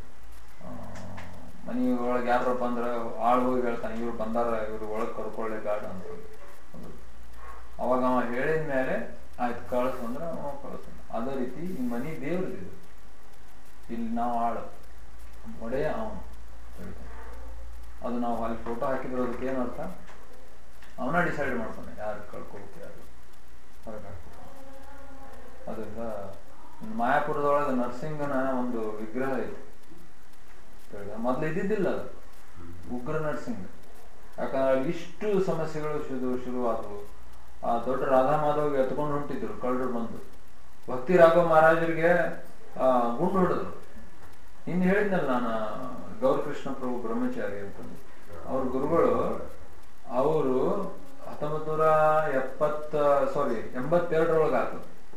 ಮನಿ ಒಳಗೆ ಯಾರಪ್ಪ ಅಂದ್ರ ಆಳು ಹೋಗಿ ಹೇಳ್ತಾನೆ, ಇವ್ರು ಬಂದಾರ, ಇವ್ರು ಒಳಗ್ ಕರ್ಕೊಳ್ಳಿ ಗಾರ್ಡ್ ಅಂತ. ಅವಾಗ ಅವ ಹೇಳಿದ ಮೇಲೆ ಆಯ್ತು ಕಳ್ಸು ಅಂದ್ರೆ ಅವ ಕಳ್ಸಾನ. ಅದೇ ರೀತಿ ಈ ಮನಿ ದೇವ್ರದ್ದು, ಇಲ್ಲಿ ನಾವು ಆಳು, ಒಡೆಯ ಅವನು. ಅದು ನಾವು ಅಲ್ಲಿ ಫೋಟೋ ಹಾಕಿದ್ರು ಅದಕ್ಕೆ ಏನರ್ಥ, ಅವನ ಡಿಸೈಡ್ ಮಾಡ್ತಾನೆ ಯಾರು ಕಳ್ಕೊಬೇಕು, ಯಾರು ಹೊರಗೆ ಹಾಕ್ಬೇಕು. ಅದರಿಂದ ಮಾಯಾಪುರದೊಳಗೆ ನರಸಿಂಹನ ಒಂದು ವಿಗ್ರಹ ಐತಿ, ಮೊದ್ಲು ಇದ್ದಿದ್ದಿಲ್ಲ ಅದು, ಉಗ್ರ ನರಸಿಂಹ. ಯಾಕಂದ್ರೆ ಇಷ್ಟು ಸಮಸ್ಯೆಗಳು ಶುರು ಶುರುವಾದವು. ಆ ದೊಡ್ಡ ರಾಧಾ ಮಾಧವ್ಗೆ ಎತ್ಕೊಂಡು ಹೊಂಟಿದ್ರು ಕಳ್ಳರು ಬಂದು, ಭಕ್ತಿ ರಾಘವ ಮಹಾರಾಜರಿಗೆ ಆ ಗುಂಡು ಹೊಡೆದ್ರು. ಇನ್ನು ಹೇಳಿದ್ನಲ್ಲ ನಾನು, ಗೌರಕೃಷ್ಣ ಪ್ರಭು ಬ್ರಹ್ಮಚಾರಿ ಅಂತಂದು, ಅವ್ರ ಗುರುಗಳು ಅವರು ಹತ್ತೊಂಬತ್ ನೂರ ಎಪ್ಪತ್ತ ಸಾರಿ ಎಂಬತ್ತೆರಡರೊಳಗೆ ಆತು.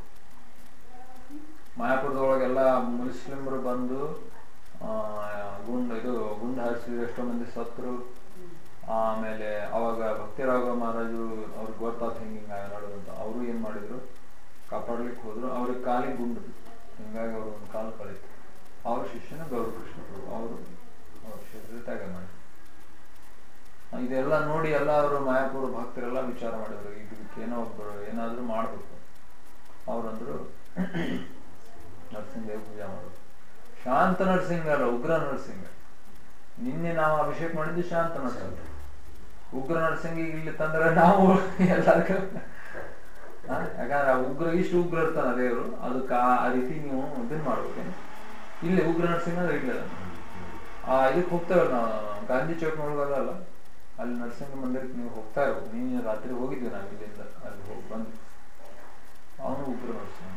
ಮಾಯಾಪುರದೊಳಗೆಲ್ಲ ಮುಸ್ಲಿಮರು ಬಂದು ಆ ಗುಂಡ್ ಇದು ಗುಂಡು ಹಾರಿಸಿದ್ರು, ಎಷ್ಟೋ ಮಂದಿ ಸತ್ರು. ಆಮೇಲೆ ಅವಾಗ ಭಕ್ತಿ ರಾಘವ ಮಹಾರಾಜರು ಅವ್ರಿಗೆ ಗೊತ್ತಾಯ್ತು ಹಿಂಗ ನೋಡೋದಂತ, ಅವರು ಏನ್ ಮಾಡಿದ್ರು, ಕಾಪಾಡ್ಲಿಕ್ಕೆ ಹೋದ್ರು. ಅವ್ರಿಗೆ ಕಾಲಿಗೆ ಗುಂಡು, ಹಿಂಗಾಗಿ ಅವ್ರು ಒಂದು ಕಾಲು ಕಳೀತು. ಅವ್ರ ಶಿಷ್ಯನ ಗೌರಕೃಷ್ಣ ಪ್ರಭು, ಅವರು ಅವ್ರ ಶಿಷ್ಯ ತ್ಯಾಗ ಮಾಡಿ. ಇದೆಲ್ಲ ನೋಡಿ ಎಲ್ಲ ಅವರು ಮಾಯಾಪುರ ಭಕ್ತರೆಲ್ಲ ವಿಚಾರ ಮಾಡಿದ್ರು, ಇದಕ್ಕೆ ಏನೋ ಒಬ್ಬರು ಏನಾದ್ರು ಮಾಡ್ಬೇಕು. ಅವ್ರಂದ್ರು ನರಸಿಂಹದೇವ್ ಪೂಜೆ ಮಾಡೋದು. ಶಾಂತ ನರಸಿಂಹ ಅಲ್ಲ, ಉಗ್ರ ನರಸಿಂಹ. ನಿನ್ನೆ ನಾವು ಅಭಿಷೇಕ ಮಾಡಿದ್ದು ಶಾಂತ ನರಸಿಂಹ. ಉಗ್ರ ನರಸಿಂಹ ಇಲ್ಲಿ ತಂದ್ರೆ ನಾವು ಎಲ್ಲರಿಗೂ ಯಾಕಂದ್ರೆ ಆ ಉಗ್ರ ಇಷ್ಟು ಉಗ್ರ ಇರ್ತಾನ ದೇವರು, ಅದಕ್ಕೆ ಆ ರೀತಿ ನೀವು ಇದನ್ ಮಾಡ್ಬೇಕು. ಇಲ್ಲಿ ಉಗ್ರ ನರಸಿಂಹ ಇರ್ಲಿಲ್ಲ. ಆ ಇದಕ್ಕೆ ಹೋಗ್ತೇವಲ್ಲ ನಾವು, ಗಾಂಧಿ ಚೌಕ್ ನೋಡ್ಬೋದಲ್ಲ, ಅಲ್ಲಿ ನರಸಿಂಹ ಮಂದಿರಕ್ಕೆ ನೀವು ಹೋಗ್ತಾ ಇರ್ಬೇಕು. ನೀನು ರಾತ್ರಿ ಹೋಗಿದ್ವಿ ನಾವು ಇಲ್ಲಿಂದ, ಅಲ್ಲಿ ಹೋಗಿ ಬಂದು ಅವನು ಉಗ್ರ ನರಸಿಂಹ.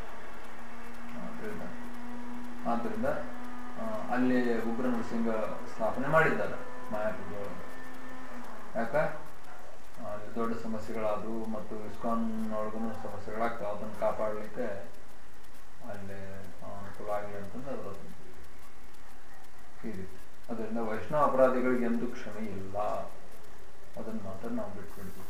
ಆದ್ದರಿಂದ ಅಲ್ಲಿ ಉಗ್ರ ನರಸಿಂಹ ಸ್ಥಾಪನೆ ಮಾಡಿದ್ದಾರೆ ಮಾಯಾಪುರ. ಯಾಕ ಅಲ್ಲಿ ದೊಡ್ಡ ಸಮಸ್ಯೆಗಳಾದವು ಮತ್ತು ಇಸ್ಕಾನ್ ಒಳಗೂ ಸಮಸ್ಯೆಗಳಾಗ್ತಾವ, ಅದನ್ನು ಕಾಪಾಡಲಿಕ್ಕೆ ಅಲ್ಲಿ ಅನುಕೂಲ ಆಗಲಿ ಅಂತಂದ್ರೆ ಅದು ಈ ರೀತಿ. ಅದರಿಂದ ವೈಷ್ಣವ ಅಪರಾಧಿಗಳಿಗೆ ಎಂದೂ ಕ್ಷಮೆ ಇಲ್ಲ, ಅದನ್ನ ಮಾತ್ರ ನಾವು ಬಿಟ್ಬಿಡ್ಬೇಕು.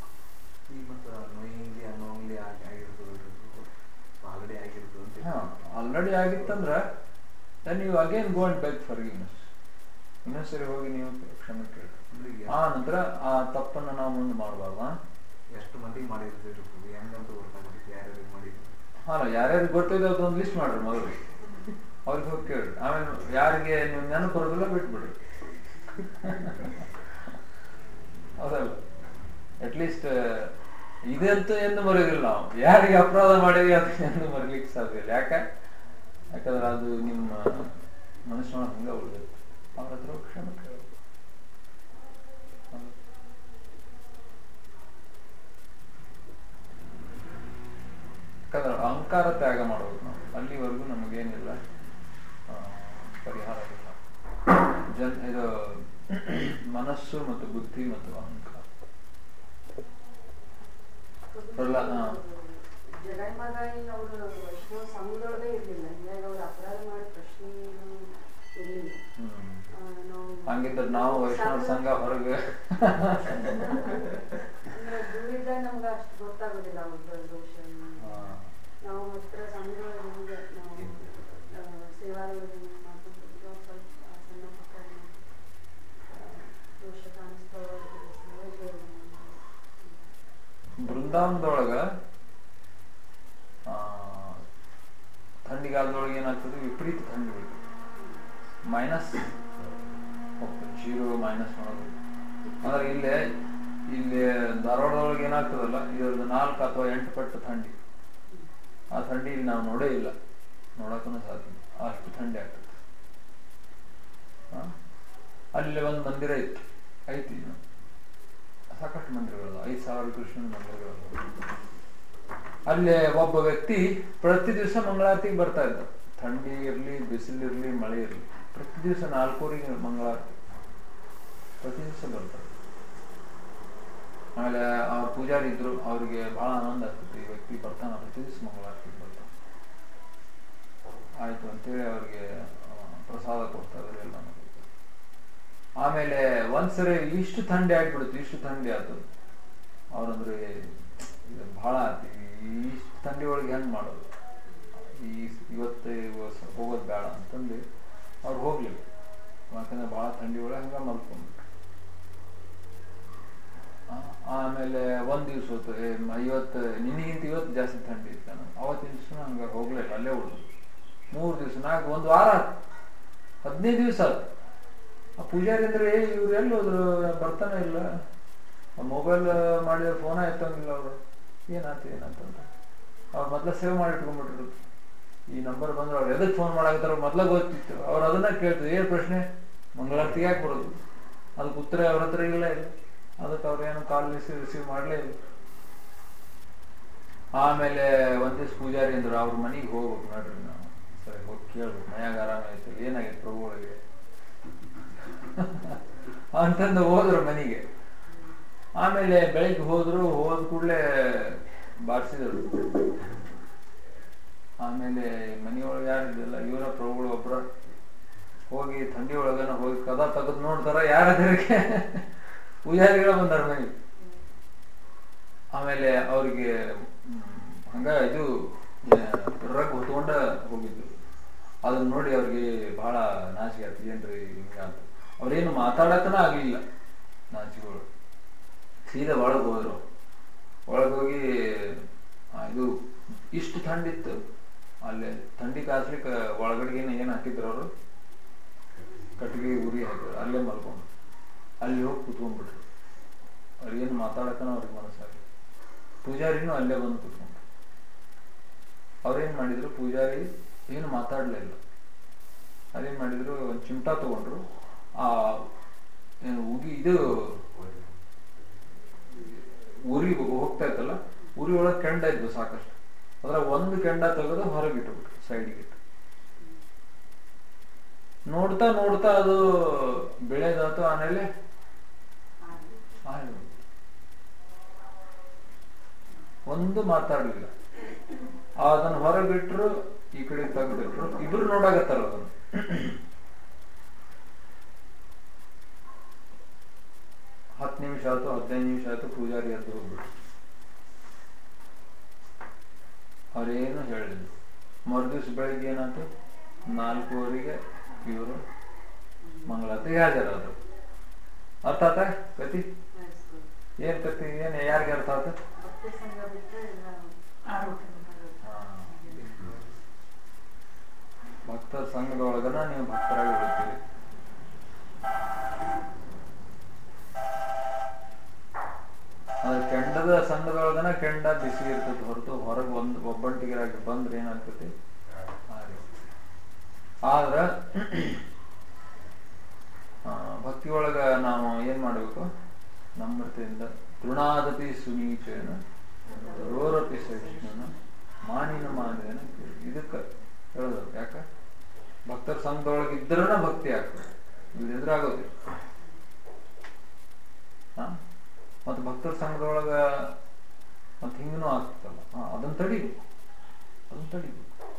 ಹಾ ಆಲ್ರೆಡಿ ಆಗಿತ್ತಂದ್ರೆ ನೀವು again go and beg forgiveness. ಇನ್ನೊಂದ್ ಸರಿ ಹೋಗಿ ನೀವು ಕ್ಷಮೆ ಕೇಳಿ, ಆ ನಂತರ ಆ ತಪ್ಪನ್ನು ನಾವು ಮುಂದೆ ಮಾಡಬಾರ್ದ. ಎಷ್ಟು ಮಂದಿಗೆ ಮಾಡಿರ್ತೀರಿ, ಹೆಂಗಂತ ಗೊತ್ತಾಗುತ್ತೆ ಯಾರ್ಯಾರಿಗೆ ಮಾಡಿದ್ರು. ಅಲ್ಲ, ಯಾರ್ಯಾರಿಗೆ ಗೊತ್ತಿದೆ ಅದೊಂದು ಲಿಸ್ಟ್ ಮಾಡ್ರಿ ಮೊದಲು, ಅವ್ರಿಗೆ ಹೋಗಿ ಕೇಳ್ರಿ. ಆಮೇಲೆ ಯಾರಿಗೆ ನೀವು ನೆನಪು ಬರೋದಿಲ್ಲ ಬಿಟ್ಬಿಡ್ರಿ. ಹೌದಲ್ಲ, ಅಟ್ಲೀಸ್ಟ್ ಇದಂತೂ ಎಂದು ಮರೆಯೋದಿಲ್ಲ ನಾವು. ಯಾರಿಗೆ ಅಪರಾಧ ಮಾಡಿವಿ ಅದು ಎಂದು ಮರಿಲಿಕ್ಕೆ ಸಾಧ್ಯ ಇಲ್ಲ. ಯಾಕ ಯಾಕಂದ್ರೆ ಅದು ನಿಮ್ಮ ಮನುಷ್ಯನ ಹಂಗ ಉಳಿದೈತೆ. ಅವ್ರ ಹತ್ರ ಕ್ಷಮೆ ಕೇಳಬೇಕು. ಯಾಕಂದ್ರೆ ಅಹಂಕಾರ ತ್ಯಾಗ ಮಾಡ್ಬೇಕು ನಾವು. ಅಲ್ಲಿವರೆಗೂ ನಮಗೇನಿಲ್ಲ ಪರಿಹಾರ ಇಲ್ಲ. ಜನ್ ಇದು ಮನಸ್ಸು ಮತ್ತು ಬುದ್ಧಿ ಮತ್ತು ಅಹಂಕಾರ. ಹಂಗಿದ್ರೆ ನಾವು ವೈಷ್ಣವ ಸಂಘ ಹೊರಗೆ ನಮ್ಗೆ ಅಷ್ಟು ಗೊತ್ತಾಗೋದಿಲ್ಲ ಅವ್ರ ದೋಷ. ನಾವು ಹತ್ರ ಸಂಘ ಸೇವಾ ಸಣ್ಣ ಪುಟ್ಟ ದೋಷ ಕಾಣಿಸ್ತಾ ವೃಂದಾವನದೊಳಗ ಥಂಡಿಗಾಲದೊಳಗೆ ಏನಾಗ್ತದೆ, ವಿಪರೀತ ಥಂಡಿ ಹೋಗ್ತದೆ, ಮೈನಸ್ ಹೋಗ್ತದೆ, ಜೀರೋ ಮೈನಸ್ ಮಾಡೋದು. ಆದ್ರೆ ಇಲ್ಲೇ ಇಲ್ಲಿ ಧಾರವಾಡದೊಳಗೆ ಏನಾಗ್ತದಲ್ಲ, ಇದ್ರದ್ದು ನಾಲ್ಕು ಅಥವಾ ಎಂಟು ಪಟ್ಟು ಥಂಡಿ. ಆ ಥಂಡಿ ಇಲ್ಲಿ ನಾವು ನೋಡೇ ಇಲ್ಲ, ನೋಡಕ್ಕೂ ಸಾಧ್ಯ, ಅಷ್ಟು ಥಂಡಿ ಆಗ್ತದೆ. ಅಲ್ಲಿ ಒಂದು ಮಂದಿರ ಇತ್ತು, ಐತಿ, ಸಾಕಷ್ಟು ಮಂದಿರಗಳು, ಐದು ಸಾವಿರ ಕೃಷ್ಣನ ಮಂದಿರಗಳು. ಅಲ್ಲಿ ಒಬ್ಬ ವ್ಯಕ್ತಿ ಪ್ರತಿ ದಿವಸ ಮಂಗಳಾರತಿಗೆ ಬರ್ತಾ ಇದ್ದ. ಥಂಡಿ ಇರಲಿ, ಬಿಸಿಲಿರಲಿ, ಮಳೆ ಇರಲಿ, ಪ್ರತಿ ದಿವಸ ನಾಲ್ಕೂರಿಗೆ ಮಂಗಳಾರತಿ ಪ್ರತಿ ದಿವಸ ಬರ್ತಾರೆ. ಆಮೇಲೆ ಅವ್ರ ಪೂಜಾರಿ ಇದ್ರು, ಅವ್ರಿಗೆ ಬಹಳ ಆನಂದ ಆಗ್ತದೆ, ಈ ವ್ಯಕ್ತಿ ಬರ್ತಾನ ಪ್ರತಿ ದಿವಸ ಮಂಗಳಾರತಿಗೆ ಬರ್ತಾನೆ. ಆಯ್ತು ಅಂತೇಳಿ ಅವ್ರಿಗೆ ಪ್ರಸಾದ ಕೊಡ್ತಾ ಇದ್ರು ಎಲ್ಲ. ಆಮೇಲೆ ಒಂದ್ಸರಿ ಇಷ್ಟು ಥಂಡಿ ಆಗ್ಬಿಡುತ್ತೆ, ಇಷ್ಟು ಥಂಡಿ ಆಯ್ತು. ಅವ್ರಂದ್ರೆ ಬಹಳ ಆಯ್ತು, ಇಷ್ಟು ಥಂಡಿ ಒಳಗೆ ಹೆಂಗ್ ಮಾಡೋದು, ಈ ಇವತ್ತು ಹೋಗೋದು ಬೇಡ ಅಂತಂದು ಅವ್ರು ಹೋಗ್ಲಿಲ್ಲ. ಯಾಕಂದ್ರೆ ಬಹಳ ಥಂಡಿ ಒಳಗೆ ಹಂಗ ಮಲ್ಕೊಂಡ್ಬಿಟ್ರು. ಆಮೇಲೆ ಒಂದ್ ದಿವ್ಸ ಹೋತು, ಇವತ್ತು ನಿನ್ನಿಗಿಂತ ಇವತ್ತು ಜಾಸ್ತಿ ಥಂಡಿ ಇತ್ತು. ನಾನು ಅವತ್ತಿನ ದಿವ್ಸ ಹಂಗ ಹೋಗ್ಲಿಲ್ಲ, ಅಲ್ಲೇ ಉಳಿದು ಮೂರು ದಿವ್ಸ, ನಾಲ್ಕು, ಒಂದು ವಾರ ಆಯ್ತು, ಹದಿನೈದು ದಿವ್ಸ ಆಯ್ತು. ಆ ಪೂಜಾರಿ ಅಂದ್ರೆ ಇವ್ರು ಎಲ್ಲಿ ಹೋದ್ರು, ಬರ್ತಾನೆ ಇಲ್ಲ, ಮೊಬೈಲ್ ಮಾಡಿದ್ರೆ ಫೋನ ಎತ್ತಂಗಿಲ್ಲ ಅವರು. ಏನಾಯ್ತು ಏನಂತಂತ ಅವ್ರು ಮೊದ್ಲ ಸೇವ್ ಮಾಡಿ ಇಟ್ಕೊಂಡ್ಬಿಟ್ರು. ಈ ನಂಬರ್ ಬಂದ್ರೆ ಅವ್ರು ಎದಕ್ಕೆ ಫೋನ್ ಮಾಡಾಕತ್ತಾರ ಮೊದ್ಲ ಗೊತ್ತಿತ್ತು. ಅವ್ರು ಅದನ್ನ ಕೇಳ್ತಾರೆ, ಏನ್ ಪ್ರಶ್ನೆ, ಮಂಗಳಾರತಿಗೆ ಯಾಕೆ ಬರೋದು, ಅದಕ್ಕೆ ಉತ್ತರ ಅವ್ರ ಹತ್ರ ಇಲ್ಲ ಇಲ್ಲ ಅದಕ್ಕೆ ಅವ್ರೇನು ಕಾಲ್ ರಿಸೀವ್ ರಿಸೀವ್ ಮಾಡಲೇ ಇಲ್ಲ. ಆಮೇಲೆ ಒಂದ್ ದಿವ್ಸ ಪೂಜಾರಿ ಅಂದ್ರು, ಅವ್ರ ಮನೆಗೆ ಹೋಗ್ಬೇಕು ನೋಡ್ರಿ, ನಾವು ಸರಿ ಹೋಗಿ ಕೇಳ್ಬೇಕು, ಮನ್ಯಾಗ ಆರಾಮಾಯ್ತು, ಏನಾಗಿತ್ತು ಪ್ರಭುಗಳಿಗೆ ಅಂತಂದು ಹೋದ್ರು ಮನೆಗೆ. ಆಮೇಲೆ ಬೆಳಿಗ್ಗೆ ಹೋದ್ರು, ಹೋದ ಕೂಡಲೇ ಬಾರಿಸಿದ್ರು. ಆಮೇಲೆ ಮನೆಯೊಳಗೆ ಯಾರಿದ್ದಲ್ಲ, ಇವರ ಪ್ರಭುಗಳು ಒಬ್ರ ಹೋಗಿ ಥಂಡಿ ಒಳಗನ ಹೋಗಿ ಕದ ತೆಗೆದು ನೋಡ್ತಾರ, ಯಾರದಕ್ಕೆ ಪೂಜಾರಿಗಳ ಬಂದಾರ ಮನೆಗೆ. ಆಮೇಲೆ ಅವ್ರಿಗೆ ಹಂಗ ಇದು ರಗ್ ಹೊತ್ಕೊಂಡ ಹೋಗಿದ್ರು. ಅದನ್ನ ನೋಡಿ ಅವ್ರಿಗೆ ಬಹಳ ನಾಚಿಕೆ ಆಯ್ತು, ಏನ್ರಿ ಹಿಂಗ ಅಂತ. ಅವ್ರೇನು ಮಾತಾಡಕನ ಆಗ್ಲಿಲ್ಲ, ನಾಚಿಗಳು ಸೀದಾ ಒಳಗೆ ಹೋದ್ರು. ಒಳಗೋಗಿ ಇದು ಇಷ್ಟು ಥಂಡಿತ್ತು ಅಲ್ಲಿ, ಥಂಡಿ ಕಾಸ್ಲಿಕ್ಕೆ ಒಳಗಡೆಗೇನ ಏನ್ ಹಾಕಿದ್ರು ಅವರು, ಕಟ್ಟಿಗೆ ಉರಿ ಹಾಕಿದ್ರು, ಅಲ್ಲೇ ಮಲ್ಕೊಂಡು ಅಲ್ಲಿ ಹೋಗಿ ಕುತ್ಕೊಂಡ್ಬಿಟ್ರು. ಅವ್ರಿಗೇನು ಮಾತಾಡಕನ ಅವ್ರಿಗೆ ಮನಸ್ಸಾಗಿ. ಪೂಜಾರಿನೂ ಅಲ್ಲೇ ಬಂದು ಕುತ್ಕೊಂಡ್ರು. ಅವ್ರೇನ್ ಮಾಡಿದ್ರು, ಪೂಜಾರಿ ಏನು ಮಾತಾಡ್ಲಿಲ್ಲ. ಅದೇನ್ ಮಾಡಿದ್ರು, ಒಂದು ಚಿಮಟ ತಗೊಂಡ್ರು, ಆ ಏನು ಉಗಿ ಇದು ಉರಿ ಹೋಗ್ತಾ ಇತ್ತಲ್ಲ, ಉರಿ ಒಳಗೆ ಕೆಂಡ ಇದ್ವು ಸಾಕಷ್ಟು, ಅದ್ರ ಒಂದು ಕೆಂಡ ತೆಗೆದು ಹೊರಗೆ ಇಟ್ಬಿಟ್ರು, ಸೈಡ್ಗೆ ಇಟ್ಟು. ನೋಡ್ತಾ ನೋಡ್ತಾ ಅದು ಬೆಳೆದಾತು. ಆಮೇಲೆ ಒಂದು ಮಾತಾಡ್ಲಿಲ್ಲ. ಅದನ್ನ ಹೊರಗಿಟ್ರು, ಈ ಕಡೆ ತೆಗೆದಿಟ್ರು, ಇಬ್ರು ನೋಡಾಗತ್ತಾರ ಅದನ್ನು. ಹತ್ತು ನಿಮಿಷ ಆಯ್ತು, ಹದಿನೈದು ನಿಮಿಷ ಆಯ್ತು, ಪೂಜಾರಿ ಎದ್ದು ಹೋಗ್ಬಿಟ್ರು. ಅವ್ರೇನು ಹೇಳಿದ್ರು. ಮರುದಿವ್ಸ ಬೆಳಿಗ್ಗೆ ಏನಾಯ್ತು, ನಾಲ್ಕೂವರೆಗೆ ಇವರು ಮಂಗಳಾರತಿಗೆ ಹಾಜರಾದ್ರು. ಅರ್ಥ ಆತ ಕತಿ? ಏನ್ ಕತಿ, ಏನ್ ಯಾರಿಗೆ ಅರ್ಥ ಆತ? ಭಕ್ತರ ಸಂಘದೊಳಗನ ನೀವು ಭಕ್ತರಾಗಿ ಉಳಿತೀರಿ. ಅದ್ರ ಕೆಂಡದ ಸಂಘದೊಳಗನ ಕೆಂಡ ಬಿಸಿ ಇರ್ತದೆ ಹೊರತು ಹೊರಗೆ ಒಂದ್ ಒಬ್ಬಂಟಿಗರಾಗಿ ಬಂದ್ರೆ ಏನಾಗ್ತತಿ. ಆದ್ರ ಭಕ್ತಿ ಒಳಗ ನಾವು ಏನ್ ಮಾಡ್ಬೇಕು, ನಮ್ರತೆಯಿಂದ ತೃಣಾದಪಿ ಸುನೀಚೇನ ರೋರಪಿ ಸಹಿಷ್ಣುನ ಮಾನಿನ ಮಾನೇನ, ಇದಕ್ಕ ಹೇಳೋದು. ಯಾಕ ಭಕ್ತರ ಸಂಘದೊಳಗೆ ಇದ್ರನ ಭಕ್ತಿ ಆಗ್ತದೆ, ಇಲ್ಲಿದ್ರೆ ಆಗೋದಿಲ್ಲ. ಹ ಮತ್ ಭಕ್ತರ ಸಂಘದೊಳಗ ಮತ್ ಹಿಂಗನೂ ಆಗ್ತಲ್ಲ, ಅದನ್ನ ತಡಿಬೇಕು, ಅದನ್ನ ತಡಿಬೇಕು.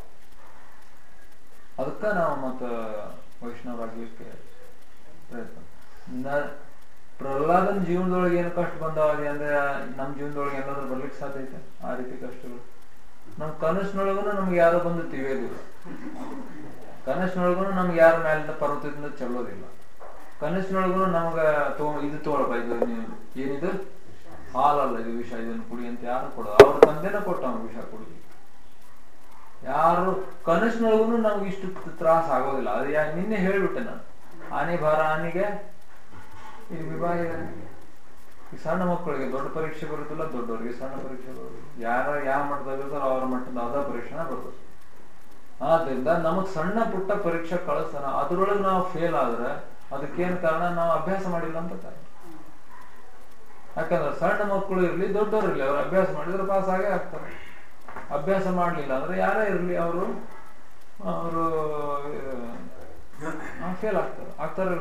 ಅದಕ್ಕ ನಾವು ಮತ್ತ ವೈಷ್ಣವರಾಗ್ಲಿಕ್ಕೆ ಪ್ರಯತ್ನ. ಪ್ರಹ್ಲಾದನ ಜೀವನದೊಳಗೆ ಏನು ಕಷ್ಟ ಬಂದಾವ ಅಂದ್ರೆ ನಮ್ ಜೀವನದೊಳಗೆ ಏನಾದ್ರು ಬರ್ಲಿಕ್ಕೆ ಸಾಧ್ಯ ಐತೆ ಆ ರೀತಿ ಕಷ್ಟಗಳು? ನಮ್ ಕನಸಿನೊಳಗೂ ನಮ್ಗೆ ಯಾರೋ ಬಂದು ತಿವಿಯೋದಿಲ್ಲ, ಕನಸಿನೊಳಗೂ ನಮ್ಗೆ ಯಾರ ಮೇಲಿಂದ ಪರ್ವತದಿಂದ ಚೆಲ್ಲೋದಿಲ್ಲ, ಕನಸಿನೊಳಗೂ ನಮ್ಗ ತೊ ಇದು ತಗೊಳಪ್ಪ, ಇದು ಏನಿದು ಹಾಲಲ್ಲ ಇದು ವಿಷ, ಇದನ್ನು ಕುಡಿ ಅಂತ ಯಾರು ಕೊಡೋದು? ಅವ್ರ ತಂದೆನ ಕೊಟ್ಟ ಅವ್ನು ವಿಷ ಕುಡಿ. ಯಾರು ಕನಸಿನೊಳಗೂ ನಮ್ಗೆ ಇಷ್ಟು ತ್ರಾಸ ಆಗೋದಿಲ್ಲ. ಅದು ಯಾ ನಿನ್ನೆ ಹೇಳ್ಬಿಟ್ಟೆ ನಾನು, ಆನೆ ಭಾರ ಆನೆಗೆ ಇದು ವಿಭಾಗ. ಈ ಸಣ್ಣ ಮಕ್ಕಳಿಗೆ ದೊಡ್ಡ ಪರೀಕ್ಷೆ ಬರುತ್ತಿಲ್ಲ, ದೊಡ್ಡವರಿಗೆ ಸಣ್ಣ ಪರೀಕ್ಷೆ ಬರುದು. ಯಾರ ಯಾವ ಮಟ್ಟದಾಗ ಇರ್ತಾರೋ ಅವ್ರ ಮಟ್ಟದ ಅದ ಪರೀಕ್ಷೆನ ಬರ್ತದೆ. ಆದ್ರಿಂದ ನಮಗ್ ಸಣ್ಣ ಪುಟ್ಟ ಪರೀಕ್ಷೆ ಕಳಿಸ್ತಾನ, ಅದ್ರೊಳಗೆ ನಾವು ಫೇಲ್ ಆದ್ರೆ ಅದಕ್ಕೇನ್ ಕಾರಣ? ನಾವು ಅಭ್ಯಾಸ ಮಾಡಿಲ್ಲ ಅಂತ ಕಾರಣ. ಯಾಕಂದ್ರೆ ಸಣ್ಣ ಮಕ್ಕಳು ಇರ್ಲಿ ದೊಡ್ಡವರು ಇರ್ಲಿ, ಅವ್ರು ಅಭ್ಯಾಸ ಮಾಡಿದ್ರೆ ಪಾಸ್ ಆಗೇ ಆಗ್ತಾರೆ. ಅಭ್ಯಾಸ ಮಾಡ್ಲಿಲ್ಲ ಅಂದ್ರೆ ಯಾರೇ ಇರ್ಲಿ ಅವರು ಅವರು ಫೇಲ್ ಆಗ್ತಾರೆ ಆಗ್ತಾರೆ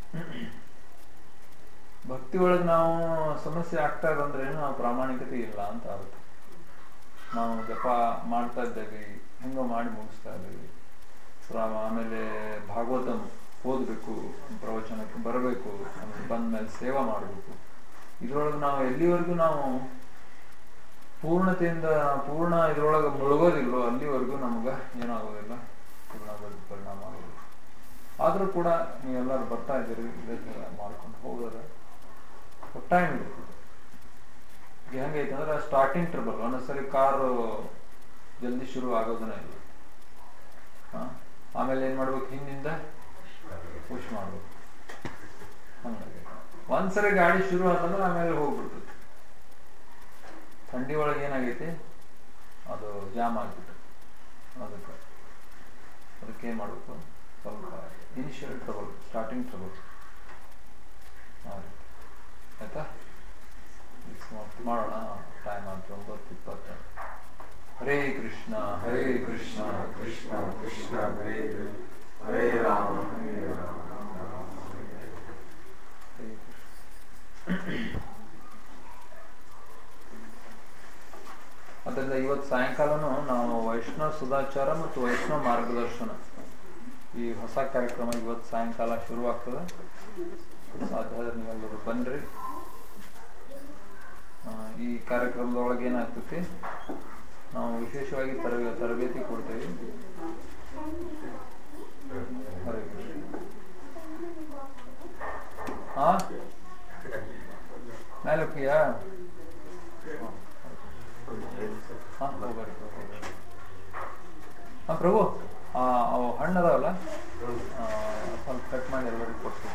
ಭಕ್ತಿ ಒಳಗೆ ನಾವು ಸಮಸ್ಯೆ ಆಗ್ತಾ ಇದಂದ್ರೆ ನಾವು ಪ್ರಾಮಾಣಿಕತೆ ಇಲ್ಲ ಅಂತ ಅರ್ಥ. ನಾವು ಜಪ ಮಾಡ್ತಾ ಇದ್ದೇವೆ, ಹೆಂಗೋ ಮಾಡಿ ಮುಗಿಸ್ತಾ ಇದ್ದೀವಿ. ಆಮೇಲೆ ಭಾಗವತ ಓದ್ಬೇಕು, ಪ್ರವಚನಕ್ಕೆ ಬರಬೇಕು, ಆಮೇಲೆ ಬಂದ್ಮೇಲೆ ಸೇವಾ ಮಾಡಬೇಕು. ಇದ್ರೊಳಗೆ ನಾವು ಎಲ್ಲಿವರೆಗೂ ನಾವು ಪೂರ್ಣತೆಯಿಂದ ಪೂರ್ಣ ಇದ್ರೊಳಗೆ ಮುಳುಗೋದಿಲ್ಲೋ ಅಲ್ಲಿವರೆಗೂ ನಮ್ಗೆ ಏನಾಗೋದಿಲ್ಲ, ಪರಿಣಾಮ ಆಗೋದಿಲ್ಲ. ಆದ್ರೂ ಕೂಡ ನೀವೆಲ್ಲರೂ ಬರ್ತಾ ಇದ್ದೀರಿ, ಇದೇ ಥರ ಮಾಡ್ಕೊಂಡು ಹೋಗೋದ್ರೆ ಟೈಮ್ ಇರ್ತದೆ. ಹೆಂಗೈತೆ ಅಂದ್ರೆ ಸ್ಟಾರ್ಟಿಂಗ್ ಟ್ರಬಲ್, ಒಂದೊಂದ್ಸರಿ ಕಾರು ಜಲ್ದಿ ಶುರು ಆಗೋದನ್ನ ಇಲ್ಲ. ಹಾ ಆಮೇಲೆ ಏನ್ ಮಾಡ್ಬೇಕು? ಹಿಂದಿಂದ ಪುಷ್ ಮಾಡ್ಬೇಕು. ಹಂಗಾಗಿ ಒಂದ್ಸರಿ ಗಾಡಿ ಶುರು ಆತಂದ್ರೆ ಆಮೇಲೆ ಹೋಗ್ಬಿಡ್ತದೆ. ಥಂಡಿ ಒಳಗೆ ಏನಾಗೈತಿ, ಅದು ಜಾಮ್ ಆಗ್ಬಿಟ್ಟು ಅದಕ್ಕೆ ಅದಕ್ಕೆ ಏನ್ ಮಾಡ್ಬೇಕು? ಸ್ವಲ್ಪ ಇನಿಷಿಯಲ್ ಟ್ರಬಲ್, ಸ್ಟಾರ್ಟಿಂಗ್ ಟ್ರಬಲ್. ಆಯ್ತಾ? ಮಾಡೋಣ. ಟೈಮ್ ಆಯ್ತು ಒಂಬತ್ತು ಇಪ್ಪತ್ತ. ಹರೇ ಕೃಷ್ಣ ಹರೇ ಕೃಷ್ಣ ಕೃಷ್ಣ ಕೃಷ್ಣ ಹರೇ ಹರೇ ರಾಮ ಹರೇ ರಾಮ ರಾಮ ಹರೇ ಹರೇ ಕೃಷ್ಣ. ಅದರಿಂದ ಇವತ್ತು ಸಾಯಂಕಾಲನು ನಾವು ವೈಷ್ಣವ ಸದಾಚಾರ ಮತ್ತು ವೈಷ್ಣವ ಮಾರ್ಗದರ್ಶನ ಈ ಹೊಸ ಕಾರ್ಯಕ್ರಮ ಇವತ್ತು ಸಾಯಂಕಾಲ ಶುರುವಾಗ್ತದೆ. ಸಾಧ್ಯ ಆದ್ರೆ ನೀವೆಲ್ಲರೂ ಬನ್ರಿ. ಈ ಕಾರ್ಯಕ್ರಮದೊಳಗೆ ಏನಾಗ್ತೈತಿ, ನಾವು ವಿಶೇಷವಾಗಿ ತರಬೇ ತರಬೇತಿ ಕೊಡ್ತೇವೆ. ಹರೇ ಕೃಷ್ಣ. ಹಾ ಮೇಲೆ ಹೋಗ್ತೀಯಾ? ಹಾ ಹೋಗ್ಬರ್ರಿ. ಹಾ ಪ್ರಭು, ಅವು ಹಣ್ಣು ಅದಾವಲ್ಲ ಸ್ವಲ್ಪ ಕಟ್ ಮಾಡಿ ಎಲ್ಲರಿಗೂ ಕೊಡ್ತೀವಿ.